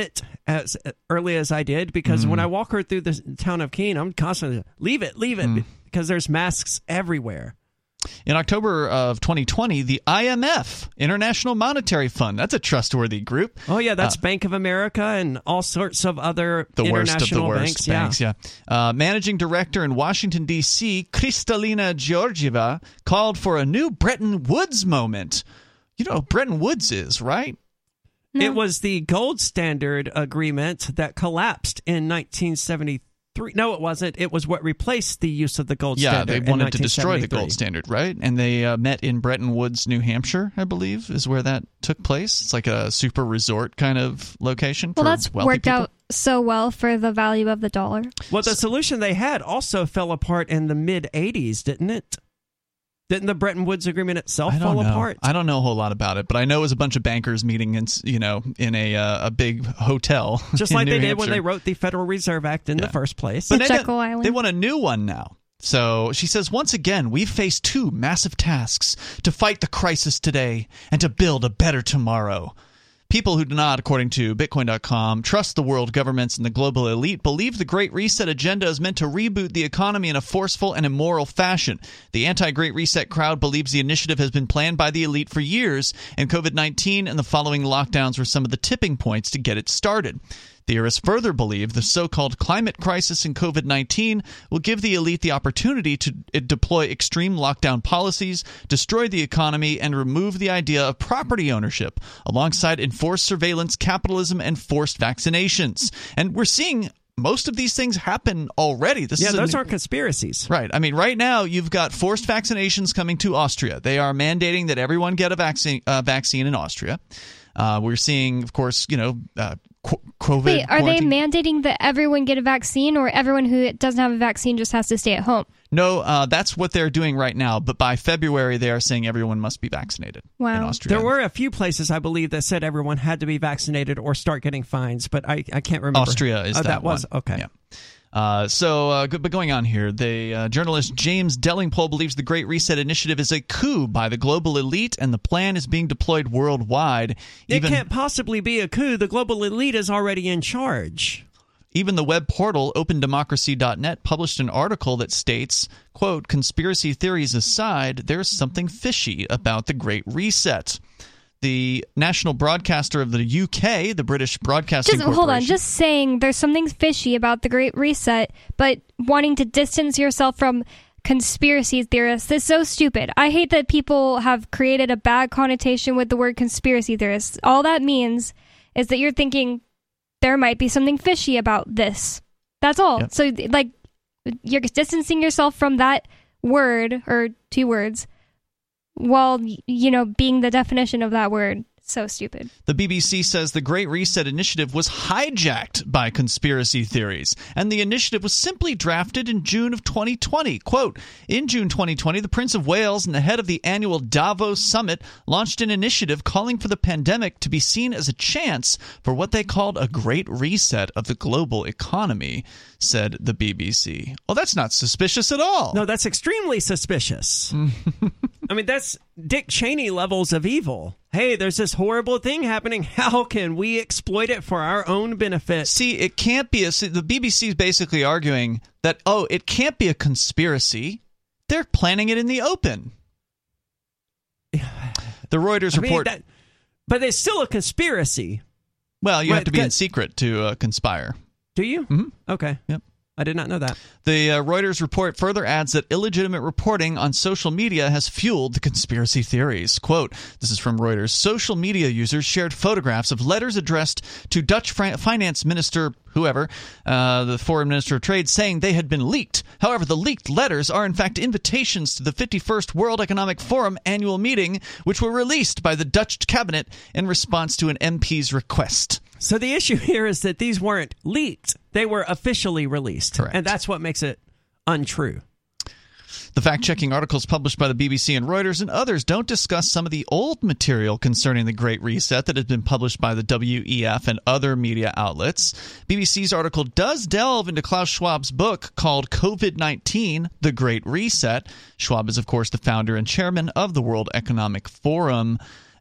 as early as I did, because Mm. when I walk her through the town of Keene, I'm constantly, leave it, leave it, Mm. because there's masks everywhere. In October of twenty twenty, the I M F, International Monetary Fund, that's a trustworthy group. Oh, yeah, that's Uh, Bank of America and all sorts of other the international worst of the worst banks. banks, yeah. yeah. Uh, Managing Director in Washington, D C, Kristalina Georgieva, called for a new Bretton Woods moment. You know what Bretton Woods is, right? It was the gold standard agreement that collapsed in nineteen seventy-three. No, it wasn't. It was what replaced the use of the gold Yeah, standard. they in wanted to destroy the nineteen seventy-three. gold standard, right? And they uh, met in Bretton Woods, New Hampshire, I believe, is where that took place. It's like a super resort kind of location. Well, for that's wealthy worked people. out so well for the value of the dollar. Well, the solution they had also fell apart in the mid eighties, didn't it? Didn't the Bretton Woods Agreement itself I don't fall know. apart? I don't know a whole lot about it, but I know it was a bunch of bankers meeting in, you know, in a uh, a big hotel, Just in like New they did Hampshire. when they wrote the Federal Reserve Act in the first place. But they, they want a new one now. So she says, once again, we've faced two massive tasks: to fight the crisis today and to build a better tomorrow. People who do not, according to Bitcoin dot com, trust the world governments and the global elite believe the Great Reset agenda is meant to reboot the economy in a forceful and immoral fashion. The anti-Great Reset crowd believes the initiative has been planned by the elite for years, and COVID nineteen and the following lockdowns were some of the tipping points to get it started. Theorists further believe the so-called climate crisis and COVID nineteen will give the elite the opportunity to deploy extreme lockdown policies, destroy the economy, and remove the idea of property ownership, alongside enforced surveillance, capitalism, and forced vaccinations. And we're seeing most of these things happen already. This yeah, is a those new- aren't conspiracies. Right. I mean, right now, you've got forced vaccinations coming to Austria. They are mandating that everyone get a vaccine, uh, vaccine in Austria. Uh, we're seeing, of course, you know, uh, qu- COVID. Wait, are quarantine. they mandating that everyone get a vaccine, or everyone who doesn't have a vaccine just has to stay at home? No, uh, that's what they're doing right now. But by February, they are saying everyone must be vaccinated in Wow. Austria. There were a few places, I believe, that said everyone had to be vaccinated or start getting fines, but I, I can't remember. Austria is oh, that, that was one. okay. Yeah. Uh, so, uh, good- but going on here, the uh, journalist James Dellingpole believes the Great Reset Initiative is a coup by the global elite, and the plan is being deployed worldwide. It Even, can't possibly be a coup. The global elite is already in charge. even the web portal open democracy dot net published an article that states, quote, conspiracy theories aside, there's something fishy about the Great Reset. The national broadcaster of the U K, the British Broadcasting Just Corporation. hold on. Just saying there's something fishy about the Great Reset, but wanting to distance yourself from conspiracy theorists is so stupid. I hate that people have created a bad connotation with the word conspiracy theorists. All that means is that you're thinking there might be something fishy about this. That's all. Yep. So, like, you're distancing yourself from that word or two words while, you know, being the definition of that word. So stupid. The B B C says the Great Reset Initiative was hijacked by conspiracy theories, and the initiative was simply drafted in June of twenty twenty. Quote, in June twenty twenty, the Prince of Wales and the head of the annual Davos Summit launched an initiative calling for the pandemic to be seen as a chance for what they called a great reset of the global economy, said the B B C. Well, that's not suspicious at all. No, that's extremely suspicious. I mean, that's Dick Cheney levels of evil. Hey, there's this horrible thing happening. How can we exploit it for our own benefit? See, it can't be a... See, the B B C is basically arguing that, oh, it can't be a conspiracy. They're planning it in the open. The Reuters I mean, report... that, but it's still a conspiracy. Well, you Right, have to be in that- secret to uh, conspire. Do you? Mm-hmm. Okay. Yep. I did not know that. The uh, Reuters report further adds that illegitimate reporting on social media has fueled the conspiracy theories. Quote, this is from Reuters, social media users shared photographs of letters addressed to Dutch Fran- finance minister, whoever, uh, the foreign minister of trade, saying they had been leaked. However, the leaked letters are in fact invitations to the fifty-first World Economic Forum annual meeting, which were released by the Dutch cabinet in response to an M P's request. So the issue here is that these weren't leaked. They were officially released. Correct. And that's what makes it untrue. The fact-checking articles published by the B B C and Reuters and others don't discuss some of the old material concerning the Great Reset that has been published by the W E F and other media outlets. B B C's article does delve into Klaus Schwab's book called COVID nineteen, The Great Reset. Schwab is, of course, the founder and chairman of the World Economic Forum.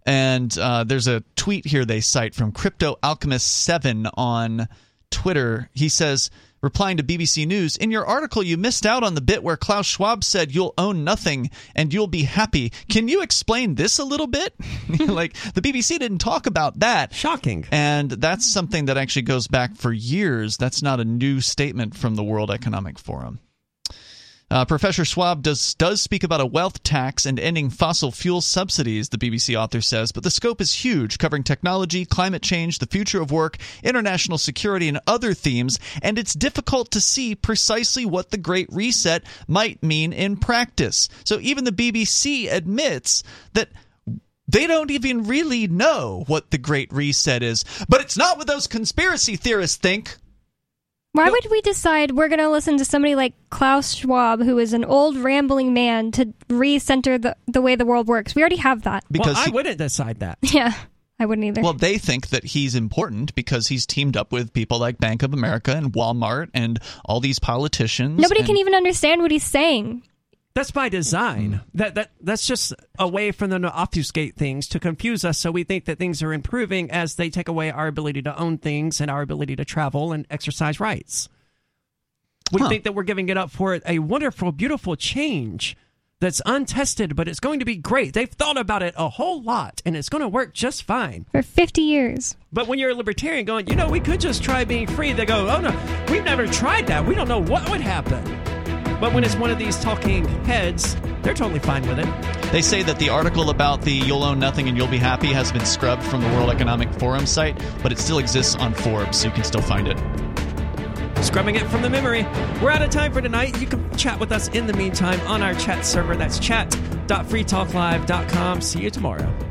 And uh, there's a tweet here they cite from Crypto Alchemist seven on Twitter. He says, replying to B B C News, in your article you missed out on the bit where Klaus Schwab said you'll own nothing and you'll be happy. Can you explain this a little bit? Like, the B B C didn't talk about that. Shocking. And that's something that actually goes back for years. That's not a new statement from the World Economic Forum. Uh, Professor Schwab does does speak about a wealth tax and ending fossil fuel subsidies, the B B C author says, but the scope is huge, covering technology, climate change, the future of work, international security, and other themes, and it's difficult to see precisely what the Great Reset might mean in practice. So even the B B C admits that they don't even really know what the Great Reset is, but it's not what those conspiracy theorists think. Why would we decide we're going to listen to somebody like Klaus Schwab, who is an old rambling man, to recenter the, the way the world works? We already have that. Because well, I he, wouldn't decide that. Yeah, I wouldn't either. Well, they think that he's important because he's teamed up with people like Bank of America and Walmart and all these politicians. Nobody and- can even understand what he's saying. That's by design. That that That's just a way for them to obfuscate things, to confuse us, so we think that things are improving as they take away our ability to own things and our ability to travel and exercise rights. We huh. think that we're giving it up for a wonderful, beautiful change that's untested, but it's going to be great. They've thought about it a whole lot, and it's going to work just fine. For fifty years. But when you're a libertarian going, you know, we could just try being free, they go, oh, no, we've never tried that. We don't know what would happen. But when it's one of these talking heads, they're totally fine with it. They say that the article about the you'll own nothing and you'll be happy has been scrubbed from the World Economic Forum site, but it still exists on Forbes, so you can still find it. Scrubbing it from the memory. We're out of time for tonight. You can chat with us in the meantime on our chat server. That's chat dot free talk live dot com. See you tomorrow.